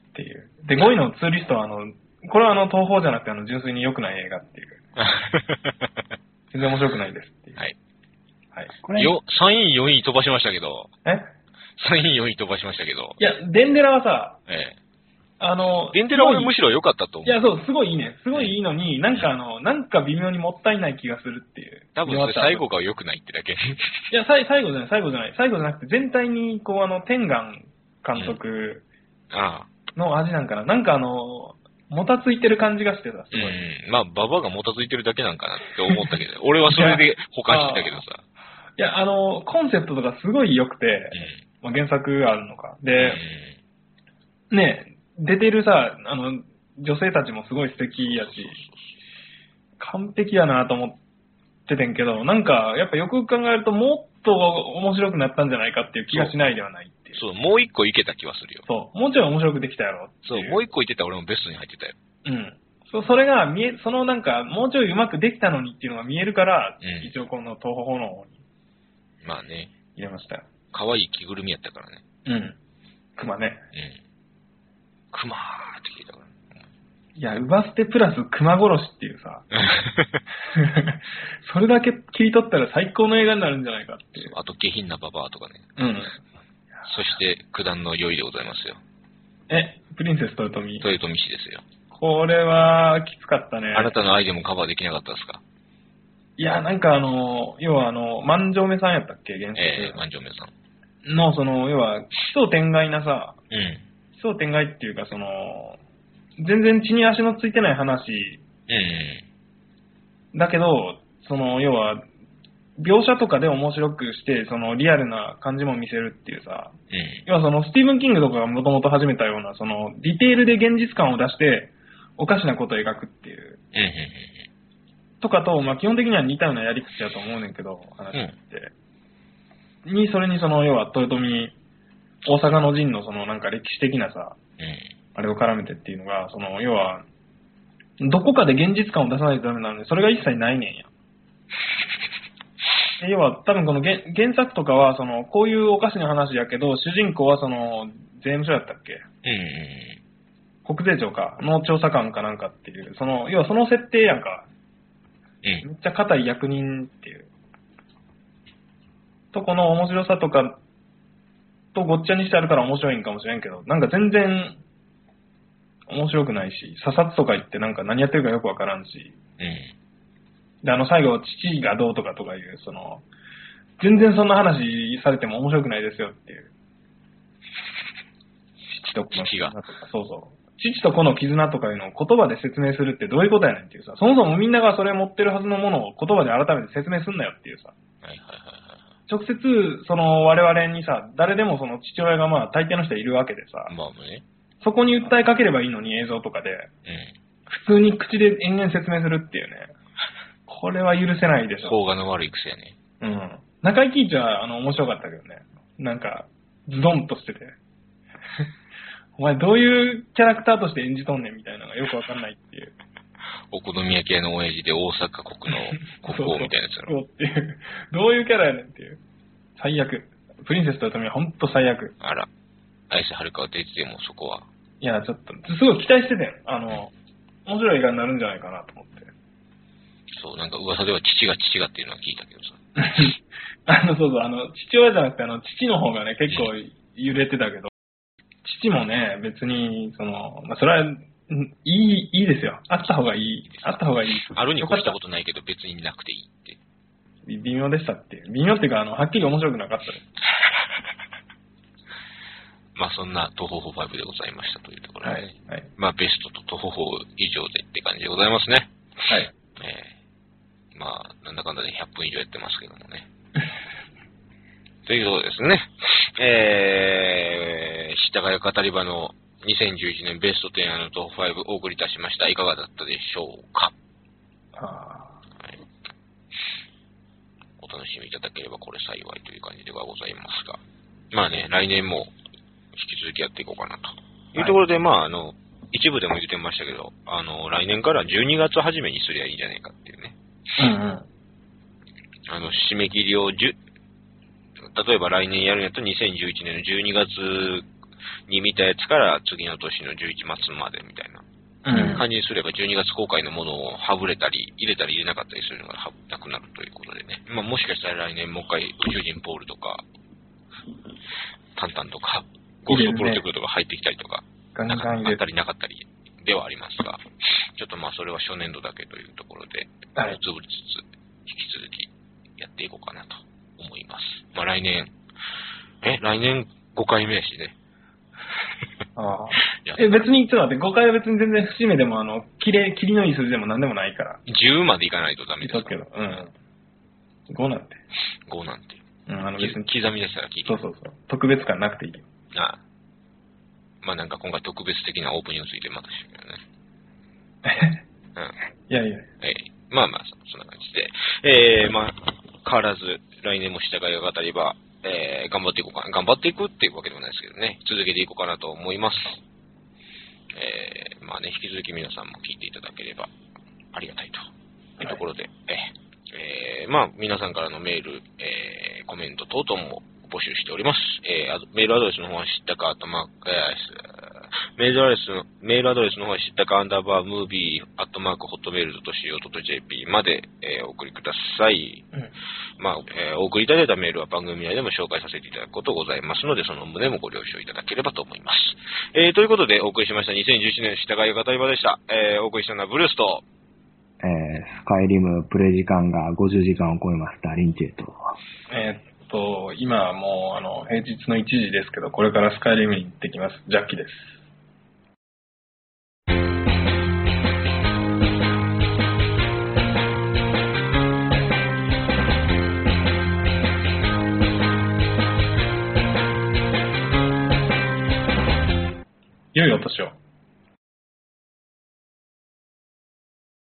っていう。で、ごいのツーリストはあの、これはあの、東宝じゃなくてあの、純粋に良くない映画っていう。全然面白くないですっていう。はい。 はい。これよ、さんい、よんい飛ばしましたけど。 え ? さんい、よんい飛ばしましたけど。 いや、デンデラはさ、 ええ。 あの、 デンデラはむしろ良かったと思う。 いや、そう、すごいいいね。すごいいいのに、なんかあの、なんか微妙にもったいない気がするっていう。 多分それ最後が良くないってだけ。いや、最後じゃない、最後じゃない。最後じゃなくて、全体に、こう、あの、天眼監督の味なんかな。うん、なんかあの、もたついてる感じがしてさ、すごい。 うん。まあ、ババアがもたついてるだけなんかなって思ったけど、俺はそれで保管してたけどさ。 いや、あの、コンセプトとかすごい良くて、うん、まあ、原作があるのか。で、うん、ね、出てるさ、あの、女性たちもすごい素敵やし、完璧やなと思っててんけど、なんか、やっぱよく考えるともっと面白くなったんじゃないかっていう気がしないではないっていう。 そう、もう一個いけた気はするよ。 そう、もうちょい面白くできたやろっていう。 そう、もう一個いってたら俺もベストに入ってたよ。 うん。そ, それが見え、そのなんか、もうちょいうまくできたのにっていうのが見えるから、うん、一応この東方の方に。 まあね。 入れましたよ。 可愛い着ぐるみやったからね。 うん。熊ね。 うん。熊ーって聞いたから。 いや、ウバステプラス熊殺しっていうさ。それだけ切り取ったら最高の映画になるんじゃないかっていう。 あと下品なババアとかね。 うん。 そして九段の良いでございますよ。 え、プリンセス豊臣。 豊臣氏ですよ。 これはきつかったね。 あなたのアイデアもカバーできなかったですか？ いや、なんかあの、要はあの、万丈目さんやったっけ原作。 ええー、万丈目さん。 の、その、要は、奇想天外なさ、 うん。 奇想天外っていうか、その、全然地に足のついてない話。 うん。 だけど、その、要は、描写とかで面白くして、その、リアルな感じも見せるっていうさ。 うん。 要はその、スティーブン・キングとかがもともと始めたような、その、ディテールで現実感を出して、おかしなことを描くっていう。 うん。 とかと、まあ、基本的には似たようなやり口だと思うねんけど、話って。うん、に、それにその、要は、豊臣、大阪の陣のその、なんか歴史的なさ、 うん、 あれを絡めてっていうのが、その、要は、どこかで現実感を出さないとダメなのに、それが一切ないねんや。要は、多分この 原, 原作とかは、その、こういうおかしな話やけど、主人公はその、税務署やったっけ？ うん。 国税庁か、の調査官かなんかっていう、その、要はその設定やんか。 うん。 めっちゃ固い役人っていう。とこの面白さとか、とごっちゃにしてあるから面白いんかもしれんけど、なんか全然、 面白くないし、査察とか言ってなんか何やってるかよくわからんし、 うん。 で、あの最後、父がどうとかとかいう、その、全然そんな話されても面白くないですよっていう。父と子の絆とか、そうそう。父と子の絆とかいうのを言葉で説明するってどういうことやねんっていうさ、そもそもみんながそれ持ってるはずのものを言葉で改めて説明すんなよっていうさ。 はいはいはいはい。 直接、その我々にさ、誰でもその父親がまあ大抵の人いるわけでさ、 まあね。 そこに訴えかければいいのに映像とかで、うん、普通に口で延々説明するっていうね。これは許せないでしょ。 甲賀の悪い癖やね。 うん。中井貴一はあの面白かったけどね。なんか、ズドンとしてて。お前どういうキャラクターとして演じとんねんみたいなのがよくわかんないっていう。 お好み焼き屋の親父で大阪国の国王みたいなやつやろ。 そうっていう。どういうキャラやねんっていう。最悪。プリンセスと富はほんと最悪。 あら。綾瀬はるかは出ててもそこは。 いや、ちょっと、すごい期待しててん。あの、うん、面白い映画になるんじゃないかなと思って。 そう、なんか噂では父が父がっていうのは聞いたけどさ。 あの、そうそう、あの、父親じゃなくて、あの、父の方がね、結構揺れてたけど、父もね、別に、その、まあ、それは、いい、いいですよ。あった方がいい。あった方がいい。 あるに越したことないけど、別になくていいって。 微妙でしたって。微妙っていうか、あの、はっきり面白くなかったです。 まあ、そんな、トホホファイブでございましたというところで、ね。 はい。はい、 まあ、ベストとトホホ以上でって感じでございますね。 はい。 えー、まあ、なんだかんだでひゃっぷん以上やってますけどもね。ということですね。えー、下ヶ谷語り場のにせんじゅういちねんベストテンのトップファイブお送りいたしました。いかがだったでしょうか。 あ、 はい、お楽しみいただければこれ幸いという感じではございますが。まあね、来年も引き続きやっていこうかなというところで、はい、まああの、一部でも言ってましたけど、あの、来年からじゅうにがつ初めにすりゃいいんじゃないかっていうね。 うんうん。 あの、締め切りをじゅ例えば来年やるんやったらにせんじゅういちねんのじゅうにがつに見たやつから次の年のじゅういちがつまでみたいな感じにすればじゅうにがつ公開のものをはぶれたり入れたり入れなかったりするのがなくなるということでね。まあもしかしたら来年もう一回宇宙人ポールとかタンタンとかゴーストプロテクトとか入ってきたりとか、 ガンガンあったりなかったりではありますが、ちょっとまあそれは初年度だけというところで、 はい、 つぶりつつ引き続きやっていこうかなと思います。まあ来年、え、来年ごかいめやしね。 ああ。え、別に、ちょっと待って、ごかいは別に全然節目でも、あの、きれい、きりのいい数字でも何でもないから。 じゅうまでいかないとダメです。 そうけど、うん。ごなんて。 ごなんて。 うん、あの別に。 刻み出したら聞いて。 そうそうそう。特別感なくていいよ。 ああ。まあなんか今回特別的なオープニングについてまたしたけどね。うん。 いやいや。 ええ。まあまあ、そんな感じで。ええー、まあ、変わらず、来年も下が語り場、えー、頑張っていこうかな。頑張っていくっていうわけでもないですけどね。続けていこうかなと思います。えー、まあね、引き続き皆さんも聞いていただければありがたいというところで、はい、えー、まあ皆さんからのメール、えー、コメント等々も募集しております。えー、メールアドレスの方は知ったか、あとまあ、えーメールアドレスの、メールアドレスの方は知ったかアンダーバームービーアットマークホットメールドットシーオードットジェーピー まで、えー、お送りください。うん、まあ、えー、お送りいただいたメールは番組内でも紹介させていただくことございますので、その旨もご了承いただければと思います。えー、ということでお送りしましたにせんじゅういちねん下が語り場でした。えー、お送りしたのはブルースと、 えー、スカイリムプレイ時間がごじゅうじかんを超えましたリンチェと。 えー、っと、今はもう、あの、平日のいちじですけど、これからスカイリムに行ってきます。ジャッキです。良いお年を。